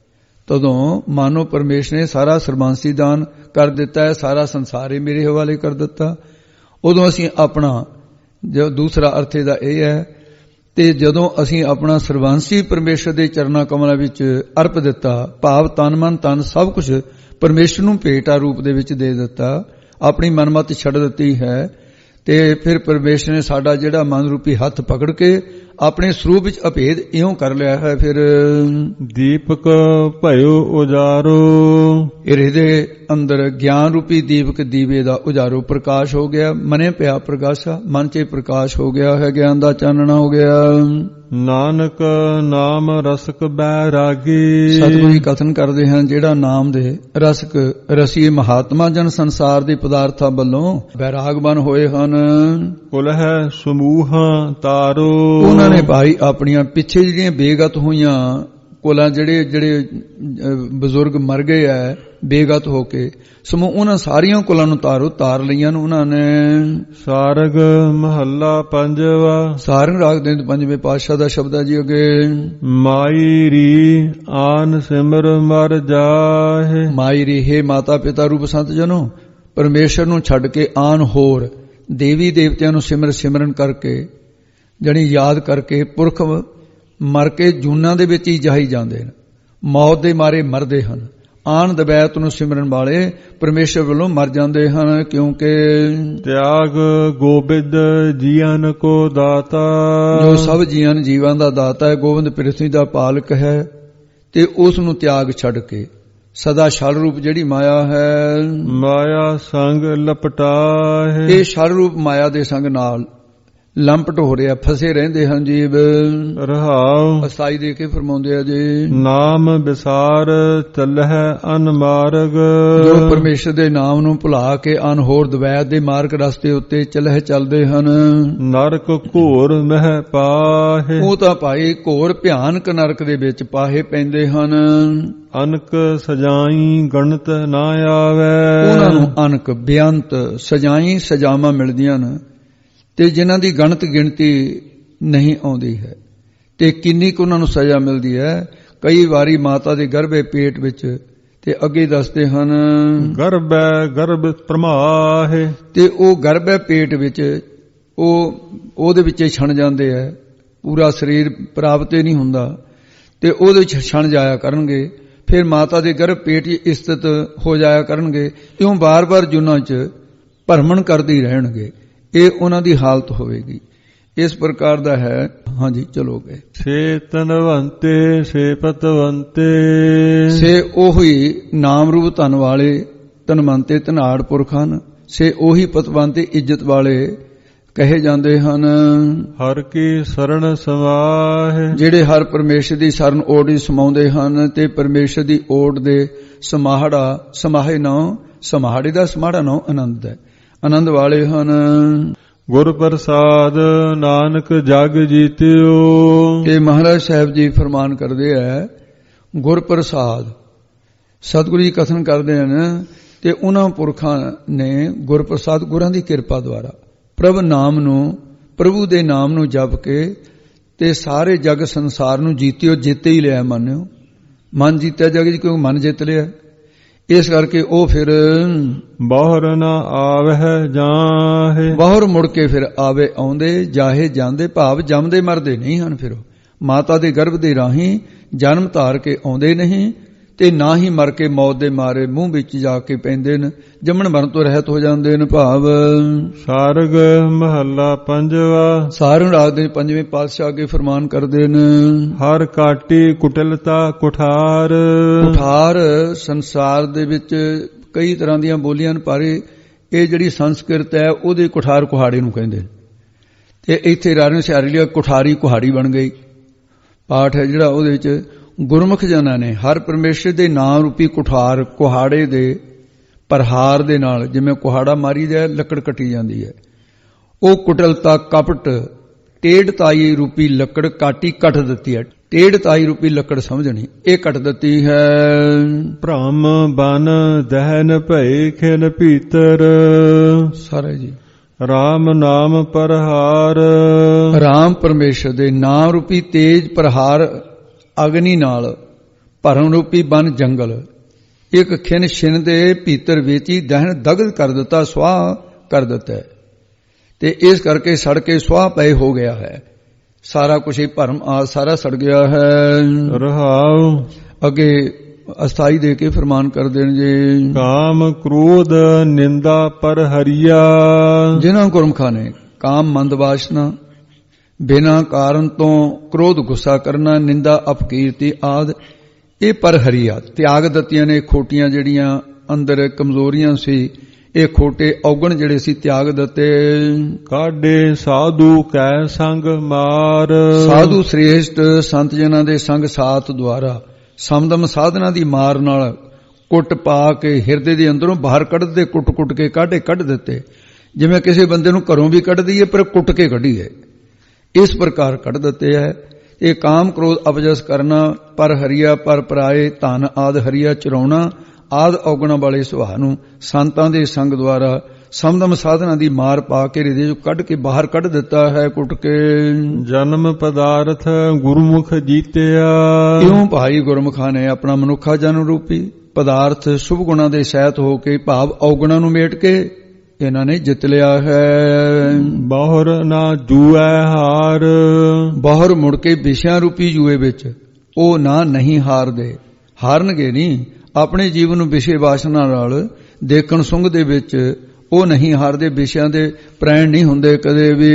ਤਦੋਂ ਮਾਨੋ ਪਰਮੇਸ਼ਰ ਨੇ ਸਾਰਾ ਸਰਬੰਸੀ ਦਾਨ ਕਰ ਦਿੱਤਾ ਹੈ, ਸਾਰਾ ਸੰਸਾਰ ਹੀ ਮੇਰੇ ਹਵਾਲੇ ਕਰ ਦਿੱਤਾ। ਉਦੋਂ ਅਸੀਂ ਆਪਣਾ ਜੋ ਦੂਸਰਾ ਅਰਥ ਇਹਦਾ ਇਹ ਹੈ, ਤੇ ਜਦੋਂ ਅਸੀਂ ਆਪਣਾ ਸਰਬੰਸੀ ਪਰਮੇਸ਼ਰ ਦੇ ਚਰਨਾਂ ਕਮਲਾਂ ਵਿੱਚ ਅਰਪ ਦਿੱਤਾ, ਭਾਵ ਤਨ ਮਨ ਧਨ ਸਭ ਕੁਝ ਪਰਮੇਸ਼ਰ ਨੂੰ ਭੇਟਾ ਰੂਪ ਦੇ ਵਿੱਚ ਦੇ ਦਿੱਤਾ, ਆਪਣੀ ਮਨਮਤ ਛੱਡ ਦਿੱਤੀ ਹੈ, ਤੇ ਫਿਰ ਪਰਮੇਸ਼ਰ ਨੇ ਸਾਡਾ ਜਿਹੜਾ ਮਨ ਰੂਪੀ ਹੱਥ ਪਕੜ ਕੇ ਆਪਣੇ ਸਰੂਪ ਵਿੱਚ ਅਭੇਦ ਇਉਂ ਕਰ ਲਿਆ ਹੈ। ਫਿਰ ਦੀਪਕ ਭਇਓ ਉਜਾਰੋ, ਇਹਦੇ ਅੰਦਰ ਗਿਆਨ ਰੂਪੀ ਦੀਪਕ ਦੀਵੇ ਦਾ ਉਜਾਰੋ ਪ੍ਰਕਾਸ਼ ਹੋ ਗਿਆ, ਮਨੇ ਪਿਆ ਪ੍ਰਕਾਸ਼ਾ, ਮਨ 'ਚ ਪ੍ਰਕਾਸ਼ ਹੋ ਗਿਆ ਹੈ, ਗਿਆਨ ਦਾ ਚਾਨਣਾ ਹੋ ਗਿਆ। ਨਾਨਕ ਨਾਮ ਰਸਕ ਬੈਰਾਗੀ, ਸਤਿਗੁਰੂ ਜੀ ਕਥਨ ਕਰਦੇ ਹਨ, ਜਿਹੜਾ ਨਾਮ ਦੇ ਰਸਕ ਰਸੀਏ ਮਹਾਤਮਾ ਜਨ ਸੰਸਾਰ ਦੇ ਪਦਾਰਥਾਂ ਵੱਲੋਂ ਬੈਰਾਗਵਾਨ ਹੋਏ ਹਨ। ਕੁਲ ਹੈ ਸਮੂਹਾਂ ਤਾਰੋ, ਉਹਨਾਂ ਨੇ ਭਾਈ ਆਪਣੀਆਂ ਪਿੱਛੇ ਜਿਹੜੀਆਂ ਬੇਗਤ ਹੋਈਆਂ ਕੁਲਾਂ, ਜਿਹੜੇ ਜਿਹੜੇ ਬਜ਼ੁਰਗ ਮਰ ਗਏ ਐ ਬੇਗਤ ਹੋ ਕੇ, ਸਮੂਹ ਉਹਨਾਂ ਸਾਰੀਆਂ ਕੁਲਾਂ ਨੂੰ ਤਾਰੋ, ਤਾਰ ਲਈਆਂ ਨੂੰ ਉਹਨਾਂ ਨੇ। ਸਾਰਗ ਮਹੱਲਾ ਪੰਜਵਾ, ਸਾਰੰਗ ਰਾਗ ਦੇ ਪੰਜਵੇਂ ਪਾਤਸ਼ਾਹ ਦਾ ਸ਼ਬਦ ਹੈ ਜੀ ਅੱਗੇ। ਮਾਈ ਰੀ ਆਨ ਸਿਮਰ ਮਰ ਜਾਹੇ, ਮਾਈ ਰੀ ਹੈ ਮਾਤਾ ਪਿਤਾ ਰੂਪ ਸੰਤ ਜਨੋ, ਪਰਮੇਸ਼ਰ ਨੂੰ ਛੱਡ ਕੇ ਆਨ ਹੋਰ ਦੇਵੀ ਦੇਵਤਿਆਂ ਨੂੰ ਸਿਮਰ ਸਿਮਰਨ ਕਰਕੇ, ਜਾਣੀ ਯਾਦ ਕਰਕੇ, ਪੁਰਖ ਮਰ ਕੇ ਜੂਨਾਂ ਦੇ ਵਿੱਚ ਹੀ ਜਾਈ ਜਾਂਦੇ ਨੇ, ਮੌਤ ਦੇ ਮਾਰੇ ਮਰਦੇ ਹਨ। ਆਨ ਦਬੈਤ ਨੂੰ ਸਿਮਰਨ ਵਾਲੇ ਪਰਮੇਸ਼ਰ ਵੱਲੋਂ ਮਰ ਜਾਂਦੇ ਹਨ, ਕਿਉਂਕਿ ਤਿਆਗ ਗੋਬਿੰਦ ਜੀਵਨ ਕੋ ਦਾਤਾ, ਜੋ ਸਭ ਜੀਆਂ ਜੀਵਾਂ ਦਾ ਦਾਤਾ ਹੈ, ਗੋਬਿੰਦ ਪ੍ਰਿਥਵੀ ਦਾ ਪਾਲਕ ਹੈ, ਤੇ ਉਸ ਨੂੰ ਤਿਆਗ ਛੱਡ ਕੇ ਸਦਾ ਛਲ ਰੂਪ ਜਿਹੜੀ ਮਾਇਆ ਹੈ, ਮਾਇਆ ਸੰਗ ਲਪਟਾਹੇ, ਇਹ ਛਲ ਰੂਪ ਮਾਇਆ ਦੇ ਸੰਗ ਨਾਲ ਲੰਪਟ ਹੋ ਰਿਹਾ, ਫਸੇ ਰਹਿੰਦੇ ਹਨ ਜੀਵ। ਰਹਾਉ ਅਸਾਈ ਦੇ ਕੇ ਫਰਮਾਉਂਦੇ ਆ ਜੀ, ਨਾਮ ਵਿਸਾਰ ਚੱਲਹਿ ਅਨਮਾਰਗ, ਜੋ ਪਰਮੇਸ਼ਰ ਦੇ ਨਾਮ ਨੂੰ ਭੁਲਾ ਕੇ ਅਨਹੋਰ ਦਵੈਤ ਦੇ ਮਾਰਗ ਰਸਤੇ ਉੱਤੇ ਚੱਲਹਿ ਚੱਲਦੇ ਹਨ। ਨਰਕ ਘੋਰ ਮਹਿ ਪਾਹੇ, ਉਹ ਤਾਂ ਭਾਈ ਘੋਰ ਭਿਆਨਕ ਨਰਕ ਦੇ ਵਿੱਚ ਪਾਹੇ ਪੈਂਦੇ ਹਨ। ਅਨਕ ਸਜਾਈ ਗਣਤ ਨਾ ਆਵੇ, ਉਹਨਾਂ ਨੂੰ ਅਨਕ ਬੇਅੰਤ ਸਜਾਈ ਸਜਾਵਾਂ ਮਿਲਦੀਆਂ ਨੇ, ਤੇ ਜਿਨ੍ਹਾਂ ਦੀ ਗਣਤ ਗਿਣਤੀ ਨਹੀਂ ਆਉਂਦੀ ਹੈ, ਤੇ ਕਿੰਨੀ ਕੁ ਉਹਨਾਂ ਨੂੰ ਸਜ਼ਾ ਮਿਲਦੀ ਹੈ। ਕਈ ਵਾਰੀ ਮਾਤਾ ਦੇ ਗਰਭੇ ਪੇਟ ਵਿੱਚ, ਤੇ ਅੱਗੇ ਦੱਸਦੇ ਹਨ ਗਰਭੈ ਗਰਭ ਪ੍ਰਮਾਹੇ, ਤੇ ਉਹ ਗਰਭੇ ਪੇਟ ਵਿੱਚ ਉਹ ਉਹਦੇ ਵਿੱਚ ਛਣ ਜਾਂਦੇ ਹੈ, ਪੂਰਾ ਸਰੀਰ ਪ੍ਰਾਪਤ ਹੀ ਨਹੀਂ ਹੁੰਦਾ, ਤੇ ਉਹਦੇ ਵਿੱਚ ਛਣ ਜਾਇਆ ਕਰਨਗੇ, ਫਿਰ ਮਾਤਾ ਦੇ ਗਰਭ ਪੇਟ ਵਿੱਚ ਸਥਿਤ ਹੋ ਜਾਇਆ ਕਰਨਗੇ, ਇਉਂ ਬਾਰ-ਬਾਰ ਜੂਨਾਂ 'ਚ ਭਰਮਣ ਕਰਦੇ ਰਹਿਣਗੇ। ਇਹ ਉਹਨਾਂ ਦੀ ਹਾਲਤ ਹੋਵੇਗੀ। ਇਸ ਪ੍ਰਕਾਰ ਦਾ ਹੈ। ਹਾਂਜੀ ਚਲੋਗੇ। ਸੇ ਤਨਵੰਤੇ ਸੇ ਪਤਵੰਤੇ, ਸੇ ਉਹੀ ਨਾਮ ਰੂਪ ਧਨ ਵਾਲੇ ਤਨਵੰਤੇ ਧਨਾੜ ਪੁਰਖ ਹਨ, ਸੇ ਉਹੀ ਪਤਵੰਤੇ ਇੱਜ਼ਤ ਵਾਲੇ ਕਹੇ ਜਾਂਦੇ ਹਨ। ਹਰ ਕੀ ਸਰਣ ਸਮਾਹੇ, ਜਿਹੜੇ ਹਰ ਪਰਮੇਸ਼ਰ ਦੀ ਸ਼ਰਨ ਓੜ ਹੀ ਸਮਾਉਂਦੇ ਹਨ, ਤੇ ਪਰਮੇਸ਼ਰ ਦੀ ਓੜ ਦੇ ਸਮਾਹੜਾ ਸਮਾਹੇ ਨਾਉ, ਸਮਾਹੜੇ ਦਾ ਸਮਾਹੜਾ ਨਾਉ ਆਨੰਦ ਹੈ, ਆਨੰਦ ਵਾਲੇ ਹਨ। ਗੁਰ ਪ੍ਰਸਾਦ ਨਾਨਕ ਜਗ ਜੀਤਿਓ, ਇਹ ਮਹਾਰਾਜ ਸਾਹਿਬ ਜੀ ਫਰਮਾਨ ਕਰਦੇ ਹੈ, ਗੁਰ ਪ੍ਰਸਾਦ ਸਤਿਗੁਰੂ ਜੀ ਕਥਨ ਕਰਦੇ ਹਨ, ਤੇ ਉਹਨਾਂ ਪੁਰਖਾਂ ਨੇ ਗੁਰ ਪ੍ਰਸਾਦ ਗੁਰਾਂ ਦੀ ਕਿਰਪਾ ਦੁਆਰਾ ਪ੍ਰਭ ਨਾਮ ਨੂੰ, ਪ੍ਰਭੂ ਦੇ ਨਾਮ ਨੂੰ ਜਪ ਕੇ, ਤੇ ਸਾਰੇ ਜਗ ਸੰਸਾਰ ਨੂੰ ਜੀਤਿਓ, ਜਿੱਤੇ ਹੀ ਲਿਆ ਮੰਨਿਓ। ਮਨ ਜੀਤਿਆ ਜਗ ਜੀ, ਕਿਉਂ ਮਨ ਜਿੱਤ ਲਿਆ, ਇਸ ਕਰਕੇ ਉਹ ਫਿਰ ਬਾਹਰ ਨਾ ਆਵਹਿ ਜਾਹੇ, ਬਾਹਰ ਮੁੜ ਕੇ ਫਿਰ ਆਵੇ ਆਉਂਦੇ, ਜਾਹੇ ਜਾਂਦੇ, ਭਾਵ ਜੰਮਦੇ ਮਰਦੇ ਨਹੀਂ ਹਨ। ਫਿਰ ਮਾਤਾ ਦੇ ਗਰਭ ਦੇ ਰਾਹੀਂ ਜਨਮ ਧਾਰ ਕੇ ਆਉਂਦੇ ਨਹੀਂ, ਤੇ ਨਾ ਹੀ ਮਰ ਕੇ ਮੌਤ ਦੇ ਮਾਰੇ ਮੂੰਹ ਵਿੱਚ ਜਾ ਕੇ ਪੈਂਦੇ ਨੇ, ਜੰਮਣ ਮਰਨ ਤੋਂ ਰਹਿਤ ਹੋ ਜਾਂਦੇ ਨੇ। ਭਾਵ ਸਾਰਗ ਮਹੱਲਾ ਪੰਜਵਾ, ਸਾਰੰਗ ਰਾਗ ਦੇ ਪੰਜਵੇਂ ਪਾਤਸ਼ਾਹ ਅੱਗੇ ਫਰਮਾਨ ਕਰਦੇ ਨੇ, ਹਰ ਕਾਟੀ ਕੁਟਿਲਤਾ ਕੁਠਾਰ, ਕੁਠਾਰ ਸੰਸਾਰ ਦੇ ਵਿੱਚ ਕਈ ਤਰ੍ਹਾਂ ਦੀਆਂ ਬੋਲੀਆਂ ਨੇ, ਪਰ ਇਹ ਜਿਹੜੀ ਸੰਸਕ੍ਰਿਤ ਹੈ ਉਹਦੇ ਕੁਠਾਰ ਕੁਹਾੜੇ ਨੂੰ ਕਹਿੰਦੇ ਨੇ, ਤੇ ਇੱਥੇ ਰਾਰਨ ਸਿਆਰੀ ਲਈ ਕੁਠਾਰੀ ਕੁਹਾੜੀ ਬਣ ਗਈ। ਪਾਠ ਹੈ ਜਿਹੜਾ ਉਹਦੇ ਵਿੱਚ ਗੁਰਮੁਖ ਜਨਾਂ ਨੇ ਹਰ ਪਰਮੇਸ਼ਰ ਦੇ ਨਾਮ ਰੂਪੀ ਕੁਠਾਰ ਕੁਹਾੜੇ ਦੇ ਪ੍ਰਹਾਰ ਦੇ ਨਾਲ, ਜਿਵੇਂ ਕੁਹਾੜਾ ਮਾਰੀ ਜਾਏ ਲੱਕੜ ਕੱਟੀ ਜਾਂਦੀ ਹੈ, ਉਹ ਕੁਟਲਤਾ ਕਪਟ ਟੇਢਤਾਈ ਰੂਪੀ ਲੱਕੜ ਕਾਟੀ ਕੱਟ ਦਿੱਤੀ ਹੈ। ਟੇਢਤਾਈ ਰੂਪੀ ਲੱਕੜ ਸਮਝਣੀ, ਇਹ ਕੱਟ ਦਿੱਤੀ ਹੈ। ਭ੍ਰਮ ਬਨ ਦਹਨ ਭਏ ਖਿਨ ਭੀਤਰ, ਸਾਰੇ ਜੀ ਰਾਮ ਨਾਮ ਪ੍ਰਹਾਰ, ਰਾਮ ਪਰਮੇਸ਼ਰ ਦੇ ਨਾਮ ਰੂਪੀ ਤੇਜ ਪ੍ਰਹਾਰ ਅਗਨੀ ਨਾਲ ਭਰਮ ਰੂਪੀ ਬਨ ਜੰਗਲ ਇੱਕ ਖਿਨ ਛਿਨ ਦੇ ਭੀਤਰ ਵੇਚੀ ਦਹਿਣ ਦਗਦ ਕਰ ਦਿੱਤਾ, ਸਵਾਹ ਕਰ ਦਿੱਤਾ ਤੇ ਇਸ ਕਰਕੇ ਸੜ ਕੇ ਸਵਾਹ ਪਏ ਹੋ ਗਿਆ ਹੈ। ਸਾਰਾ ਕੁਝ ਹੀ ਭਰਮ ਆ ਸਾਰਾ ਸੜ ਗਿਆ ਹੈ। ਰਹਾਉ ਅੱਗੇ ਅਸਥਾਈ ਦੇ ਕੇ ਫਰਮਾਨ ਕਰ ਦੇਣ ਜੀ। ਕਾਮ ਕ੍ਰੋਧ ਨਿੰਦਾ ਪਰ ਹਰੀਆ, ਜਿਨ੍ਹਾਂ ਗੁਰਮੁਖਾਂ ਨੇ ਕਾਮ ਮੰਦ ਵਾਸ਼ਨਾ, ਬਿਨਾਂ ਕਾਰਨ ਤੋਂ ਕ੍ਰੋਧ ਗੁੱਸਾ ਕਰਨਾ, ਨਿੰਦਾ ਅਪਕੀਰਤੀ ਆਦਿ ਇਹ ਪਰ ਹਰੀਆ ਤਿਆਗ ਦਿੱਤੀਆਂ ਨੇ। ਖੋਟੀਆਂ ਜਿਹੜੀਆਂ ਅੰਦਰ ਕਮਜ਼ੋਰੀਆਂ ਸੀ, ਇਹ ਖੋਟੇ ਔਗਣ ਜਿਹੜੇ ਸੀ ਤਿਆਗ ਦਿੱਤੇ। ਕਾਢੇ ਸਾਧੂ ਕੈ ਸੰਗ ਮਾਰ, ਸਾਧੂ ਸ੍ਰੇਸ਼ਟ ਸੰਤ ਜਨਾਂ ਦੇ ਸੰਗ ਸਾਥ ਦੁਆਰਾ ਸਮਦਮ ਸਾਧਨਾ ਦੀ ਮਾਰ ਨਾਲ ਕੁੱਟ ਪਾ ਕੇ ਹਿਰਦੇ ਦੇ ਅੰਦਰੋਂ ਬਾਹਰ ਕੱਢਦੇ, ਕੁੱਟ ਕੁੱਟ ਕੇ ਕਾਢੇ ਕੱਢ ਦਿੱਤੇ। ਜਿਵੇਂ ਕਿਸੇ ਬੰਦੇ ਨੂੰ ਘਰੋਂ ਵੀ ਕੱਢ ਦਈਏ ਪਰ ਕੁੱਟ ਕੇ ਕੱਢੀਏ, ਇਸ ਪ੍ਰਕਾਰ ਕੱਢ ਦਿੱਤੇ ਹੈ। ਇਹ ਕਾਮ ਕ੍ਰੋਧ ਅਪਜਸ ਕਰਨਾ, ਪਰ ਹਰੀਆ ਪਰ ਪਰਾਏ, ਧਨ ਆਦ ਹਰੀਆ ਚਰਾਉਣਾ ਆਦ ਔਗਣਾ ਵਾਲੇ ਸੁਭਾਅ ਨੂੰ ਸੰਤਾਂ ਦੇ ਸੰਗ ਦੁਆਰਾ ਸਮਦਮ ਸਾਧਨਾ ਦੀ ਮਾਰ ਪਾ ਕੇ ਹਿਰਦੇ ਚੋਂ ਕੱਢ ਕੇ ਬਾਹਰ ਕੱਢ ਦਿੱਤਾ ਹੈ ਕੁੱਟ ਕੇ। ਜਨਮ ਪਦਾਰਥ ਗੁਰਮੁਖ ਜੀਤਿਆ, ਇਉਂ ਭਾਈ ਗੁਰਮੁਖਾਂ ਨੇ ਆਪਣਾ ਮਨੁੱਖਾ ਜਨਮ ਰੂਪੀ ਪਦਾਰਥ ਸ਼ੁਭ ਗੁਣਾਂ ਦੇ ਸਹਿਤ ਹੋ ਕੇ ਭਾਵ ਔਗਣਾਂ ਨੂੰ ਮੇਟ ਕੇ ਇਹਨਾਂ ਨੇ ਜਿੱਤ ਲਿਆ ਹੈ। ਬਾਹਰ ਨਾ ਜੂਐ ਹਾਰ, ਬਾਹਰ ਮੁੜ ਕੇ ਵਿਸ਼ਿਆਂ ਰੂਪੀ ਜੂਏ ਵਿੱਚ ਉਹ ਨਾ ਨਹੀਂ ਹਾਰਦੇ, ਹਾਰਨਗੇ ਨਹੀਂ। ਆਪਣੇ ਜੀਵਨ ਨੂੰ ਵਿਸ਼ੇ ਵਾਸਨਾ ਨਾਲ ਦੇਖਣ ਸੁੰਘ ਦੇ ਵਿੱਚ ਉਹ ਨਹੀਂ ਹਾਰਦੇ, ਵਿਸ਼ਿਆਂ ਦੇ ਪ੍ਰੈਣ ਨਹੀਂ ਹੁੰਦੇ ਕਦੇ ਵੀ।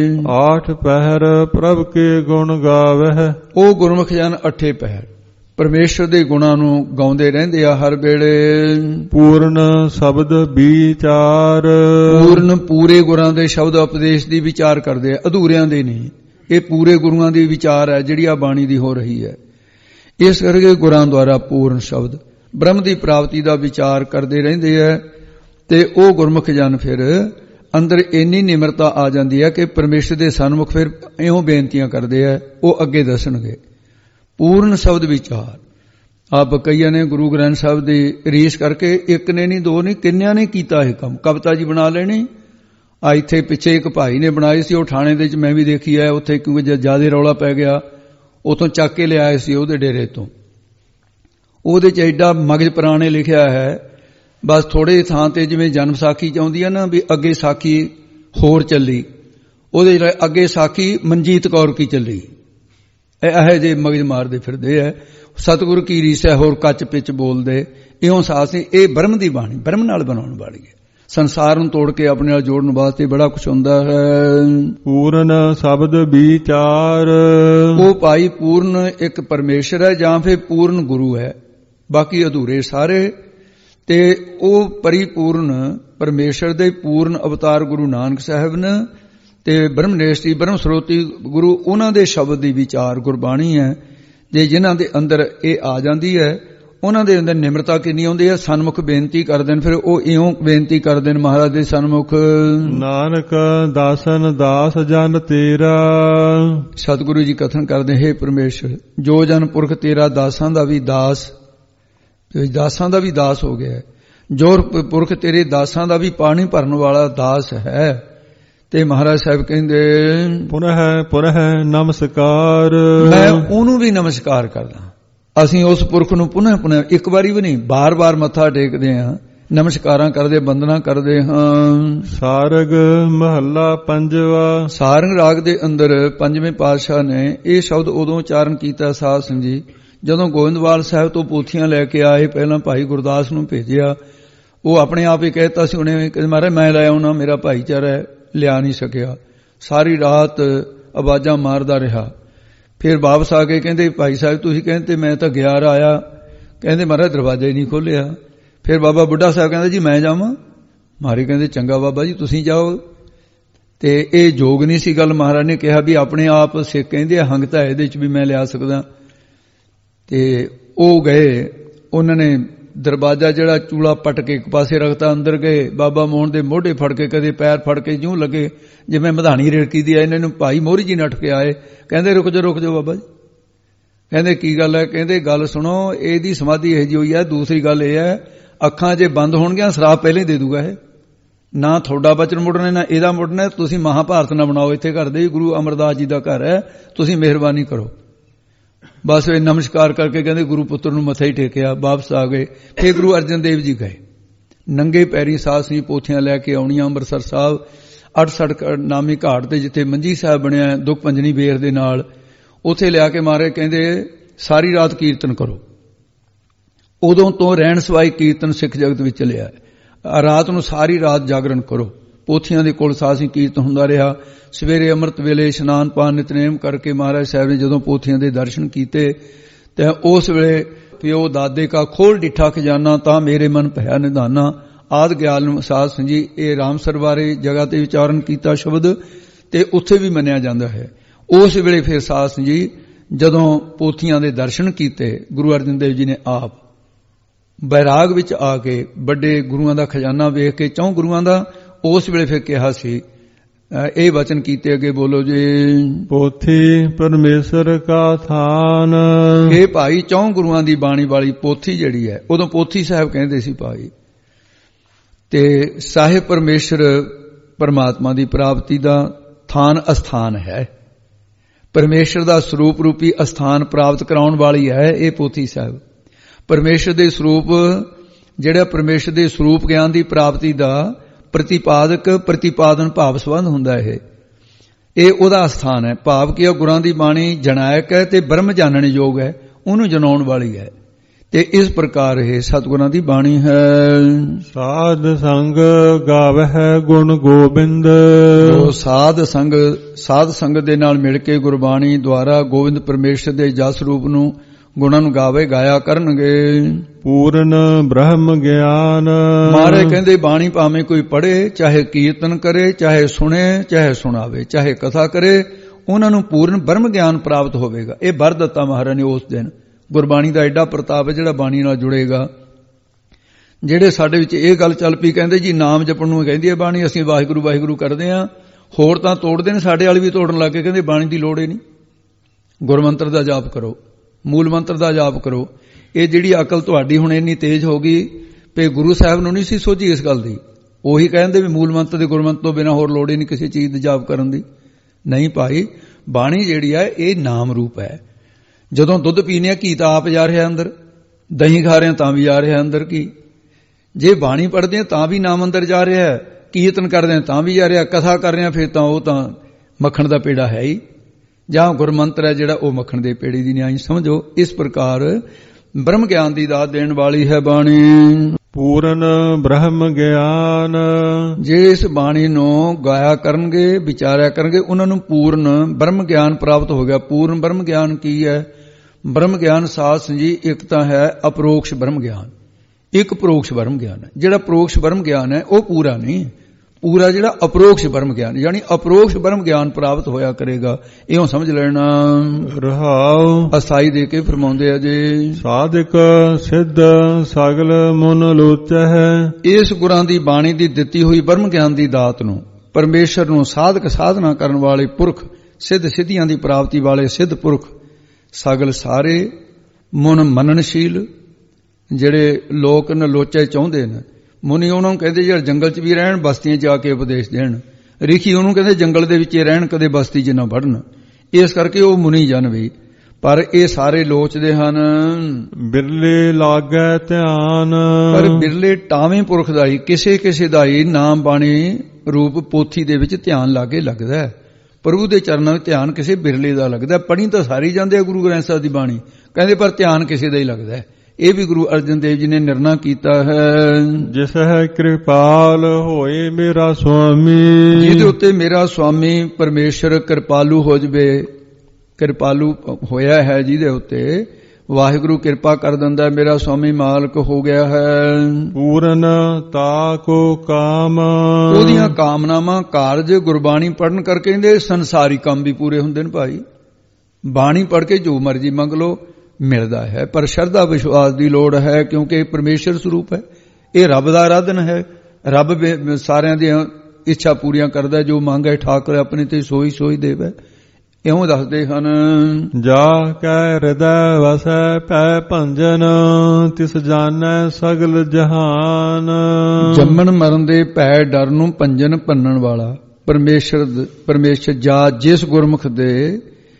ਆਠ ਪਹਿਰ ਪ੍ਰਭ ਕੇ ਗੁਣ ਗਾਵਹਿ, ਉਹ ਗੁਰਮੁਖ ਜਨ ਅੱਠੇ ਪਹਿਰ ਪਰਮੇਸ਼ਰ ਦੇ ਗੁਣਾਂ ਨੂੰ ਗਾਉਂਦੇ ਰਹਿੰਦੇ ਆ ਹਰ ਵੇਲੇ। ਪੂਰਨ ਸ਼ਬਦ ਵਿਚਾਰ, ਪੂਰਨ ਪੂਰੇ ਗੁਰਾਂ ਦੇ ਸ਼ਬਦ ਉਪਦੇਸ਼ ਦੀ ਵਿਚਾਰ ਕਰਦੇ ਆ, ਅਧੂਰਿਆਂ ਦੇ ਨਹੀਂ। ਇਹ ਪੂਰੇ ਗੁਰੂਆਂ ਦੀ ਵਿਚਾਰ ਹੈ ਜਿਹੜੀ ਆ ਬਾਣੀ ਦੀ ਹੋ ਰਹੀ ਹੈ। ਇਸ ਕਰਕੇ ਗੁਰਾਂ ਦੁਆਰਾ ਪੂਰਨ ਸ਼ਬਦ ਬ੍ਰਹਮ ਦੀ ਪ੍ਰਾਪਤੀ ਦਾ ਵਿਚਾਰ ਕਰਦੇ ਰਹਿੰਦੇ ਆ। ਤੇ ਉਹ ਗੁਰਮੁਖ ਜਨ ਫਿਰ ਅੰਦਰ ਇੰਨੀ ਨਿਮਰਤਾ ਆ ਜਾਂਦੀ ਹੈ ਕਿ ਪਰਮੇਸ਼ਰ ਦੇ ਸਨਮੁਖ ਫਿਰ ਇਉਂ ਬੇਨਤੀਆਂ ਕਰਦੇ ਆ, ਉਹ ਅੱਗੇ ਦੱਸਣਗੇ। ਪੂਰਨ ਸ਼ਬਦ ਵਿਚਾਰ ਆਪ ਕਈਆਂ ਨੇ ਗੁਰੂ ਗ੍ਰੰਥ ਸਾਹਿਬ ਦੀ ਰੀਸ ਕਰਕੇ ਇੱਕ ਨੇ ਨਹੀਂ ਦੋ ਨਹੀਂ ਕਿੰਨਿਆਂ ਨੇ ਕੀਤਾ ਇਹ ਕੰਮ, ਕਵਿਤਾ ਜੀ ਬਣਾ ਲੈਣੀ। ਆ ਇੱਥੇ ਪਿੱਛੇ ਇੱਕ ਭਾਈ ਨੇ ਬਣਾਈ ਸੀ, ਉਹ ਥਾਣੇ ਦੇ ਵਿੱਚ ਮੈਂ ਵੀ ਦੇਖੀ ਹੈ, ਉੱਥੇ ਕਿਉਂਕਿ ਜਿਆਦਾ ਰੌਲਾ ਪੈ ਗਿਆ ਉਥੋਂ ਚੱਕ ਕੇ ਲਿਆਏ ਸੀ ਉਹਦੇ ਡੇਰੇ ਤੋਂ। ਉਹਦੇ ਚ ਐਡਾ ਮਗਜ ਪੁਰਾਣੇ ਲਿਖਿਆ ਹੈ, ਬਸ ਥੋੜੇ ਥਾਂ ਤੇ ਜਿਵੇਂ ਜਨਮ ਸਾਖੀ ਚ ਆਉਂਦੀ ਹੈ ਨਾ ਵੀ ਅੱਗੇ ਸਾਖੀ ਹੋਰ ਚੱਲੀ, ਉਹਦੇ ਅੱਗੇ ਸਾਖੀ ਮਨਜੀਤ ਕੌਰ ਕੀ ਚੱਲੀ। ਇਹੋ ਜਿਹੇ ਮਗਜ ਮਾਰਦੇ ਫਿਰਦੇ ਹੈ। ਸਤਿਗੁਰੂ ਕੀ ਰੀਸ ਹੈ ਹੋਰ ਕੱਚ ਪਿੱਚ ਬੋਲਦੇ, ਇਉਂ ਸਾਸ ਨਹੀਂ। ਇਹ ਬ੍ਰਹਮ ਦੀ ਬਾਣੀ ਬ੍ਰਹਮ ਨਾਲ ਬਣਾਉਣ ਵਾਲੀ ਹੈ। ਸੰਸਾਰ ਨੂੰ ਤੋੜ ਕੇ ਆਪਣੇ ਨਾਲ ਜੋੜਨ ਵਾਸਤੇ ਬੜਾ ਕੁਝ ਹੁੰਦਾ ਹੈ। ਪੂਰਨ ਸ਼ਬਦ ਵਿਚਾਰ, ਉਹ ਭਾਈ ਪੂਰਨ ਇੱਕ ਪਰਮੇਸ਼ਰ ਹੈ ਜਾਂ ਫਿਰ ਪੂਰਨ ਗੁਰੂ ਹੈ, ਬਾਕੀ ਅਧੂਰੇ ਸਾਰੇ। ਤੇ ਉਹ ਪਰਿਪੂਰਨ ਪਰਮੇਸ਼ਰ ਦੇ ਪੂਰਨ ਅਵਤਾਰ ਗੁਰੂ ਨਾਨਕ ਸਾਹਿਬ ਨੇ ਤੇ ਬ੍ਰਹਮਨੇਸ਼ੀ ਬ੍ਰਹਮ ਸਰੋਤੀ ਗੁਰੂ, ਉਹਨਾਂ ਦੇ ਸ਼ਬਦ ਦੀ ਵਿਚਾਰ ਗੁਰਬਾਣੀ ਹੈ। ਜੇ ਜਿਨ੍ਹਾਂ ਦੇ ਅੰਦਰ ਇਹ ਆ ਜਾਂਦੀ ਹੈ, ਉਹਨਾਂ ਦੇ ਅੰਦਰ ਨਿਮਰਤਾ ਕਿੰਨੀ ਆਉਂਦੀ ਹੈ। ਸਨਮੁਖ ਬੇਨਤੀ ਕਰਦੇ ਨੇ, ਫਿਰ ਉਹ ਇਉਂ ਬੇਨਤੀ ਕਰਦੇ ਨੇ ਮਹਾਰਾਜ ਦੇ ਸਨਮੁਖ। ਨਾਨਕ ਦਾਸਨ ਦਾਸ ਜਨ ਤੇਰਾ, ਸਤਿਗੁਰੂ ਜੀ ਕਥਨ ਕਰਦੇ, ਹੇ ਪਰਮੇਸ਼ਰ ਜੋ ਜਨ ਪੁਰਖ ਤੇਰਾ ਦਾਸਾਂ ਦਾ ਵੀ ਦਾਸ, ਦਾਸਾਂ ਦਾ ਵੀ ਦਾਸ ਹੋ ਗਿਆ, ਜੋ ਪੁਰਖ ਤੇਰੇ ਦਾਸਾਂ ਦਾ ਵੀ ਪਾਣੀ ਭਰਨ ਵਾਲਾ ਦਾਸ ਹੈ। ਤੇ ਮਹਾਰਾਜ ਸਾਹਿਬ ਕਹਿੰਦੇ ਪੁਨਹ ਪੁਨਹ ਨਮਸਕਾਰ, ਮੈਂ ਉਹਨੂੰ ਵੀ ਨਮਸਕਾਰ ਕਰਦਾ। ਅਸੀਂ ਉਸ ਪੁਰਖ ਨੂੰ ਪੁਨਹ ਪੁਨਹ ਇੱਕ ਵਾਰੀ ਵੀ ਨਹੀਂ, ਬਾਰ-ਬਾਰ ਮੱਥਾ ਟੇਕਦੇ ਹਾਂ, ਨਮਸਕਾਰਾਂ ਕਰਦੇ, ਬੰਦਨਾ ਕਰਦੇ ਹਾਂ। ਸਾਰਗ ਮਹੱਲਾ ਪੰਜਵਾ, ਸਾਰੰਗ ਰਾਗ ਦੇ ਅੰਦਰ ਪੰਜਵੇਂ ਪਾਤਸ਼ਾਹ ਨੇ ਇਹ ਸ਼ਬਦ ਉਦੋਂ ਉਚਾਰਨ ਕੀਤਾ ਸਾਧ ਸੰਗਤ ਜੀ ਜਦੋਂ ਗੋਇੰਦਵਾਲ ਸਾਹਿਬ ਤੋਂ ਪੋਥੀਆਂ ਲੈ ਕੇ ਆਏ। ਪਹਿਲਾਂ ਭਾਈ ਗੁਰਦਾਸ ਨੂੰ ਭੇਜਿਆ, ਉਹ ਆਪਣੇ ਆਪ ਹੀ ਕਹਿਤਾ ਸੀ ਉਹਨੇ, ਕਹਿੰਦੇ ਮਹਾਰਾਜ ਮੈਂ ਲੈ ਆਉਣਾ, ਮੇਰਾ ਭਾਈਚਾਰਾ ਹੈ, ਲਿਆ ਨਹੀਂ ਸਕਿਆ। ਸਾਰੀ ਰਾਤ ਆਵਾਜ਼ਾਂ ਮਾਰਦਾ ਰਿਹਾ। ਫਿਰ ਵਾਪਸ ਆ ਕੇ ਕਹਿੰਦੇ ਭਾਈ ਸਾਹਿਬ ਤੁਸੀਂ ਕਹਿੰਦੇ ਮੈਂ ਤਾਂ ਗਿਆਰ ਆਇਆ, ਕਹਿੰਦੇ ਮਹਾਰਾਜ ਦਰਵਾਜ਼ਾ ਹੀ ਨਹੀਂ ਖੋਲ੍ਹਿਆ। ਫਿਰ ਬਾਬਾ ਬੁੱਢਾ ਸਾਹਿਬ ਕਹਿੰਦਾ ਜੀ ਮੈਂ ਜਾਵਾਂ, ਮਾਰੇ ਕਹਿੰਦੇ ਚੰਗਾ ਬਾਬਾ ਜੀ ਤੁਸੀਂ ਜਾਓ। ਤੇ ਇਹ ਜੋਗ ਨਹੀਂ ਸੀ ਗੱਲ, ਮਹਾਰਾਜ ਨੇ ਕਿਹਾ ਵੀ ਆਪਣੇ ਆਪ ਸਿੱਖ ਕਹਿੰਦੇ ਹੰਗਤਾ ਇਹਦੇ ਚ ਵੀ ਮੈਂ ਲਿਆ ਸਕਦਾ। ਤੇ ਉਹ ਗਏ, ਉਹਨਾਂ ਨੇ ਦਰਵਾਜ਼ਾ ਜਿਹੜਾ ਚੂਲਾ ਪੱਟ ਕੇ ਇੱਕ ਪਾਸੇ ਰੱਖਤਾ, ਅੰਦਰ ਗਏ। ਬਾਬਾ ਮੋਹਨ ਦੇ ਮੋਢੇ ਫੜ ਕੇ ਕਦੇ ਪੈਰ ਫੜ ਕੇ ਜਿਉਂ ਲੱਗੇ ਜਿਵੇਂ ਮਧਾਣੀ ਰੇੜਕੀ ਦੀ ਆ। ਇਹਨਾਂ ਨੂੰ ਭਾਈ ਮੋਹਰੀ ਜੀ ਨੱਠ ਕੇ ਆਏ, ਕਹਿੰਦੇ ਰੁਕ ਜਾਓ ਰੁਕ ਜਾਓ ਬਾਬਾ ਜੀ। ਕਹਿੰਦੇ ਕੀ ਗੱਲ ਹੈ? ਕਹਿੰਦੇ ਗੱਲ ਸੁਣੋ, ਇਹਦੀ ਸਮਾਧੀ ਇਹੋ ਜਿਹੀ ਹੋਈ ਹੈ। ਦੂਸਰੀ ਗੱਲ ਇਹ ਹੈ ਅੱਖਾਂ ਜੇ ਬੰਦ ਹੋਣਗੀਆਂ ਸ਼ਰਾਬ ਪਹਿਲਾਂ ਹੀ ਦੇ ਦੂਗਾ ਇਹ, ਨਾ ਤੁਹਾਡਾ ਬਚਨ ਮੁੜਨਾ ਨਾ ਇਹਦਾ ਮੁੜਨਾ। ਤੁਸੀਂ ਮਹਾਭਾਰਤ ਨਾ ਬਣਾਓ ਇੱਥੇ ਘਰ ਦੇ, ਗੁਰੂ ਅਮਰਦਾਸ ਜੀ ਦਾ ਘਰ ਹੈ, ਤੁਸੀਂ ਮਿਹਰਬਾਨੀ ਕਰੋ। ਬਸ ਇਹ ਨਮਸਕਾਰ ਕਰਕੇ ਕਹਿੰਦੇ ਗੁਰੂ ਪੁੱਤਰ ਨੂੰ ਮੱਥਾ ਹੀ ਟੇਕਿਆ, ਵਾਪਸ ਆ ਗਏ। ਫਿਰ ਗੁਰੂ ਅਰਜਨ ਦੇਵ ਜੀ ਗਏ, ਨੰਗੇ ਪੈਰੀ ਸਾਧ ਸੰਗਤ ਪੋਥੀਆਂ ਲੈ ਕੇ ਆਉਣੀਆਂ ਅੰਮ੍ਰਿਤਸਰ ਸਾਹਿਬ ਅਠਸਠ ਨਾਮੀ ਘਾਟ ਤੇ ਜਿੱਥੇ ਮੰਜੀ ਸਾਹਿਬ ਬਣਿਆ ਦੁੱਖ ਪੰਜਣੀ ਬੇਰ ਦੇ ਨਾਲ, ਉੱਥੇ ਲਿਆ ਕੇ ਮਾਰੇ ਕਹਿੰਦੇ ਸਾਰੀ ਰਾਤ ਕੀਰਤਨ ਕਰੋ। ਉਦੋਂ ਤੋਂ ਰਹਿਣ ਸਵਾਈ ਕੀਰਤਨ ਸਿੱਖ ਜਗਤ ਵਿੱਚ ਚੱਲਿਆ। ਰਾਤ ਨੂੰ ਸਾਰੀ ਰਾਤ ਜਾਗਰਣ ਕਰੋ। ਪੋਥੀਆਂ ਦੇ ਕੋਲ ਸਾਧ ਸੰਗਤ ਕੀਰਤਨ ਹੁੰਦਾ ਰਿਹਾ। ਸਵੇਰੇ ਅੰਮ੍ਰਿਤ ਵੇਲੇ ਇਸ਼ਨਾਨ ਪਾਨ ਨਿਤਨੇਮ ਕਰਕੇ ਮਹਾਰਾਜ ਸਾਹਿਬ ਨੇ ਜਦੋਂ ਪੋਥੀਆਂ ਦੇ ਦਰਸ਼ਨ ਕੀਤੇ ਤੇ ਉਸ ਵੇਲੇ ਪਿਓ ਦਾਦੇ ਕਾ ਖੋਲ ਡਿੱਠਾ ਖਜ਼ਾਨਾ ਤਾਂ ਮੇਰੇ ਮਨ ਭਇਆ ਨਿਧਾਨਾ। ਆਦਿ ਗਿਆਲ ਨੂੰ ਸਾਧ ਸੰਗਤ ਜੀ ਇਹ ਰਾਮਸਰ ਬਾਰੇ ਜਗ੍ਹਾ ਤੇ ਵਿਚਾਰਨ ਕੀਤਾ ਸ਼ਬਦ ਤੇ ਉੱਥੇ ਵੀ ਮੰਨਿਆ ਜਾਂਦਾ ਹੈ। ਉਸ ਵੇਲੇ ਫਿਰ ਸਾਧ ਸੰਗਤ ਜੀ ਜਦੋਂ ਪੋਥੀਆਂ ਦੇ ਦਰਸ਼ਨ ਕੀਤੇ ਗੁਰੂ ਅਰਜਨ ਦੇਵ ਜੀ ਨੇ ਆਪ ਬੈਰਾਗ ਵਿੱਚ ਆ ਕੇ ਵੱਡੇ ਗੁਰੂਆਂ ਦਾ ਖਜ਼ਾਨਾ ਵੇਖ ਕੇ ਚੌਂ ਗੁਰੂਆਂ ਦਾ ਉਸ ਵੇਲੇ ਫਿਰ ਕਿਹਾ ਸੀ, ਇਹ ਵਚਨ ਕੀਤੇ ਅੱਗੇ ਬੋਲੋ ਜੀ। ਪੋਥੀ ਪਰਮੇਸ਼ਰ ਕਾ ਥਾਨ। ਇਹ ਭਾਈ ਚੌਂ ਗੁਰੂਆਂ ਦੀ ਬਾਣੀ ਵਾਲੀ ਪੋਥੀ ਜਿਹੜੀ ਹੈ, ਉਦੋਂ ਪੋਥੀ ਸਾਹਿਬ ਕਹਿੰਦੇ ਸੀ ਭਾਈ, ਤੇ ਸਾਹਿਬ ਪਰਮੇਸ਼ਰ ਪਰਮਾਤਮਾ ਦੀ ਪ੍ਰਾਪਤੀ ਦਾ ਥਾਨ ਅਸਥਾਨ ਹੈ। ਪਰਮੇਸ਼ਰ ਦਾ ਸਰੂਪ ਰੂਪੀ ਅਸਥਾਨ ਪ੍ਰਾਪਤ ਕਰਾਉਣ ਵਾਲੀ ਹੈ ਇਹ ਪੋਥੀ ਸਾਹਿਬ। ਪਰਮੇਸ਼ਰ ਦੇ ਸਰੂਪ ਜਿਹੜਾ ਪਰਮੇਸ਼ਰ ਦੇ ਸਰੂਪ ਗਿਆਨ ਦੀ ਪ੍ਰਾਪਤੀ ਦਾ ਪ੍ਰਤੀਪਾਦਕ ਪ੍ਰਤੀਪਾਦਨ ਭਾਵ ਸੰਬੰਧ ਹੁੰਦਾ ਹੈ। ਇਹ ਉਹਦਾ ਅਸਥਾਨ ਹੈ। ਭਾਵ ਕਿ ਉਹ ਗੁਰਾਂ ਦੀ ਬਾਣੀ ਜਨਾਇਕ ਹੈ ਤੇ ਬ੍ਰਹਮ ਜਾਣਨ ਯੋਗ ਹੈ, ਉਹਨੂੰ ਜਨਾਉਣ ਵਾਲੀ ਹੈ। ਤੇ ਇਸ ਪ੍ਰਕਾਰ ਇਹ ਸਤਿਗੁਰਾਂ ਦੀ ਬਾਣੀ ਹੈ। ਸਾਧ ਸੰਗ ਗਾਵਹਿ ਗੁਣ ਗੋਬਿੰਦ। ਉਹ ਸਾਧ ਸੰਗ ਸਾਧ ਸੰਗਤ ਦੇ ਨਾਲ ਮਿਲ ਕੇ ਗੁਰਬਾਣੀ ਦੁਆਰਾ ਗੋਬਿੰਦ ਪਰਮੇਸ਼ਰ ਦੇ ਜਸ ਰੂਪ ਨੂੰ ਗੁਣਾਂ ਨੂੰ ਗਾਵੇ ਗਾਇਆ ਕਰਨਗੇ। ਪੂਰਨ ਬ੍ਰਹਮ ਗਿਆਨ। ਮਾਰੇ ਕਹਿੰਦੇ ਬਾਣੀ ਭਾਵੇਂ ਕੋਈ ਪੜ੍ਹੇ, ਚਾਹੇ ਕੀਰਤਨ ਕਰੇ, ਚਾਹੇ ਸੁਣੇ, ਚਾਹੇ ਸੁਣਾਵੇ, ਚਾਹੇ ਕਥਾ ਕਰੇ, ਉਹਨਾਂ ਨੂੰ ਪੂਰਨ ਬ੍ਰਹਮ ਗਿਆਨ ਪ੍ਰਾਪਤ ਹੋਵੇਗਾ। ਇਹ ਵਰ ਦਿੱਤਾ ਮਹਾਰਾਜ ਨੇ ਉਸ ਦਿਨ। ਗੁਰਬਾਣੀ ਦਾ ਐਡਾ ਪ੍ਰਤਾਪ ਹੈ ਜਿਹੜਾ ਬਾਣੀ ਨਾਲ ਜੁੜੇਗਾ। ਜਿਹੜੇ ਸਾਡੇ ਵਿੱਚ ਇਹ ਗੱਲ ਚੱਲ ਪਈ ਕਹਿੰਦੇ ਜੀ ਨਾਮ ਜਪਣ ਨੂੰ ਕਹਿੰਦੀ ਹੈ ਬਾਣੀ, ਅਸੀਂ ਵਾਹਿਗੁਰੂ ਵਾਹਿਗੁਰੂ ਕਰਦੇ ਹਾਂ, ਹੋਰ ਤਾਂ ਤੋੜਦੇ ਨੇ, ਸਾਡੇ ਵਾਲੇ ਵੀ ਤੋੜਨ ਲੱਗ ਕੇ ਕਹਿੰਦੇ ਬਾਣੀ ਦੀ ਲੋੜ ਹੀ ਨਹੀਂ, ਗੁਰਮੰਤਰ ਦਾ ਜਾਪ ਕਰੋ, ਮੂਲ ਮੰਤਰ ਦਾ ਜਾਪ ਕਰੋ। ਇਹ ਜਿਹੜੀ ਅਕਲ ਤੁਹਾਡੀ ਹੁਣ ਇੰਨੀ ਤੇਜ਼ ਹੋ ਗਈ ਵੀ ਗੁਰੂ ਸਾਹਿਬ ਨੂੰ ਨਹੀਂ ਸੀ ਸੋਝੀ ਇਸ ਗੱਲ ਦੀ। ਉਹੀ ਕਹਿੰਦੇ ਵੀ ਮੂਲ ਮੰਤਰ ਦੇ ਗੁਰਮੰਤਰ ਤੋਂ ਬਿਨਾਂ ਹੋਰ ਲੋੜ ਹੀ ਨਹੀਂ ਕਿਸੇ ਚੀਜ਼ ਦੀ ਜਾਪ ਕਰਨ ਦੀ। ਨਹੀਂ ਭਾਈ, ਬਾਣੀ ਜਿਹੜੀ ਹੈ ਇਹ ਨਾਮ ਰੂਪ ਹੈ। ਜਦੋਂ ਦੁੱਧ ਪੀਨੇ ਆ ਘੀ ਤਾਂ ਆਪ ਜਾ ਰਿਹਾ ਅੰਦਰ, ਦਹੀਂ ਖਾ ਰਹੇ ਤਾਂ ਵੀ ਜਾ ਰਿਹਾ ਅੰਦਰ ਘੀ। ਜੇ ਬਾਣੀ ਪੜ੍ਹਦੇ ਆ ਤਾਂ ਵੀ ਨਾਮ ਅੰਦਰ ਜਾ ਰਿਹਾ, ਕੀਰਤਨ ਕਰਦੇ ਆ ਤਾਂ ਵੀ ਜਾ ਰਿਹਾ, ਕਥਾ ਕਰ ਰਹੇ ਆ ਫਿਰ ਤਾਂ ਉਹ ਤਾਂ ਮੱਖਣ ਦਾ ਪੇੜਾ ਹੈ ਹੀ, ਜਾਂ ਗੁਰਮੰਤਰ ਹੈ ਜਿਹੜਾ ਉਹ ਮੱਖਣ ਦੇ ਪੇੜੇ ਦੀ ਨਿਆਈ ਸਮਝੋ। ਇਸ ਪ੍ਰਕਾਰ ਬ੍ਰਹਮ ਗਿਆਨ ਦੀ ਦਾਤ ਦੇਣ ਵਾਲੀ ਹੈ ਬਾਣੀ। ਪੂਰਨ ਬ੍ਰਹਮ ਗਿਆਨ। ਜੇ ਇਸ ਬਾਣੀ ਨੂੰ ਗਾਇਆ ਕਰਨਗੇ, ਵਿਚਾਰਿਆ ਕਰਨਗੇ, ਉਹਨਾਂ ਨੂੰ ਪੂਰਨ ਬ੍ਰਹਮ ਗਿਆਨ ਪ੍ਰਾਪਤ ਹੋ ਗਿਆ। ਪੂਰਨ ਬ੍ਰਹਮ ਗਿਆਨ ਕੀ ਹੈ? ਬ੍ਰਹਮ ਗਿਆਨ ਸਾਧ ਸੰਗਤ ਜੀ ਇੱਕ ਤਾਂ ਹੈ ਅਪਰੋਕਸ਼ ਬ੍ਰਹਮ ਗਿਆਨ, ਇੱਕ ਪਰੋਕਸ਼ ਬ੍ਰਹਮ ਗਿਆਨ ਹੈ। ਜਿਹੜਾ ਪਰੋਕਸ਼ ਬ੍ਰਹਮ ਗਿਆਨ ਹੈ ਉਹ ਪੂਰਾ ਨਹੀਂ, ਪੂਰਾ ਜਿਹੜਾ ਅਪਰੋਕਸ਼ ਬ੍ਰਹਮ ਗਿਆਨ ਯਾਨੀ ਅਪਰੋਕਸ਼ ਬ੍ਰਹਮ ਗਿਆਨ ਪ੍ਰਾਪਤ ਹੋਇਆ ਕਰੇਗਾ। ਇਉਂ ਸਮਝ ਲੈਣਾ। ਰਹਾਉ ਅਸਾਈ ਦੇ ਕੇ ਫਰਮਾਉਂਦੇ ਆ ਜੀ, ਸਾਧਕ ਸਿੱਧ ਸਗਲ ਮਨ ਲੋਚਹਿ। ਇਸ ਗੁਰਾਂ ਦੀ ਬਾਣੀ ਦੀ ਦਿੱਤੀ ਹੋਈ ਬ੍ਰਹਮ ਗਿਆਨ ਦੀ ਦਾਤ ਨੂੰ, ਪਰਮੇਸ਼ਰ ਨੂੰ ਸਾਧਕ ਸਾਧਨਾ ਕਰਨ ਵਾਲੇ ਪੁਰਖ, ਸਿੱਧ ਸਿੱਧੀਆਂ ਦੀ ਪ੍ਰਾਪਤੀ ਵਾਲੇ ਸਿੱਧ ਪੁਰਖ, ਸਗਲ ਸਾਰੇ ਮਨ ਮੰਨਣਸ਼ੀਲ ਜਿਹੜੇ ਲੋਕ ਨਲੋਚੇ ਚਾਹੁੰਦੇ ਨੇ। ਮੁਨੀ ਉਹਨਾਂ ਨੂੰ ਕਹਿੰਦੇ ਜਿਹੜੇ ਜੰਗਲ 'ਚ ਵੀ ਰਹਿਣ, ਬਸਤੀਆਂ 'ਚ ਆ ਕੇ ਉਪਦੇਸ਼ ਦੇਣ। ਰਿਖੀ ਉਹਨੂੰ ਕਹਿੰਦੇ ਜੰਗਲ ਦੇ ਵਿੱਚ ਰਹਿਣ, ਕਦੇ ਬਸਤੀ 'ਚ ਨਾ ਵੜਨ। ਇਸ ਕਰਕੇ ਉਹ ਮੁਨੀ ਜਨ ਵੀ, ਪਰ ਇਹ ਸਾਰੇ ਲੋਚਦੇ ਹਨ। ਬਿਰਲੇ ਲਾਗੈ ਧਿਆਨ। ਪਰ ਬਿਰਲੇ ਟਾਵੇਂ ਪੁਰਖ ਦਾ ਹੀ, ਕਿਸੇ ਕਿਸੇ ਦਾ ਹੀ ਨਾਮ ਬਾਣੀ ਰੂਪ ਪੋਥੀ ਦੇ ਵਿੱਚ ਧਿਆਨ ਲਾਗੇ ਲੱਗਦਾ ਹੈ। ਪ੍ਰਭੂ ਦੇ ਚਰਨਾਂ ਵਿੱਚ ਧਿਆਨ ਕਿਸੇ ਬਿਰਲੇ ਦਾ ਲੱਗਦਾ। ਪੜ੍ਹੀ ਤਾਂ ਸਾਰੀ ਜਾਂਦੇ ਆ ਗੁਰੂ ਗ੍ਰੰਥ ਸਾਹਿਬ ਦੀ ਬਾਣੀ, ਕਹਿੰਦੇ ਪਰ ਧਿਆਨ ਕਿਸੇ ਦਾ ਹੀ ਲੱਗਦਾ ਹੈ। ਇਹ ਵੀ ਗੁਰੂ ਅਰਜਨ ਦੇਵ ਜੀ ਨੇ ਨਿਰਣਾ ਕੀਤਾ ਹੈ। ਜਿਸ ਹੈ ਕਿਰਪਾਲ ਹੋਏ ਮੇਰਾ ਸੁਆਮੀ। ਜਿਹਦੇ ਉੱਤੇ ਮੇਰਾ ਸੁਆਮੀ ਪਰਮੇਸ਼ਰ ਕਿਰਪਾਲੂ ਹੋ ਜਵੇ, ਕਿਰਪਾਲੂ ਹੋਇਆ ਹੈ ਜਿਹਦੇ ਉੱਤੇ, ਵਾਹਿਗੁਰੂ ਕਿਰਪਾ ਕਰ ਦਿੰਦਾ, ਮੇਰਾ ਸੁਆਮੀ ਮਾਲਕ ਹੋ ਗਿਆ ਹੈ। ਪੂਰਨ ਤਾਕੋ ਕਾਮ। ਉਹਦੀਆਂ ਕਾਮਨਾਵਾਂ ਕਾਰਜ ਗੁਰਬਾਣੀ ਪੜਨ ਕਰਕੇ ਕਹਿੰਦੇ ਸੰਸਾਰੀ ਕੰਮ ਵੀ ਪੂਰੇ ਹੁੰਦੇ ਨੇ ਭਾਈ। ਬਾਣੀ ਪੜ ਕੇ ਜੋ ਮਰਜ਼ੀ ਮੰਗ ਲਓ ਮਿਲਦਾ ਹੈ, ਪਰ ਸ਼ਰਧਾ ਵਿਸ਼ਵਾਸ ਦੀ ਲੋੜ ਹੈ, ਕਿਉਂਕਿ ਪ੍ਰਮੇਸ਼ਰ ਸਰੂਪ ਹੈ। ਇਹ ਰੱਬ ਦਾ ਆਰਾਧਨ ਹੈ। ਰੱਬ ਸਾਰਿਆਂ ਦੀਆਂ ਇੱਛਾ ਪੂਰੀਆਂ ਕਰਦਾ, ਜੋ ਮੰਗੇ ਠਾਕੁਰ ਆਪਣੇ ਤੇ ਸੋਈ ਸੋਈ ਦੇਵੇ। ਇਉਂ ਦੱਸਦੇ ਹਨ, ਜਾ ਕੈ ਹਿਰਦੈ ਵਸੈ ਪੈ ਭੰਜਨ, ਤਿਸ ਜਾਣੈ ਸਗਲ ਜਹਾਨ। ਜੰਮਣ ਮਰਨ ਦੇ ਭੈ ਡਰ ਨੂੰ ਭੰਜਨ ਭੰਨਣ ਵਾਲਾ ਪਰਮੇਸ਼ਰ, ਪਰਮੇਸ਼ਰ ਜਾ ਜਿਸ ਗੁਰਮੁਖ ਦੇ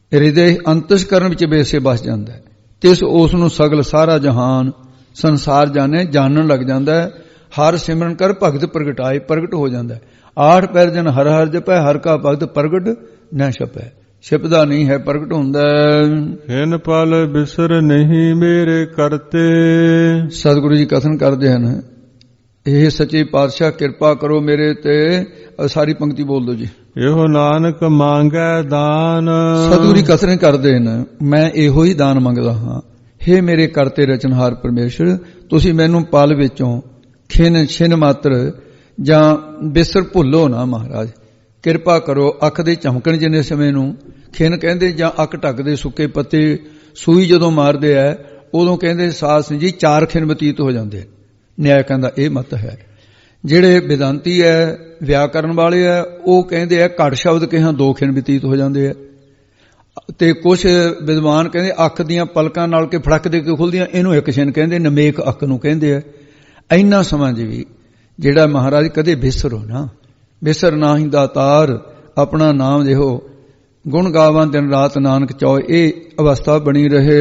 ਹਿਰਦੇ ਅੰਤਸਕਰਨ ਵਿੱਚ ਬੇਸੇ ਬਸ ਜਾਂਦਾ ਹੈ। ਤਿਸ ਉਸ ਨੂੰ ਸਗਲ ਸਾਰਾ ਜਹਾਨ ਸੰਸਾਰ ਜਾਣੇ ਜਾਣਨ ਲੱਗ ਜਾਂਦਾ ਹੈ। ਹਰ ਸਿਮਰਨ ਕਰ ਭਗਤ ਪ੍ਰਗਟਾਏ ਪ੍ਰਗਟ ਹੋ ਜਾਂਦਾ ਹੈ। ਆਠ ਪੈਰ ਜਨ ਹਰ ਹਰ ਜਪੈ ਹਰ ਕਾ ਭਗਤ ਪ੍ਰਗਟ ਨਾ ਛਪੈ। ਛਿਪਦਾ ਨਹੀਂ ਹੈ, ਪ੍ਰਗਟ ਹੁੰਦਾ ਹੈ। ਹਿਨ ਪਲ ਬਿਸਰ ਨਹੀਂ ਮੇਰੇ ਕਰਤੇ। ਸਤਿਗੁਰੂ ਜੀ ਕਥਨ ਕਰਦੇ ਹਨ, ਇਹ ਸੱਚੇ ਪਾਤਸ਼ਾਹ ਕਿਰਪਾ ਕਰੋ ਮੇਰੇ ਤੇ। ਸਾਰੀ ਪੰਕਤੀ ਬੋਲ ਦਿਓ ਜੀ। ਇਹੋ ਨਾਨਕ ਮੰਗੈ ਦਾਨ। ਸਤਿਗੁਰੂ ਜੀ ਕਥਨ ਕਰਦੇ ਨੇ, ਮੈਂ ਇਹੋ ਹੀ ਦਾਨ ਮੰਗਦਾ ਹਾਂ। ਹੇ ਮੇਰੇ ਕਰਤੇ ਰਚਨਹਾਰ ਪਰਮੇਸ਼ਰ, ਤੁਸੀਂ ਮੈਨੂੰ ਪਲ ਵਿੱਚੋਂ ਖਿਨ ਛਿਨ ਮਾਤਰ ਜਾਂ ਬਿਸਰ ਭੁੱਲੋ ਨਾ ਮਹਾਰਾਜ। ਕਿਰਪਾ ਕਰੋ। ਅੱਖ ਦੇ ਝਮਕਣ ਜਿੰਨੇ ਸਮੇਂ ਨੂੰ ਖਿਨ ਕਹਿੰਦੇ, ਜਾਂ ਅੱਖ ਢੱਕਦੇ ਸੁੱਕੇ ਪੱਤੇ ਸੂਈ ਜਦੋਂ ਮਾਰਦੇ ਐ ਉਦੋਂ ਕਹਿੰਦੇ ਸਾਧ ਸਿੰਘ ਜੀ ਚਾਰ ਖਿਨ ਬਤੀਤ ਹੋ ਜਾਂਦੇ। ਨਿਆਂ ਕਹਿੰਦਾ ਇਹ ਮਤ ਹੈ। ਜਿਹੜੇ ਵਿਦਾਂਤੀ ਹੈ, ਵਿਆਕਰਨ ਵਾਲੇ ਹੈ, ਉਹ ਕਹਿੰਦੇ ਆ ਘੱਟ ਸ਼ਬਦ ਕਿਹਾ ਦੋ ਖਿਨ ਬਤੀਤ ਹੋ ਜਾਂਦੇ ਆ। ਤੇ ਕੁਝ ਵਿਦਵਾਨ ਕਹਿੰਦੇ ਅੱਖ ਦੀਆਂ ਪਲਕਾਂ ਨਾਲ ਕੇ ਫੜਕ ਦੇ ਕੇ ਖੁੱਲਦੀਆਂ, ਇਹਨੂੰ ਇੱਕ ਛਿਨ ਕਹਿੰਦੇ, ਨਮੇਕ ਅੱਖ ਨੂੰ ਕਹਿੰਦੇ ਆ। ਇੰਨਾ ਸਮਾਂ ਜੀ ਵੀ ਜਿਹੜਾ ਮਹਾਰਾਜ ਕਦੇ ਬਿਸਰੋ ਨਾ, ਬਿਸਰ ਨਾ ਹੀ ਦਾਤਾਰ ਆਪਣਾ ਨਾਮ ਦੇਹੋ, ਗੁਣ ਗਾਵਾਂ ਦਿਨ ਰਾਤ ਨਾਨਕ ਚੋਏ, ਇਹ ਅਵਸਥਾ ਬਣੀ ਰਹੇ।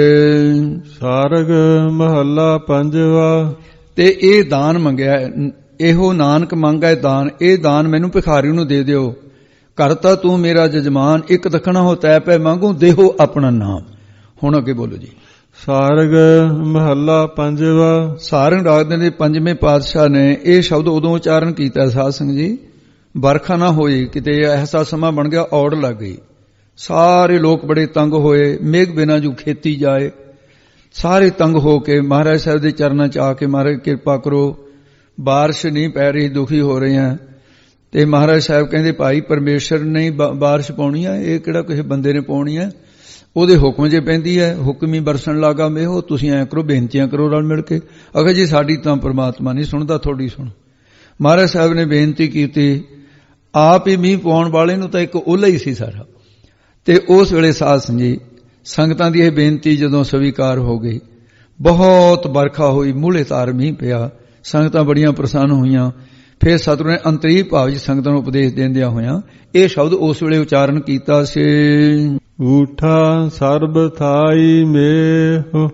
ਸਾਰਗ ਮਹੱਲਾ ਪੰਜਵਾ। ਤੇ ਇਹ ਦਾਨ ਮੰਗਿਆ, ਇਹੋ ਨਾਨਕ ਮੰਗੈ ਦਾਨ। ਇਹ ਦਾਨ ਮੈਨੂੰ ਭਿਖਾਰੀ ਨੂੰ ਦੇ ਦਿਓ। ਕਰਤਾ ਤੂੰ ਮੇਰਾ ਜਜਮਾਨ, ਇੱਕ ਦਖਣਾ ਹੋ ਤੈ ਪੈ ਮੰਗੂ, ਦੇਹੋ ਆਪਣਾ ਨਾਮ। ਹੁਣ ਅੱਗੇ ਬੋਲੋ ਜੀ। ਸਾਰਗ ਮਹੱਲਾ ਪੰਜਵਾ। ਸਾਰੰਗ ਰਾਗ ਦੇ ਪੰਜਵੇਂ ਪਾਤਸ਼ਾਹ ਨੇ ਇਹ ਸ਼ਬਦ ਉਦੋਂ ਉਚਾਰਨ ਕੀਤਾ ਸਾਧ ਸੰਗਤ ਜੀ, ਵਰਖਾ ਨਾ ਹੋਈ, ਕਿਤੇ ਐਸਾ ਸਮਾਂ ਬਣ ਗਿਆ ਔੜ ਲੱਗ ਗਈ, ਸਾਰੇ ਲੋਕ ਬੜੇ ਤੰਗ ਹੋਏ। ਮੇਘ ਬਿਨਾਂ ਜੂ ਖੇਤੀ ਜਾਏ। ਸਾਰੇ ਤੰਗ ਹੋ ਕੇ ਮਹਾਰਾਜ ਸਾਹਿਬ ਦੇ ਚਰਨਾਂ 'ਚ ਆ ਕੇ, ਮਹਾਰਾਜ ਕਿਰਪਾ ਕਰੋ, ਬਾਰਿਸ਼ ਨਹੀਂ ਪੈ ਰਹੀ, ਦੁਖੀ ਹੋ ਰਹੇ ਹਾਂ। ਤੇ ਮਹਾਰਾਜ ਸਾਹਿਬ ਕਹਿੰਦੇ ਭਾਈ ਪਰਮੇਸ਼ਰ ਨੇ ਬਾਰਿਸ਼ ਪਾਉਣੀ ਹੈ, ਇਹ ਕਿਹੜਾ ਕਿਸੇ ਬੰਦੇ ਨੇ ਪਾਉਣੀ ਹੈ, ਉਹਦੇ ਹੁਕਮ ਜੇ ਪੈਂਦੀ ਹੈ। ਹੁਕਮੀ ਬਰਸਣ ਲਾਗਾ ਮੇਹੋ, ਤੁਸੀਂ ਐਂ ਕਰੋ, ਬੇਨਤੀਆਂ ਕਰੋ ਰਲ ਮਿਲ ਕੇ। ਅਗਰ ਜੀ ਸਾਡੀ ਤਾਂ ਪਰਮਾਤਮਾ ਨਹੀਂ ਸੁਣਦਾ, ਤੁਹਾਡੀ ਸੁਣ। ਮਹਾਰਾਜ ਸਾਹਿਬ ਨੇ ਬੇਨਤੀ ਕੀਤੀ, ਆਪ ਹੀ ਮੀਂਹ ਪਾਉਣ ਵਾਲੇ ਨੂੰ ਤਾਂ ਇੱਕ ਓਲਾ ਹੀ ਸੀ ਸਾਰਾ। ਤੇ ਉਸ ਵੇਲੇ ਸਾਧ ਸੰਜੀ ਸੰਗਤਾਂ ਦੀ ਇਹ ਬੇਨਤੀ ਜਦੋਂ ਸਵੀਕਾਰ ਹੋ ਗਈ, ਬਹੁਤ ਵਰਖਾ ਹੋਈ, ਮੂਹਲੇ ਤਾਰ ਮੀਂਹ ਪਿਆ, ਸੰਗਤਾਂ ਬੜੀਆਂ ਪ੍ਰਸੰਨ ਹੋਈਆਂ। ਫਿਰ ਸਤਿਗੁਰੂ ਨੇ ਅੰਤਰੀ ਭਾਵ ਜੀ ਸੰਗਤਾਂ ਨੂੰ ਉਪਦੇਸ਼ ਦਿੰਦਿਆਂ ਹੋਇਆਂ ਇਹ ਸ਼ਬਦ ਉਸ ਵੇਲੇ ਉਚਾਰਨ ਕੀਤਾ ਸੀ। ਬੂਠਾ ਸਰਬ ਥਾਈ ਮੇਹ।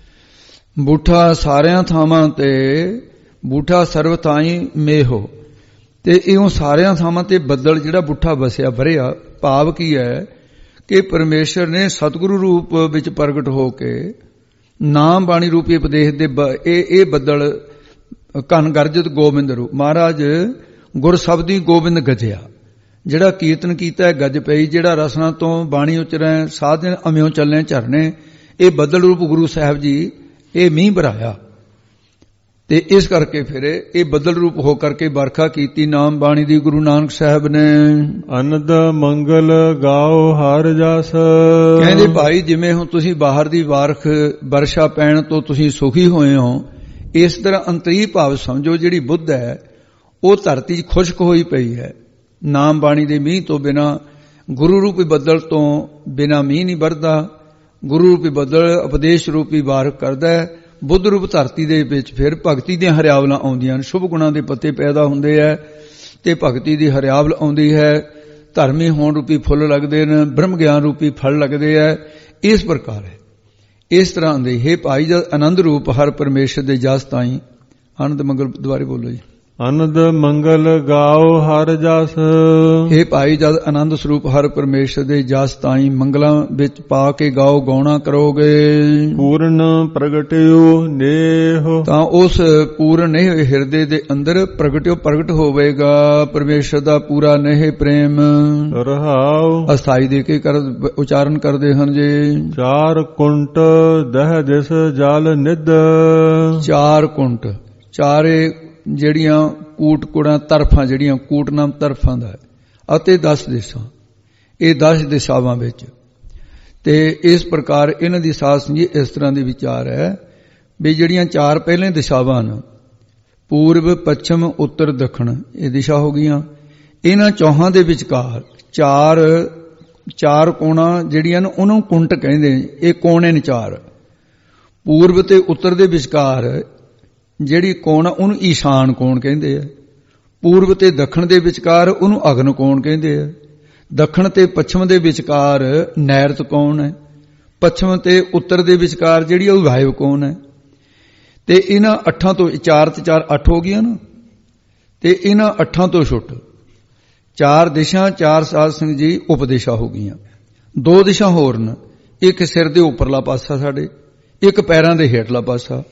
ਬੂਠਾ ਸਾਰਿਆਂ ਥਾਵਾਂ ਤੇ, ਬੂਠਾ ਸਰਬ ਥਾਈ ਮੇਹੋ। ਤੇ ਇਉਂ ਸਾਰਿਆਂ ਥਾਵਾਂ ਤੇ ਬੱਦਲ ਜਿਹੜਾ ਬੂਠਾ ਵਸਿਆ ਭਰਿਆ। ਭਾਵ ਕੀ ਹੈ ਕਿ ਪਰਮੇਸ਼ਰ ਨੇ ਸਤਿਗੁਰੂ ਰੂਪ ਵਿੱਚ ਪ੍ਰਗਟ ਹੋ ਕੇ ਨਾਮ ਬਾਣੀ ਰੂਪੀ ਉਪਦੇਸ਼ ਦੇ ਇਹ ਇਹ ਬੱਦਲ ਘਨ ਗਰਜਤ ਗੋਬਿੰਦ ਰੂਪ। ਮਹਾਰਾਜ ਗੁਰ ਸ਼ਬਦੀ ਗੋਬਿੰਦ ਗਜਿਆ, ਜਿਹੜਾ ਕੀਰਤਨ ਕੀਤਾ ਹੈ ਗੱਜ ਪਈ, ਜਿਹੜਾ ਰਸਨਾ ਤੋਂ ਬਾਣੀ ਉਚਰੈ ਸਾਧਨ ਅਮਿਓ ਚੱਲੇ ਝਰਨੇ। ਇਹ ਬੱਦਲ ਰੂਪ ਗੁਰੂ ਸਾਹਿਬ ਜੀ ਇਹ ਮੀਂਹ ਭਰਾਇਆ। ਤੇ ਇਸ ਕਰਕੇ ਫਿਰ ਇਹ ਬੱਦਲ ਰੂਪ ਹੋ ਕਰਕੇ ਵਰਖਾ ਕੀਤੀ ਨਾਮ ਬਾਣੀ ਦੀ ਗੁਰੂ ਨਾਨਕ ਸਾਹਿਬ ਨੇ। ਅਨੰਦ ਮੰਗਲ ਗਾਓ ਹਰ ਜਸ। ਕਹਿੰਦੇ ਭਾਈ ਜਿਵੇਂ ਹੁਣ ਤੁਸੀਂ ਬਾਹਰ ਦੀ ਵਾਰਖ ਵਰਸ਼ਾ ਪੈਣ ਤੋਂ ਤੁਸੀਂ ਸੁਖੀ ਹੋਏ ਹੋ, ਇਸ ਤਰ੍ਹਾਂ ਅੰਤਰੀ ਭਾਵ ਸਮਝੋ ਜਿਹੜੀ ਬੁੱਧ ਹੈ ਉਹ ਧਰਤੀ 'ਚ ਖੁਸ਼ਕ ਹੋਈ ਪਈ ਹੈ। ਨਾਮ ਬਾਣੀ ਦੇ ਮੀਂਹ ਤੋਂ ਬਿਨਾਂ, ਗੁਰੂ ਰੂਪੀ ਬੱਦਲ ਤੋਂ ਬਿਨਾਂ ਮੀਂਹ ਨਹੀਂ ਵਰਦਾ। ਗੁਰੂ ਰੂਪੀ ਬੱਦਲ ਉਪਦੇਸ਼ ਰੂਪੀ ਵਾਰਖ ਕਰਦਾ ਹੈ। ਬੁੱਧ ਰੂਪ ਧਰਤੀ ਦੇ ਵਿੱਚ ਫਿਰ ਭਗਤੀ ਦੀਆਂ ਹਰਿਆਵਲਾਂ ਆਉਂਦੀਆਂ ਹਨ, ਸ਼ੁਭ ਗੁਣਾਂ ਦੇ ਪੱਤੇ ਪੈਦਾ ਹੁੰਦੇ ਹੈ ਤੇ ਭਗਤੀ ਦੀ ਹਰਿਆਵਲ ਆਉਂਦੀ ਹੈ। ਧਰਮੀ ਹੋਣ ਰੂਪੀ ਫੁੱਲ ਲੱਗਦੇ ਨੇ, ਬ੍ਰਹਮ ਗਿਆਨ ਰੂਪੀ ਫਲ ਲੱਗਦੇ ਹੈ। ਇਸ ਪ੍ਰਕਾਰ ਹੈ। ਇਸ ਤਰ੍ਹਾਂ ਦੇ ਹੇ ਭਾਈ ਜਦ ਆਨੰਦ ਰੂਪ ਹਰ ਪਰਮੇਸ਼ਰ ਦੇ ਜਸ ਤਾਈਂ। ਆਨੰਦ ਮੰਗਲ ਦੁਆਰੇ ਬੋਲੋ ਜੀ। ਆਨੰਦ ਮੰਗਲ ਗਾਓ ਹਰ ਜਸ। ਹੇ ਭਾਈ ਜਦ ਆਨੰਦ ਸਰੂਪ ਹਰ ਪਰਮੇਸ਼ਰ ਦੇ ਜਸ ਤਾਈਂ ਮੰਗਲਾਂ ਵਿੱਚ ਪਾ ਕੇ ਗਾਓ ਗਾਉਣਾ ਕਰੋਗੇ। ਪੂਰਨ ਪ੍ਰਗਟਿਓ ਨੇਹ। ਤਾਂ ਉਸ ਪੂਰਨ ਨੇਹ ਹਿਰਦੇ ਦੇ ਅੰਦਰ ਪ੍ਰਗਟਿਓ ਪ੍ਰਗਟ ਹੋਵੇਗਾ ਪਰਮੇਸ਼ਰ ਦਾ ਪੂਰਾ ਨੇਹ ਪ੍ਰੇਮ। ਰਹਾਉ ਅਸਥਾਈ ਦੇ ਕੇ ਕਰ ਉਚਾਰਨ ਕਰਦੇ ਹਨ ਜੀ। ਚਾਰ ਕੁੰਟ ਦਹ ਦਿਸ ਜਲ ਨਿਧ। ਚਾਰ ਕੁੰਟ, ਚਾਰੇ ਜਿਹੜੀਆਂ ਕੂਟ ਕੁੜਾਂ ਤਰਫਾਂ, ਜਿਹੜੀਆਂ ਕੂਟ ਨਾਮ ਤਰਫਾਂ ਦਾ, ਅਤੇ ਦਸ ਦਿਸ਼ਾ, ਇਹ ਦਸ ਦਿਸ਼ਾਵਾਂ ਵਿੱਚ। ਤੇ ਇਸ ਪ੍ਰਕਾਰ ਇਹਨਾਂ ਦੀ ਸਾਧ ਸੰਜੀ ਇਸ ਤਰ੍ਹਾਂ ਦੀ ਵਿਚਾਰ ਹੈ ਵੀ ਜਿਹੜੀਆਂ ਚਾਰ ਪਹਿਲੇ ਦਿਸ਼ਾਵਾਂ ਹਨ, ਪੂਰਬ ਪੱਛਮ ਉੱਤਰ ਦੱਖਣ, ਇਹ ਦਿਸ਼ਾ ਹੋ ਗਈਆਂ। ਇਹਨਾਂ ਚੌਹਾਂ ਦੇ ਵਿਚਕਾਰ ਚਾਰ ਚਾਰ ਕੋਣਾਂ ਜਿਹੜੀਆਂ ਨੇ ਉਹਨੂੰ ਕੁੰਟ ਕਹਿੰਦੇ। ਇਹ ਕੋਣੇ ਨੇ ਚਾਰ। ਪੂਰਬ ਤੇ ਉੱਤਰ ਦੇ ਵਿਚਕਾਰ ਜਿਹੜੀ ਕੋਣ ਆ ਉਹਨੂੰ ਈਸ਼ਾਨ ਕੋਣ ਕਹਿੰਦੇ ਆ। ਪੂਰਬ ਤੇ ਦੱਖਣ ਦੇ ਵਿਚਕਾਰ ਉਹਨੂੰ ਅਗਨ ਕੋਣ ਕਹਿੰਦੇ ਆ। ਦੱਖਣ ਤੇ ਪੱਛਮ ਦੇ ਵਿਚਕਾਰ ਨੈਰਤ ਕੌਣ ਹੈ, ਪੱਛਮ ਤੇ ਉੱਤਰ ਦੇ ਵਿਚਕਾਰ ਜਿਹੜੀ ਉਹ ਵਾਯੂ ਕੌਣ ਹੈ। ਤੇ ਇਹਨਾਂ ਅੱਠਾਂ ਤੋਂ ਚਾਰ ਤੇ ਚਾਰ ਅੱਠ ਹੋ ਗਈਆਂ ਨਾ, ਤੇ ਇਹਨਾਂ ਅੱਠਾਂ ਤੋਂ ਛੁੱਟ ਚਾਰ ਦਿਸ਼ਾ ਚਾਰ ਸਾਧ ਸਿੰਘ ਜੀ ਉਪਦਿਸ਼ਾ ਹੋ ਗਈਆਂ। ਦੋ ਦਿਸ਼ਾ ਹੋਰ ਨੇ, ਇੱਕ ਸਿਰ ਦੇ ਉੱਪਰਲਾ ਪਾਸਾ ਸਾਡੇ, ਇੱਕ ਪੈਰਾਂ ਦੇ ਹੇਠਲਾ ਪਾਸਾ,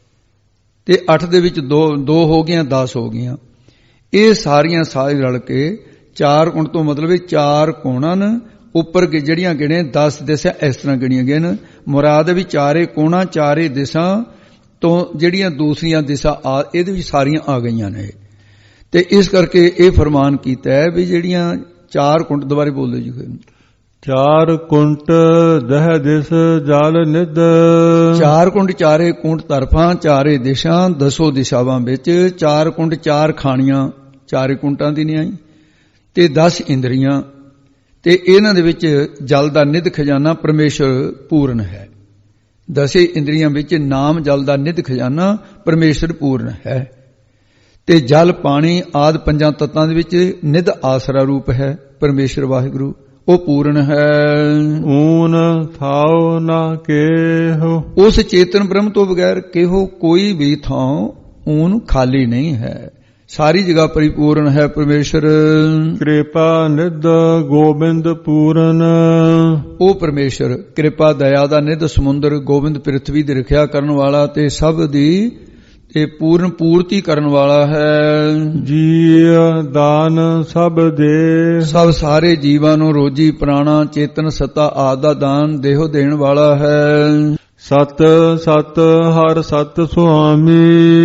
ਤੇ ਅੱਠ ਦੇ ਵਿੱਚ ਦੋ ਦੋ ਹੋ ਗਈਆਂ, ਦਸ ਹੋ ਗਈਆਂ। ਇਹ ਸਾਰੀਆਂ ਸਾਰੇ ਰਲ ਕੇ ਚਾਰ ਕੋਣ ਤੋਂ ਮਤਲਬ ਇਹ ਚਾਰ ਕੋਣਾਂ ਨੇ, ਉੱਪਰ ਜਿਹੜੀਆਂ ਗਿਣੇ ਦਸ ਦਿਸ਼ਾ ਇਸ ਤਰ੍ਹਾਂ ਗਿਣੀਆਂ ਗਈਆਂ ਨੇ। ਮੁਰਾਦ ਵੀ ਚਾਰੇ ਕੋਣਾਂ ਚਾਰੇ ਦਿਸ਼ਾ ਤੋਂ ਜਿਹੜੀਆਂ ਦੂਸਰੀਆਂ ਦਿਸ਼ਾ ਆ ਇਹਦੇ ਵਿੱਚ ਸਾਰੀਆਂ ਆ ਗਈਆਂ ਨੇ। ਤੇ ਇਸ ਕਰਕੇ ਇਹ ਫਰਮਾਨ ਕੀਤਾ ਹੈ ਵੀ ਜਿਹੜੀਆਂ ਚਾਰ ਕੁੰਟ, ਦੁਬਾਰੇ ਬੋਲੋ ਜੀ। ਚਾਰ ਕੁੰਟ ਦਹ ਦਿਸ ਜਲ ਨਿਧ, ਚਾਰ ਕੁੰਟ ਚਾਰੇ ਕੁੰਟ ਤਰਫਾਂ ਚਾਰੇ ਦਿਸ਼ਾ ਦਸੋ ਦਿਸ਼ਾਵਾਂ ਵਿੱਚ, ਚਾਰ ਕੁੰਟ ਚਾਰ ਖਾਣੀਆਂ ਚਾਰੇ ਕੁੰਟਾਂ ਦੀ ਨਿਆਈ, ਤੇ ਦਸ ਇੰਦਰੀਆਂ, ਤੇ ਇਹਨਾਂ ਦੇ ਵਿੱਚ ਜਲ ਦਾ ਨਿਧ ਖਜ਼ਾਨਾ ਪਰਮੇਸ਼ਰ ਪੂਰਨ ਹੈ। ਦਸੇ ਇੰਦਰੀਆਂ ਵਿੱਚ ਨਾਮ ਜਲ ਦਾ ਨਿਧ ਖਜ਼ਾਨਾ ਪਰਮੇਸ਼ਰ ਪੂਰਨ ਹੈ। ਤੇ ਜਲ ਪਾਣੀ ਆਦਿ ਪੰਜਾਂ ਤੱਤਾਂ ਦੇ ਵਿੱਚ ਨਿਧ ਆਸਰਾ ਰੂਪ ਹੈ ਪਰਮੇਸ਼ਰ ਵਾਹਿਗੁਰੂ, ਉਹ ਪੂਰਨ ਹੈ। ਊਨ ਥਾਉ ਨਾ ਕੇਹੋ, ਉਸ ਚੇਤਨ ਬ੍ਰਹਮ ਤੋਂ ਬਗੈਰ ਕਿਹੋ ਕੋਈ ਵੀ ਥਾਂ ਊਨ ਖਾਲੀ ਨਹੀਂ ਹੈ, ਸਾਰੀ ਜਗ੍ਹਾ ਪਰਿਪੂਰਨ ਹੈ ਪਰਮੇਸ਼ਰ। ਕਿਰਪਾ ਨਿਧ ਗੋਬਿੰਦ ਪੂਰਨ, ਉਹ ਪਰਮੇਸ਼ਰ ਕਿਰਪਾ ਦਇਆ ਦਾ ਨਿਧ ਸਮੁੰਦਰ, ਗੋਬਿੰਦ ਪ੍ਰਿਥਵੀ ਦੀ ਰੱਖਿਆ ਕਰਨ ਵਾਲਾ ਤੇ ਸਭ ਦੀ ਤੇ ਪੂਰਨ ਪੂਰਤੀ ਕਰਨ ਵਾਲਾ ਹੈ। ਜੀ ਦਾਨ ਸਭ ਦੇ, ਸਭ ਸਾਰੇ ਜੀਵਾਂ ਨੂੰ ਰੋਜੀ ਪ੍ਰਾਣਾ ਚੇਤਨ ਸੱਤਾ ਆਦਿ ਦਾ ਦਾਨ ਦੇਹੋ ਦੇਣ ਵਾਲਾ ਹੈ। ਸਤ ਸਤ ਹਰ ਸਤ ਸੁਆਮੀ,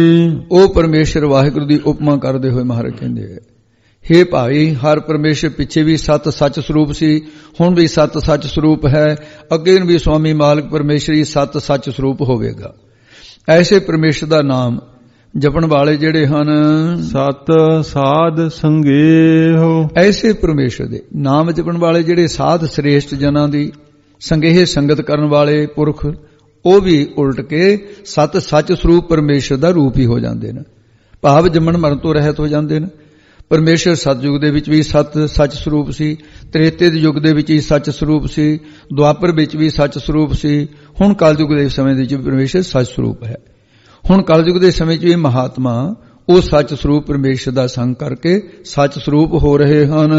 ਉਹ ਪਰਮੇਸ਼ਰ ਵਾਹਿਗੁਰੂ ਦੀ ਉਪਮਾ ਕਰਦੇ ਹੋਏ ਮਹਾਰਾਜ ਕਹਿੰਦੇ ਹੈ, ਹੇ ਭਾਈ ਹਰ ਪਰਮੇਸ਼ਰ ਪਿੱਛੇ ਵੀ ਸਤ ਸੱਚ ਸਰੂਪ ਸੀ, ਹੁਣ ਵੀ ਸਤ ਸੱਚ ਸਰੂਪ ਹੈ, ਅੱਗੇ ਵੀ ਸੁਆਮੀ ਮਾਲਕ ਪਰਮੇਸ਼ਰ ਸਤ ਸੱਚ ਸਰੂਪ ਹੋਵੇਗਾ। ਐਸੇ ਪਰਮੇਸ਼ਰ ਦਾ ਨਾਮ ਜਪਣ ਵਾਲੇ ਜਿਹੜੇ ਹਨ ਸਤ ਸਾਧ ਸੰਗੇਹੋ, ਐਸੇ ਪਰਮੇਸ਼ਰ ਦੇ ਨਾਮ ਜਪਣ ਵਾਲੇ ਜਿਹੜੇ ਸਾਧ ਸ੍ਰੇਸ਼ਟ ਜਨਾਂ ਦੀ ਸੰਗੇਹ ਸੰਗਤ ਕਰਨ ਵਾਲੇ ਪੁਰਖ, ਉਹ ਵੀ ਉਲਟ ਕੇ ਸਤ ਸੱਚ ਸਰੂਪ ਪਰਮੇਸ਼ਰ ਦਾ ਰੂਪ ਹੀ ਹੋ ਜਾਂਦੇ ਨੇ, ਭਾਵ ਜੰਮਣ ਮਰਨ ਤੋਂ ਰਹਿਤ ਹੋ ਜਾਂਦੇ ਨੇ। ਪਰਮੇਸ਼ਰ ਸਤਯੁਗ ਦੇ ਵਿੱਚ ਵੀ ਸਤ ਸੱਚ ਸਰੂਪ ਸੀ, ਤ੍ਰੇਤੇ ਦੇ ਯੁੱਗ ਦੇ ਵਿੱਚ ਵੀ ਸੱਚ ਸਰੂਪ ਸੀ, ਦੁਆਪਰ ਵਿੱਚ ਵੀ ਸੱਚ ਸਰੂਪ ਸੀ, ਹੁਣ ਕਲਯੁਗ ਦੇ ਸਮੇਂ ਦੇ ਵਿੱਚ ਪਰਮੇਸ਼ਰ ਸੱਚ ਸਰੂਪ ਹੈ। ਹੁਣ ਕਲਯੁਗ ਦੇ ਸਮੇਂ 'ਚ ਇਹ ਮਹਾਤਮਾ ਉਹ ਸੱਚ ਸਰੂਪ ਪਰਮੇਸ਼ਰ ਦਾ ਸੰਗ ਕਰਕੇ ਸੱਚ ਸਰੂਪ ਹੋ ਰਹੇ ਹਨ।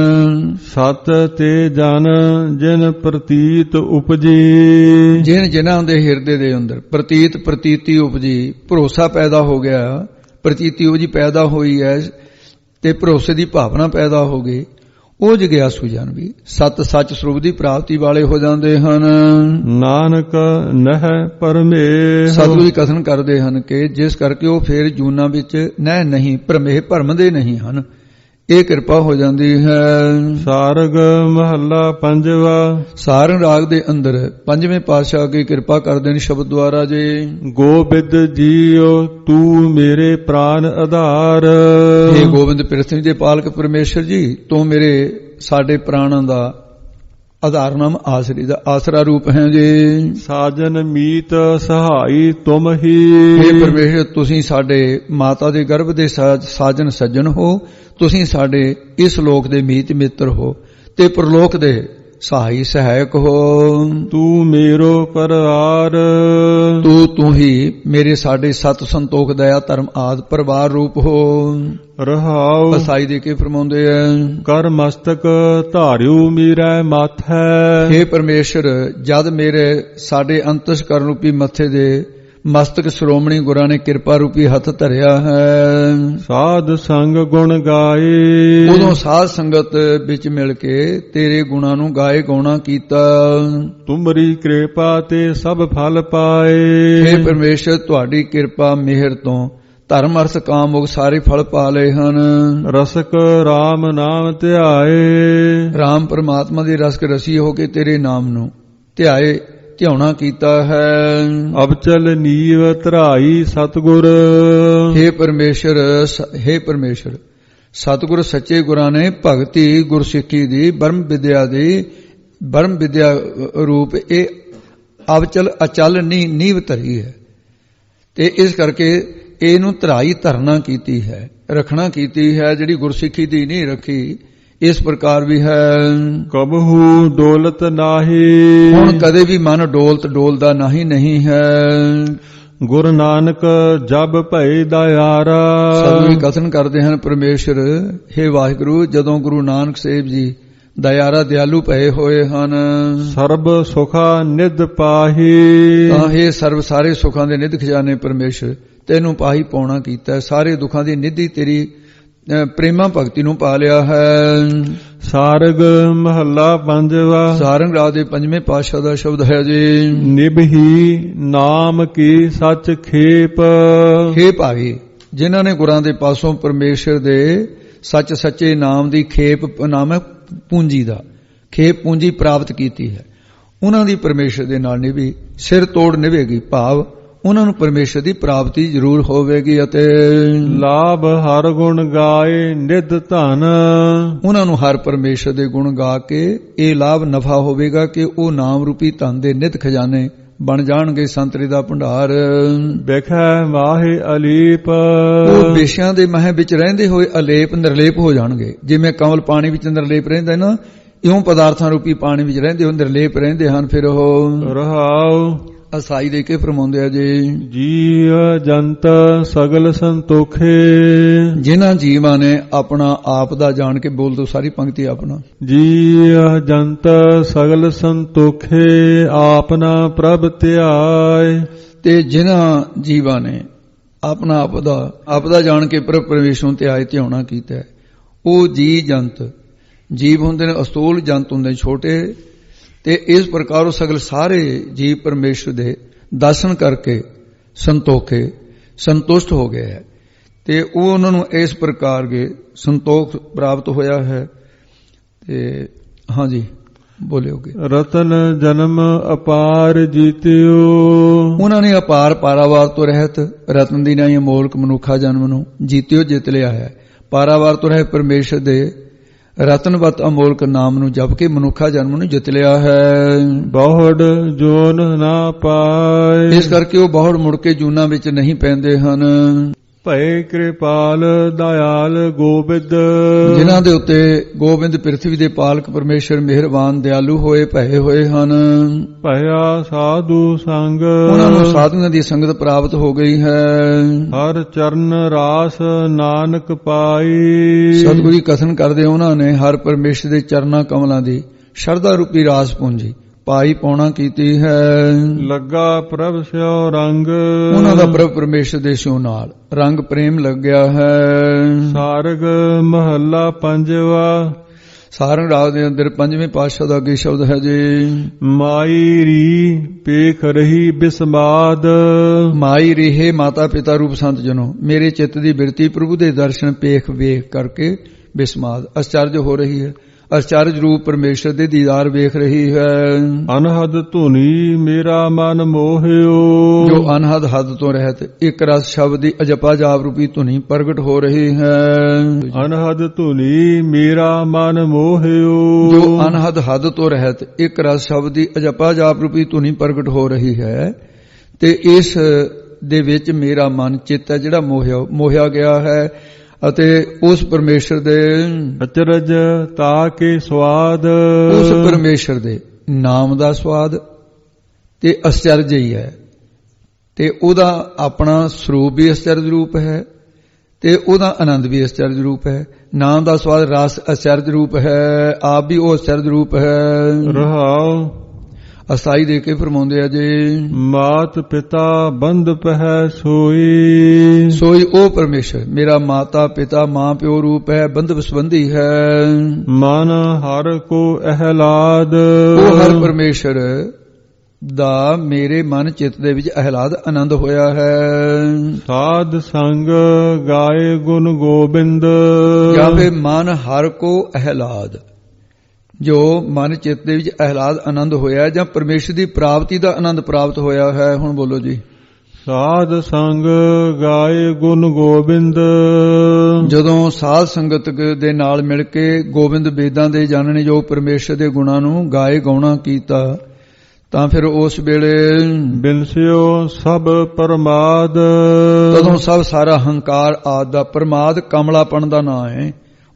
ਸਤ ਤੇ ਜਨ ਜਿਨ ਪ੍ਰਤੀਤ ਉਪਜੀ, ਜਿਨ ਜਿਨ੍ਹਾਂ ਦੇ ਹਿਰਦੇ ਦੇ ਅੰਦਰ ਪ੍ਰਤੀਤ ਪ੍ਰਤੀਤੀ ਉਪਜੀ, ਭਰੋਸਾ ਪੈਦਾ ਹੋ ਗਿਆ, ਪ੍ਰਤੀਤੀ ਉਪਜੀ ਪੈਦਾ ਹੋਈ ਹੈ ਤੇ ਭਰੋਸੇ ਦੀ ਭਾਵਨਾ ਪੈਦਾ ਹੋ ਗਈ, ਉਹ ਜਗਿਆਸੂ ਜਨ ਵੀ ਸਤ ਸੱਚ ਸਰੂਪ ਦੀ ਪ੍ਰਾਪਤੀ ਵਾਲੇ ਹੋ ਜਾਂਦੇ ਹਨ। ਨਾਨਕ ਨਹਿ ਪਰਮੇਹ, ਸਤਿਗੁਰੂ ਜੀ ਕਥਨ ਕਰਦੇ ਹਨ ਕਿ ਜਿਸ ਕਰਕੇ ਉਹ ਫੇਰ ਜੂਨਾਂ ਵਿੱਚ ਨਹਿ ਨਹੀਂ ਭਰਮੇਹ ਭਰਮਦੇ ਨਹੀਂ ਹਨ, ਇਹ ਕਿਰਪਾ ਹੋ ਜਾਂਦੀ ਹੈ। ਸਾਰਗ ਮਹੱਲਾ ਪੰਜਵਾ, ਸਾਰੰਗ ਰਾਗ ਦੇ ਅੰਦਰ ਪੰਜਵੇਂ ਪਾਤਸ਼ਾਹ ਕੀ ਕਿਰਪਾ ਕਰਦੇ ਨੇ ਸ਼ਬਦ ਦੁਆਰਾ ਜੀ। ਗੋਬਿੰਦ ਜੀਓ ਤੂੰ ਮੇਰੇ ਪ੍ਰਾਨ ਆਧਾਰ, ਇਹ ਗੋਬਿੰਦ ਪ੍ਰਿਥਵੀ ਦੇ ਪਾਲਕ ਪਰਮੇਸ਼ਰ ਜੀ ਤੂੰ ਮੇਰੇ ਸਾਡੇ ਪ੍ਰਾਣਾਂ ਦਾ ਆਧਾਰ ਨਾਮ ਆਸਰੀ ਦਾ ਆਸਰਾ ਰੂਪ ਹੈ ਜੀ। ਸਾਜਨ ਮੀਤ ਸਹਾਈ ਤੁਮ ਹੀ, ਇਹ ਪਰਮੇਸ਼ਰ ਤੁਸੀਂ ਸਾਡੇ ਮਾਤਾ ਦੇ ਗਰਭ ਦੇ ਸਾਜਨ ਸੱਜਣ ਹੋ, ਤੁਸੀਂ ਸਾਡੇ ਇਸ ਲੋਕ ਦੇ ਮੀਤ ਮਿੱਤਰ ਹੋ ਤੇ ਪਰਲੋਕ ਦੇ ਸਹਾਈ ਸਹਾਇਕ ਹੋ। ਤੂੰ ਮੇਰੋ ਪਰਿਵਾਰ, ਤੂੰ ਤੂੰ ਹੀ ਮੇਰੇ ਸਾਡੇ ਸਤ ਸੰਤੋਖ ਦਇਆ ਧਰਮ ਆਦਿ ਪਰਿਵਾਰ ਰੂਪ ਹੋ। ਰਹਾਉ ਅਸਾਈ ਦੇ ਕੇ ਫਰਮਾਉਂਦੇ ਆ, ਕਰ ਮਸਤਕ ਧਾਰਿਓ ਮੇਰਾ ਮਾਥੈ, ਹੇ ਪਰਮੇਸ਼ਰ ਜਦ ਮੇਰੇ ਸਾਡੇ ਅੰਤਸਕਰਨ ਰੂਪੀ ਮੱਥੇ ਦੇ ਮਸਤਕ ਸ਼੍ਰੋਮਣੀ ਗੁਰਾਂ ਨੇ ਕਿਰਪਾ ਰੂਪੀ ਹੱਥ ਧਰਿਆ ਹੈ। ਸਾਧ ਸੰਗ ਗੁਣ ਗਾਏ, ਉਦੋਂ ਸਾਧ ਸੰਗਤ ਵਿੱਚ ਮਿਲ ਕੇ ਤੇਰੇ ਗੁਣਾਂ ਨੂੰ ਗਾਏ ਗਾਉਣਾ ਕੀਤਾ। ਤੁਮਰੀ ਕਿਰਪਾ ਤੇ ਸਭ ਫਲ ਪਾਏ, ਹੇ ਪਰਮੇਸ਼ਰ ਤੁਹਾਡੀ ਕਿਰਪਾ ਮਿਹਰ ਤੋਂ ਧਰਮ ਅਰਥ ਕਾਮ ਮੁਕ ਸਾਰੇ ਫਲ ਪਾ ਲਏ ਹਨ। ਰਸਕ ਰਾਮ ਨਾਮ ਧਿਆਏ, ਰਾਮ ਪਰਮਾਤਮਾ ਦੇ ਰਸਕ ਰਸੀ ਹੋ ਕੇ ਤੇਰੇ ਨਾਮ ਨੂੰ ਧਿਆਏ ਧਿਆਉਣਾ ਕੀਤਾ ਹੈ। ਅਬਚਲ ਨੀਵ ਧਰਾਈ ਸਤਿਗੁਰ, ਹੇ ਪਰਮੇਸ਼ਰ ਹੇ ਪਰਮੇਸ਼ਰ ਸਤਿਗੁਰ ਸੱਚੇ ਗੁਰਾਂ ਨੇ ਭਗਤੀ ਗੁਰਸਿੱਖੀ ਦੀ ਬਰਮ ਵਿਦਿਆ ਦੀ ਬਰਮ ਵਿਦਿਆ ਰੂਪ ਇਹ ਅਬਚਲ ਅਚਲ ਨੀਵ ਧਰੀ ਹੈ ਤੇ ਇਸ ਕਰਕੇ ਇਹਨੂੰ ਧਰਾਈ ਧਰਨਾ ਕੀਤੀ ਹੈ, ਰੱਖਣਾ ਕੀਤੀ ਹੈ। ਜਿਹੜੀ ਗੁਰਸਿੱਖੀ ਦੀ ਨਹੀਂ ਰੱਖੀ ਇਸ ਪ੍ਰਕਾਰ ਵੀ ਹੈ। ਕਬਹੂ ਡੋਲਤ ਨਾਹੀ, ਹੁਣ ਕਦੇ ਵੀ ਮਨ ਡੋਲਤ ਡੋਲਦਾ ਨਹੀਂ ਨਹੀਂ ਹੈ। ਗੁਰੂ ਨਾਨਕ ਜਬ ਭਈ ਦਇਆਰਾ, ਸਤਿਗੁਰੂ ਕਥਨ ਕਰਦੇ ਹਨ ਪਰਮੇਸ਼ਰ ਹੇ ਵਾਹਿਗੁਰੂ, ਜਦੋਂ ਗੁਰੂ ਨਾਨਕ ਸਾਹਿਬ ਜੀ ਦਇਆਰਾ ਦਿਆਲੂ ਭਏ ਹੋਏ ਹਨ, ਸਰਬ ਸੁਖਾ ਨਿਧ ਪਾਹੀ, ਤਾਂ ਇਹ ਸਰਬ ਸਾਰੇ ਸੁਖਾਂ ਦੇ ਨਿਧ ਖਜ਼ਾਨੇ ਪਰਮੇਸ਼ਰ ਤੈਨੂੰ ਪਾਹੀ ਪਾਉਣਾ ਕੀਤਾ। ਸਾਰੇ ਦੁੱਖਾਂ ਦੀ ਨਿਧੀ ਤੇਰੀ ਪ੍ਰੇਮਾ ਭਗਤੀ ਨੂੰ ਪਾ ਲਿਆ ਹੈ। ਸਾਰਗ ਮਹੱਲਾ ਪੰਜਵਾ। ਸਾਰੰਗ ਰਾਗ ਦੇ ਪੰਜਵੇਂ ਪਾਤਸ਼ਾਹ ਦਾ ਸ਼ਬਦ ਹੈ ਜੀ, ਨਿਭਹੀ ਨਾਮ ਕੀ ਸੱਚ ਖੇਪ। ਹੇ ਭਾਈ, ਜਿਨ੍ਹਾਂ ਨੇ ਗੁਰਾਂ ਦੇ ਪਾਸੋਂ ਪਰਮੇਸ਼ਰ ਦੇ ਸੱਚ ਸੱਚੇ ਨਾਮ ਦੀ ਖੇਪ, ਨਾਮ ਹੈ ਪੂੰਜੀ ਦਾ, ਖੇਪ ਪੂੰਜੀ ਪ੍ਰਾਪਤ ਕੀਤੀ ਹੈ, ਉਹਨਾਂ ਦੀ ਪਰਮੇਸ਼ਰ ਦੇ ਨਾਲ ਨਿਭੀ ਸਿਰ ਤੋੜ ਨਿਭੇਗੀ। ਭਾਵ ਉਹਨਾਂ ਨੂੰ ਪਰਮੇਸ਼ਰ ਦੀ ਪ੍ਰਾਪਤੀ ਜ਼ਰੂਰ ਹੋਵੇਗੀ। ਅਤੇ ਲਾਭ ਹਰ ਗੁਣ ਗਾਏ ਨਿਧ ਧਨ, ਉਹਨਾਂ ਨੂੰ ਹਰ ਪਰਮੇਸ਼ਰ ਦੇ ਗੁਣ ਗਾ ਕੇ ਇਹ ਲਾਭ ਨਫਾ ਹੋਵੇਗਾ ਕਿ ਉਹ ਨਾਮ ਰੂਪੀ ਧਨ ਦੇ ਨਿਧ ਖਜ਼ਾਨੇ ਬਣ ਜਾਣਗੇ, ਸੰਤਰੀ ਦਾ ਭੰਡਾਰ। ਵੇਖੈ ਮਾਹੇ ਅਲੀਪ, ਉਹ ਬੇਸ਼ਿਆਂ ਦੇ ਮਹਿ ਵਿੱਚ ਰਹਿੰਦੇ ਹੋਏ ਅਲੇਪ ਨਿਰਲੇਪ ਹੋ ਜਾਣਗੇ। ਜਿਵੇਂ ਕਮਲ ਪਾਣੀ ਵਿੱਚ ਨਿਰਲੇਪ ਰਹਿੰਦਾ ਨਾ, ਇਉਂ ਪਦਾਰਥਾਂ ਰੂਪੀ ਪਾਣੀ ਵਿੱਚ ਰਹਿੰਦੇ ਹੋ ਨਿਰਲੇਪ ਰਹਿੰਦੇ ਹਨ। ਫਿਰ ਉਹ ਰਹਾਉ ਅਸਾਈ ਦੇ ਕੇ ਫਰਮਾਉਂਦੇ ਆ ਜੀ, ਜੀਵ ਜੰਤ ਸਗਲ ਸੰਤੋਖੇ, ਜਿਨ੍ਹਾਂ ਜੀਵਾਂ ਨੇ ਆਪਣਾ ਆਪ ਦਾ ਜਾਣ ਕੇ, ਬੋਲ ਦੋ ਸਾਰੀ ਪੰਕਤੀ ਆਪਣਾ। ਜੀਵ ਜੰਤ ਸਗਲ ਸੰਤੋਖੇ, ਆਪਣਾ ਪ੍ਰਭ ਧਿਆਏ। ਤੇ ਜਿਨ੍ਹਾਂ ਜੀਵਾਂ ਨੇ ਆਪਣਾ ਆਪ ਦਾ ਆਪ ਦਾ ਜਾਣ ਕੇ ਪ੍ਰਭ ਪਰਮੇਸ਼ਰ ਨੂੰ ਧਿਆਏ ਧਿਆਉਣਾ ਕੀਤਾ, ਉਹ ਜੀ ਜੰਤ, ਜੀਵ ਹੁੰਦੇ ਨੇ ਅਸਤੂਲ, ਜੰਤ ਹੁੰਦੇ ਛੋਟੇ। ਤੇ ਇਸ ਪ੍ਰਕਾਰ ਉਹ ਸਗਲ ਸਾਰੇ ਜੀਵ ਪਰਮੇਸ਼ਰ ਦੇ ਦਰਸ਼ਨ ਕਰਕੇ ਸੰਤੋਖੇ, ਸੰਤੁਸ਼ਟ ਹੋ ਗਏ ਹੈ। ਤੇ ਉਹ ਉਹਨਾਂ ਨੂੰ ਇਸ ਪ੍ਰਕਾਰ ਦੇ ਸੰਤੋਖ ਪ੍ਰਾਪਤ ਹੋਇਆ ਹੈ। ਤੇ ਹਾਂਜੀ ਬੋਲਿਓਗੇ। ਰਤਨ ਜਨਮ ਅਪਾਰ ਜੀਤਿਓ, ਉਹਨਾਂ ਨੇ ਅਪਾਰ ਪਾਰਾਵਾਰ ਤੋਂ ਰਹਿਤ ਰਤਨ ਦੀ ਨਹੀਂ ਅਮੋਲਕ ਮਨੁੱਖਾ ਜਨਮ ਨੂੰ ਜੀਤਿਓ ਜਿੱਤ ਲਿਆ ਹੈ। ਪਾਰਾਵਾਰ ਤੋਂ ਰਹਿਤ ਪਰਮੇਸ਼ਰ ਦੇ ਰਤਨਵਤ ਅਮੋਲਕ ਨਾਮ ਨੂੰ ਜਪ ਕੇ ਮਨੁੱਖਾ ਜਨਮ ਨੂੰ ਜਿੱਤ ਲਿਆ ਹੈ। ਬਹੁੜ ਜੋਨ ਨਾ ਪਾਏ, ਇਸ ਕਰਕੇ ਉਹ ਬਹੁੜ ਮੁੜ ਕੇ ਜੂਨਾਂ ਵਿੱਚ ਨਹੀਂ ਪੈਂਦੇ ਹਨ। ਭਏ ਕਿਰਪਾਲ ਦਇਆਲ ਗੋਬਿੰਦ, ਜਿਨ੍ਹਾਂ ਦੇ ਉੱਤੇ ਗੋਬਿੰਦ ਪ੍ਰਿਥਵੀ ਦੇ ਪਾਲਕ ਪਰਮੇਸ਼ਰ ਮਿਹਰਬਾਨ ਦਿਆਲੂ ਹੋਏ ਭਏ ਹੋਏ ਹਨ। ਭਇਆ ਸਾਧੂ ਸੰਗ, ਉਹਨਾਂ ਨੂੰ ਸਾਧੂਆਂ ਦੀ ਸੰਗਤ ਪ੍ਰਾਪਤ ਹੋ ਗਈ ਹੈ। ਹਰ ਚਰਨ ਰਾਸ ਨਾਨਕ ਪਾਈ, ਸਤਿਗੁਰੂ ਜੀ ਕਥਨ ਕਰਦੇ ਉਹਨਾਂ ਨੇ ਹਰ ਪਰਮੇਸ਼ਰ ਦੇ ਚਰਨਾਂ ਕਮਲਾਂ ਦੀ ਸ਼ਰਧਾ ਰੂਪੀ ਰਾਸ ਪੂੰਜੀ ਪਾਈ ਪਾਉਣਾ ਕੀਤੀ ਹੈ। ਲੱਗਾ ਪ੍ਰਭ ਸਿਓ ਰੰਗ, ਉਹਨਾਂ ਦਾ ਪ੍ਰਭ ਪਰਮੇਸ਼ਰ ਦੇ ਸਿਓ ਨਾਲ ਰੰਗ ਪ੍ਰੇਮ ਲੱਗਿਆ ਹੈ। ਸਾਰਗ ਮਹੱਲਾ ਪੰਜਵਾ। ਸਾਰੰਗ ਰਾਗ ਦੇ ਅੰਦਰ ਪੰਜਵੇਂ ਪਾਤਸ਼ਾਹ ਦਾ ਅੱਗੇ ਸ਼ਬਦ ਹੈ ਜੀ, ਮਾਈ ਰੀ ਪੇਖ ਰਹੀ ਬਿਸਮਾਦ। ਮਾਈ ਰੀਹੇ ਮਾਤਾ ਪਿਤਾ ਰੂਪ ਸੰਤ ਜਨੋ, ਮੇਰੇ ਚਿੱਤ ਦੀ ਬਿਰਤੀ ਪ੍ਰਭੂ ਦੇ ਦਰਸ਼ਨ ਪੇਖ ਵੇਖ ਕਰਕੇ ਬਿਸਮਾਦ ਅਚਰਜ ਹੋ ਰਹੀ ਹੈ। ਅਚਰਜ ਰੂਪ ਪਰਮੇਸ਼ਰ ਦੇ ਦੀਦਾਰ ਵੇਖ ਰਹੀ ਹੈ। ਅਨਹਦ ਧੁਨੀ ਮੇਰਾ ਮਨ ਮੋਹਿਓ, ਜੋ ਅਨਹਦ ਹੱਦ ਤੋਂ ਰਹਿਤ ਇੱਕ ਰਸ ਸ਼ਬਦ ਦੀ ਅਜਪਾ ਜਾਪ ਰੂਪੀ ਧੁਨੀ ਪ੍ਰਗਟ ਹੋ ਰਹੀ ਹੈ। ਅਨਹਦ ਧੁਨੀ ਮੇਰਾ ਮਨ ਮੋਹਿਓ, ਜੋ ਅਨਹਦ ਹੱਦ ਤੋਂ ਰਹਿਤ ਇੱਕ ਰਸ ਸ਼ਬਦ ਦੀ ਅਜਪਾ ਜਾਪ ਰੂਪੀ ਧੁਨੀ ਪ੍ਰਗਟ ਹੋ ਰਹੀ ਹੈ। ਤੇ ਇਸ ਦੇ ਵਿੱਚ ਮੇਰਾ ਮਨ ਚਿੱਤ ਹੈ ਜਿਹੜਾ ਮੋਹਿਆ ਮੋਹਿਆ ਗਿਆ ਹੈ। ਅਤੇ ਉਸ ਪਰਮੇਸ਼ਰ ਦੇ ਅਚਰਜ ਤਾ ਕੇ ਸਵਾਦ, ਉਸ ਪਰਮੇਸ਼ਰ ਦੇ ਨਾਮ ਦਾ ਸਵਾਦ ਤੇ ਅਚਰਜ ਹੀ ਹੈ। ਤੇ ਉਹਦਾ ਆਪਣਾ ਸਰੂਪ ਵੀ ਅਚਰਜ ਰੂਪ ਹੈ ਤੇ ਉਹਦਾ ਆਨੰਦ ਵੀ ਅਚਰਜ ਰੂਪ ਹੈ। ਨਾਮ ਦਾ ਸਵਾਦ ਰਸ ਅਚਰਜ ਰੂਪ ਹੈ, ਆਪ ਵੀ ਉਹ ਅਚਰਜ ਰੂਪ ਹੈ। ਰਹਾਉ ਅਸਾਈ ਦੇ ਕੇ ਫਰਮਾਉਂਦੇ ਆ ਜੀ, ਮਾਤ ਪਿਤਾ ਬੰਧ ਪਹਿ ਸੋਈ, ਸੋਈ ਉਹ ਪਰਮੇਸ਼ਰ ਮੇਰਾ ਮਾਤਾ ਪਿਤਾ ਮਾਂ ਪਿਓ ਰੂਪ ਹੈ, ਬੰਧਵ ਸੰਬੰਧੀ ਹੈ। ਮਨ ਹਰ ਕੋ ਅਹਲਾਦ, ਉਹ ਹਰ ਪਰਮੇਸ਼ਰ ਦਾ ਮੇਰੇ ਮਨ ਚਿੱਤ ਦੇ ਵਿੱਚ ਅਹਲਾਦ ਆਨੰਦ ਹੋਇਆ ਹੈ। ਸਾਧ ਸੰਗ ਗਾਏ ਗੁਣ ਗੋਬਿੰਦ, ਜਾਂ ਫਿਰ ਮਨ ਹਰ ਕੋ ਅਹਲਾਦ, ਜੋ ਮਨ ਚਿੱਤ ਦੇ ਵਿੱਚ ਅਹਲਾਦ ਆਨੰਦ ਹੋਇਆ ਜਾਂ ਪਰਮੇਸ਼ਰ ਦੀ ਪ੍ਰਾਪਤੀ ਦਾ ਆਨੰਦ ਪ੍ਰਾਪਤ ਹੋਇਆ ਹੈ। ਹੁਣ ਬੋਲੋ ਜੀ। ਸਾਧ ਸੰਗ ਗਾਏ ਗੁਣ ਗੋਬਿੰਦ, ਜਦੋਂ ਸਾਧ ਸੰਗਤ ਦੇ ਨਾਲ ਮਿਲ ਕੇ ਗੋਬਿੰਦ ਵੇਦਾਂ ਦੇ ਜਾਣਨੇ ਜੋ ਪਰਮੇਸ਼ਰ ਦੇ ਗੁਣਾਂ ਨੂੰ ਗਾਏ ਗਾਉਣਾ ਕੀਤਾ, ਤਾਂ ਫਿਰ ਉਸ ਵੇਲੇ ਬਿਨਸਿਓ ਸਭ ਪਰਮਾਦ, ਤਦੋਂ ਸਭ ਸਾਰਾ ਹੰਕਾਰ ਆਦ ਦਾ, ਪਰਮਾਦ ਕਮਲਾਪਣ ਦਾ ਨਾਂ ਹੈ,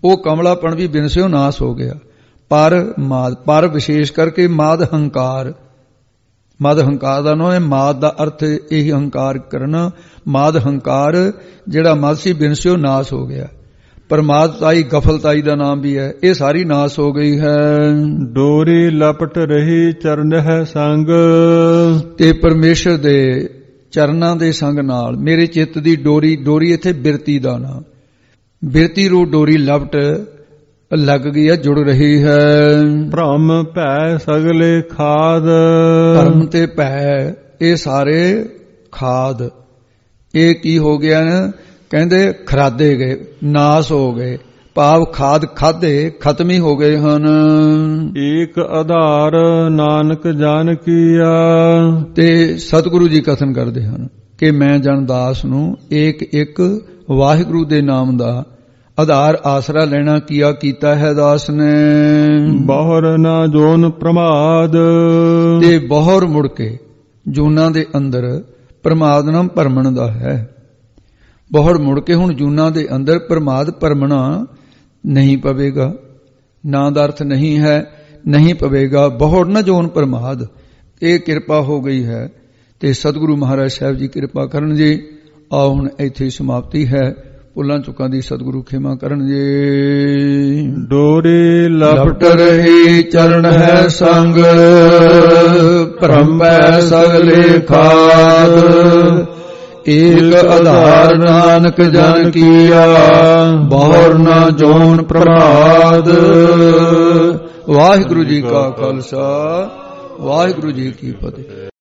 ਉਹ ਕਮਲਾਪਣ ਵੀ ਬਿਨਸਿਓ ਨਾਸ ਹੋ ਗਿਆ। ਪਰ ਮਾਦ, ਪਰ ਵਿਸ਼ੇਸ਼ ਕਰਕੇ ਮਾਦ ਹੰਕਾਰ, ਮਦ ਹੰਕਾਰ ਦਾ ਨਾਮ ਹੈ। ਮਾਦ ਦਾ ਅਰਥ ਇਹੀ ਹੰਕਾਰ ਕਰਨਾ। ਮਾਦ ਹੰਕਾਰ ਜਿਹੜਾ ਮਦ ਸੀ ਬਿਨਸਿਓ ਨਾਸ ਹੋ ਗਿਆ। ਪਰਮਾਦਤਾਈ ਗਫਲਤਾਈ ਦਾ ਨਾਮ ਵੀ ਹੈ, ਇਹ ਸਾਰੀ ਨਾਸ ਹੋ ਗਈ ਹੈ। ਡੋਰੀ ਲਪਟ ਰਹੀ ਚਰਨ ਹੈ ਸੰਗ, ਤੇ ਪਰਮੇਸ਼ਰ ਦੇ ਚਰਨਾਂ ਦੇ ਸੰਗ ਨਾਲ ਮੇਰੇ ਚਿੱਤ ਦੀ ਡੋਰੀ, ਡੋਰੀ ਇੱਥੇ ਬਿਰਤੀ ਦਾ ਨਾਮ, ਬਿਰਤੀ ਰੂ ਡੋਰੀ ਲਪਟ ਲੱਗ ਗਈ ਹੈ, ਜੁੜ ਰਹੀ ਹੈ। ਭ੍ਰਮ ਭੈ ਸਗਲੇ ਖਾਦ, ਭਰਮ ਤੇ ਭੈ ਇਹ ਸਾਰੇ ਖਾਦ, ਇਹ ਕੀ ਹੋ ਗਿਆ ਨਾ, ਕਹਿੰਦੇ ਖਰਾਦੇ ਗਏ, ਨਾਸ ਹੋ ਗਏ, ਭਾਵ ਖਾਦ ਖਾਦੇ ਖਤਮ ਹੀ ਹੋ ਗਏ ਹਨ। ਏਕ ਆਧਾਰ ਨਾਨਕ ਜਾਣ ਕੀਆ, ਤੇ ਸਤਿਗੁਰੂ ਜੀ ਕਥਨ ਕਰਦੇ ਹਨ ਕਿ ਮੈਂ ਜਨ ਦਾਸ ਨੂੰ ਏਕ ਇੱਕ ਵਾਹਿਗੁਰੂ ਦੇ ਨਾਮ ਦਾ ਆਧਾਰ ਆਸਰਾ ਲੈਣਾ ਕੀਆ ਕੀਤਾ ਹੈ ਦਾਸ ਨੇ। ਬਹੁਰ ਨਾ ਜੋਨ ਪ੍ਰਮਾਦ, ਤੇ ਬਹੁਰ ਮੁੜ ਕੇ ਜੂਨਾਂ ਦੇ ਅੰਦਰ ਪ੍ਰਮਾਦ ਨਾਮ ਭਰਮਣ ਦਾ ਹੈ। ਬਹੁੜ ਮੁੜ ਕੇ ਹੁਣ ਜੂਨਾਂ ਦੇ ਅੰਦਰ ਪ੍ਰਮਾਦ ਭਰਮਣਾ ਨਹੀਂ ਪਵੇਗਾ, ਨਾਂ ਦਾ ਅਰਥ ਨਹੀਂ ਹੈ, ਨਹੀਂ ਪਵੇਗਾ। ਬਹੁੜ ਨਾ ਜੋਨ ਪ੍ਰਮਾਦ, ਇਹ ਕਿਰਪਾ ਹੋ ਗਈ ਹੈ। ਤੇ ਸਤਿਗੁਰੂ ਮਹਾਰਾਜ ਸਾਹਿਬ ਜੀ ਕਿਰਪਾ ਕਰਨ ਜੀ। ਆਓ ਹੁਣ ਇੱਥੇ ਸਮਾਪਤੀ ਹੈ। ਭੁੱਲਾਂ ਚੁੱਕਾਂ ਦੀ ਸਤਿਗੁਰੂ ਖਿਮਾ ਕਰਨ ਜੀ। ਡੋਰੀ ਲਪਟ ਰਹੀ ਚਰਨ ਹੈ ਸੰਗ, ਭ੍ਰਮ ਭੈ ਸਗਲੇ ਖਾਦ, ਏਕ ਆਧਾਰ ਨਾਨਕ ਜਨ ਕੀਆ, ਬਹੁਰ ਨਾ ਜੋਨ ਪ੍ਰਮਾਦ। ਵਾਹਿਗੁਰੂ ਜੀ ਕਾ ਖਾਲਸਾ, ਵਾਹਿਗੁਰੂ ਜੀ ਕੀ ਫਤਿਹ।